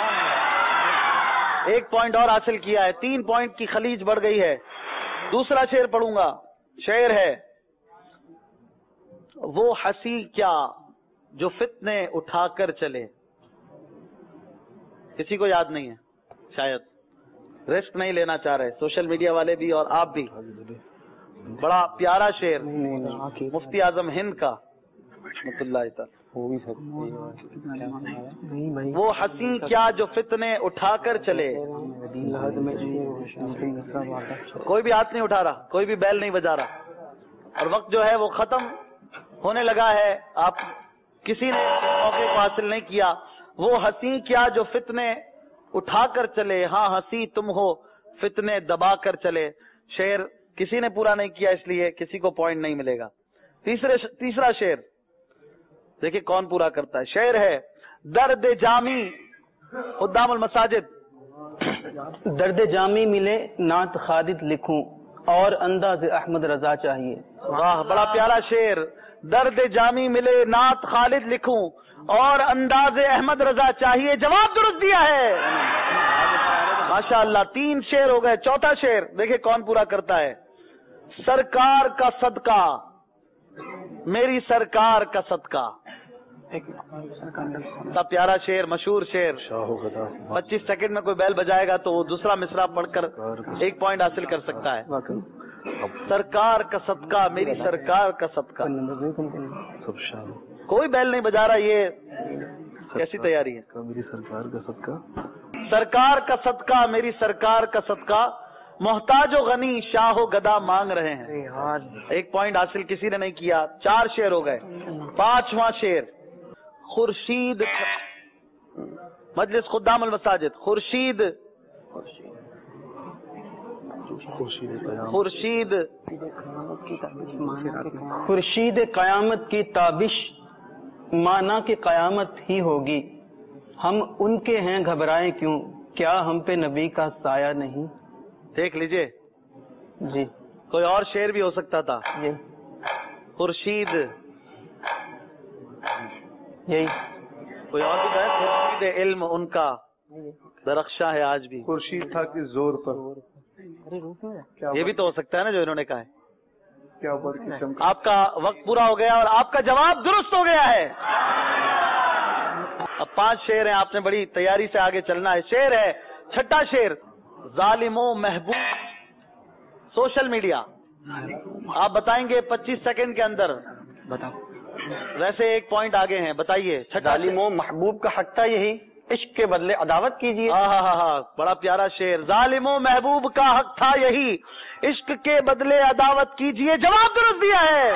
1 पॉइंट और हासिल किया है, 3 पॉइंट की खलीज बढ़ गई है। दूसरा शेर पढ़ूंगा, शेर है वो हंसी क्या जो फितने उठाकर चले। किसी को याद नहीं है शायद, रेस्ट नहीं लेना चाह रहे सोशल मीडिया वाले भी और आप भी। बड़ा प्यारा शेर मुफ्ती आजम हिंद का वो हंसी क्या जो फितने उठाकर चले। कोई भी हाथ नहीं उठा रहा, कोई भी बैल नहीं बजा रहा, और वक्त जो है वो खत्म होने लगा है। आप किसी ने मौके को हासिल नहीं किया। वो हंसी क्या जो फितने उठाकर चले, हाँ हंसी तुम हो फितने दबा कर चले। शेर किसी ने पूरा नहीं किया, इसलिए किसी को पॉइंट नहीं मिलेगा। तीसरा शेर देखिए कौन पूरा करता है। शेर है दर्द जामी खुद्दामुल मसाजिद। दर्द जामी मिले नात खालिद लिखूं और अंदाज अहमद रजा चाहिए। वाह, बड़ा प्यारा शेर। दर्द जामी मिले नात खालिद लिखूं और अंदाज अहमद रजा चाहिए। जवाब दुरुस्त दिया है, माशाअल्लाह। 3 शेर हो गए। चौथा शेर देखिए कौन पूरा करता है। सरकार का सदका मेरी सरकार का सदका। सब प्यारा शेर, मशहूर शेर। 25 सेकंड में कोई बैल बजाएगा तो वो दूसरा मिसरा पढ़कर 1 पॉइंट हासिल कर सकता है। सरकार का सदका मेरी सरकार का सदका। कोई बैल नहीं बजा रहा, ये कैसी तैयारी है। मेरी सरकार का सदका, सरकार का सदका मेरी सरकार का सदका, मोहताजो गनी शाहो गदा मांग रहे हैं। 1 पॉइंट हासिल किसी ने नहीं किया। 4 शेर हो गए। 5वां शेर खुर्शीद मजलिस खुद्दामुल मसाजिद। खुर्शीद क़यामत की ताबिश माना कि क़यामत ही होगी। हम उनके हैं घबराएं क्यों, क्या हम पे नबी का साया नहीं। देख लीजिए जी, कोई और शेर भी हो सकता था। खुर्शीद यही कोई और भी है। खुर्शीद इल्म उनका दरख्शा है आज भी। खुर्शीद था कि जोर पर। ये भी तो हो सकता है ना जो इन्होंने कहा है। क्या आपका वक्त पूरा हो गया और आपका जवाब दुरुस्त हो गया है। अब 5 शेर हैं, आपने बड़ी तैयारी से आगे चलना है। शेर है छठा शेर जालिमो महबूब सोशल मीडिया। आप बताएंगे 25 सेकंड के अंदर। बताओ। वैसे 1 पॉइंट आगे हैं, बताइए। जालिमो महबूब का हक था यही, इश्क के बदले अदावत कीजिए। हाँ, बड़ा प्यारा शेर। जालिमो महबूब का हक था यही, इश्क के बदले अदावत कीजिए। जवाब दुरुस्त दिया है।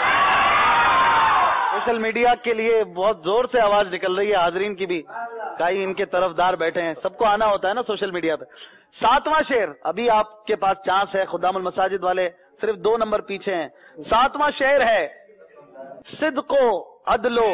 सोशल मीडिया के लिए बहुत जोर से आवाज निकल रही है हाजरीन की भी, कई इनके तरफदार बैठे हैं। सबको आना होता है ना सोशल मीडिया पे। 7वां शेर, अभी आपके पास चांस है। खुद्दामुल मसाजिद वाले सिर्फ 2 नंबर पीछे हैं। 7वां शेर है सिद्को अदलो।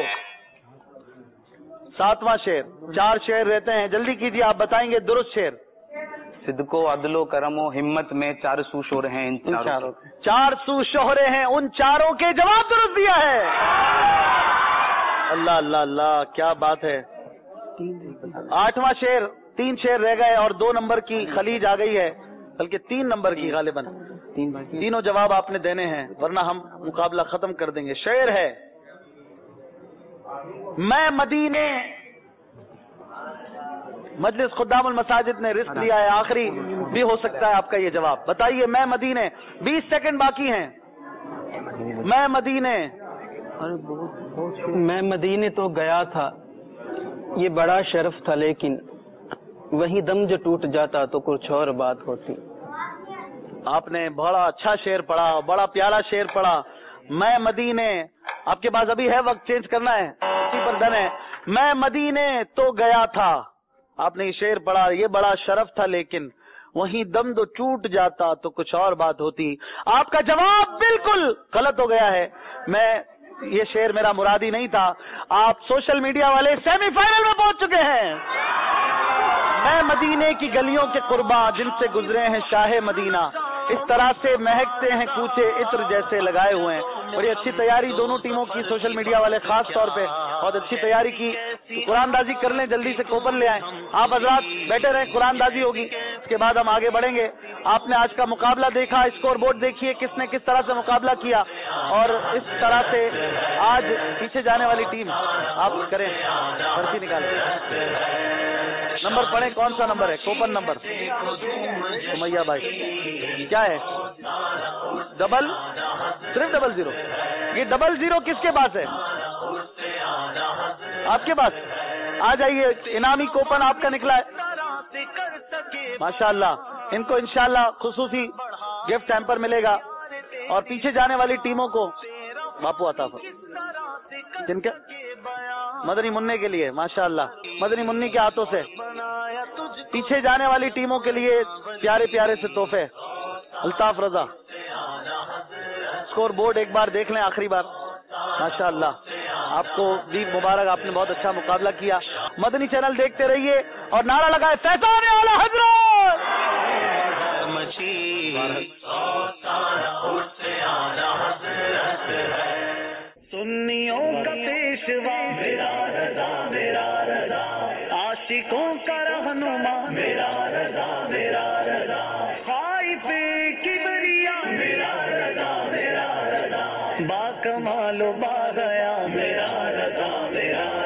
7वां शेर। 4 शेर रहते हैं, जल्दी कीजिए, आप बताएंगे दुरुस्त शेर। सिद्को अदलो करमो हिम्मत में 4 सू शोर हैं इन चारों। 4 सू शोहरे हैं उन चारों के। जवाब दुरुस्त दिया है। अल्लाह अल्लाह अल्लाह, क्या बात है। 8वां शेर। 3 शेर रह गए और 2 नंबर की खलीज आ गई है, बल्कि 3 नंबर की गालिबन। तीनों जवाब आपने देने हैं वरना हम मुकाबला खत्म कर देंगे। शेर है मैं मदीने। मजलिस खुद्दामुल मसाजिद ने रिस्क लिया है, आखिरी भी हो सकता है आपका ये जवाब। बताइए मैं मदीने। 20 सेकंड बाकी हैं। मैं मदीने। میں مدینے تو گیا تھا، یہ بڑا شرف تھا، لیکن وہی دم جو ٹوٹ جاتا تو کچھ اور بات ہوتی. آپ نے بڑا اچھا شعر پڑھا، بڑا پیارا شعر پڑھا. میں مدینے، آپ کے پاس ابھی ہے وقت چینج کرنا ہے، اسی پر ڈن ہے. میں مدینے تو گیا تھا، آپ نے یہ شعر پڑھا، یہ بڑا شرف تھا، لیکن وہیں دم دو ٹوٹ جاتا تو کچھ اور بات ہوتی. آپ کا جواب بالکل غلط ہو گیا ہے. میں یہ شعر میرا مرادی نہیں تھا. آپ سوشل میڈیا والے سیمی فائنل میں پہنچ چکے ہیں. میں مدینے کی گلیوں کے قرباں جن سے گزرے ہیں شاہ مدینہ، اس طرح سے مہکتے ہیں کوچے عطر جیسے لگائے ہوئے ہیں. بڑی اچھی تیاری دونوں ٹیموں کی، سوشل میڈیا والے خاص طور پہ بہت اچھی تیاری کی. قرآن دازی کر لیں، جلدی سے کوپن لے آئیں. آپ حضرات بیٹھے رہیں، قرآن دازی ہوگی، اس کے بعد ہم آگے بڑھیں گے. آپ نے آج کا مقابلہ دیکھا، اسکور بورڈ دیکھیے کس نے کس طرح سے مقابلہ کیا، اور اس طرح سے آج پیچھے جانے والی ٹیم آپ کریں، پرچی نکالیں، نمبر پڑھیں، کون سا نمبر ہے؟ کوپن نمبر سمیہ بھائی کیا ہے؟ صرف 00. یہ 00 کس کے پاس ہے؟ آپ کے پاس. آ جائیے، انعامی کوپن آپ کا نکلا ہے ماشاءاللہ. ان کو انشاءاللہ خصوصی گفٹ ہیمپر ملے گا، اور پیچھے جانے والی ٹیموں کو باپو عطا فرمائے. جن کے مدنی منع کے لیے ماشاءاللہ مدنی منی کے ہاتھوں سے پیچھے جانے والی ٹیموں کے لیے پیارے پیارے سے تحفے. الطاف رضا، اسکور بورڈ ایک بار دیکھ لیں، آخری بار. ماشاءاللہ آپ کو بھی مبارک، آپ نے بہت اچھا مقابلہ کیا. مدنی چینل دیکھتے رہیے اور نعرہ لگائے فیضان اعلی حضرت. سنیوں کا پیشوا میرا رضا، میرا رضا، عاشقوں کا رہنما میرا رضا، میرا رضا، خائف کبریا میرا رضا، میرا رضا، با کمال و با گیا میرا رضا، میرا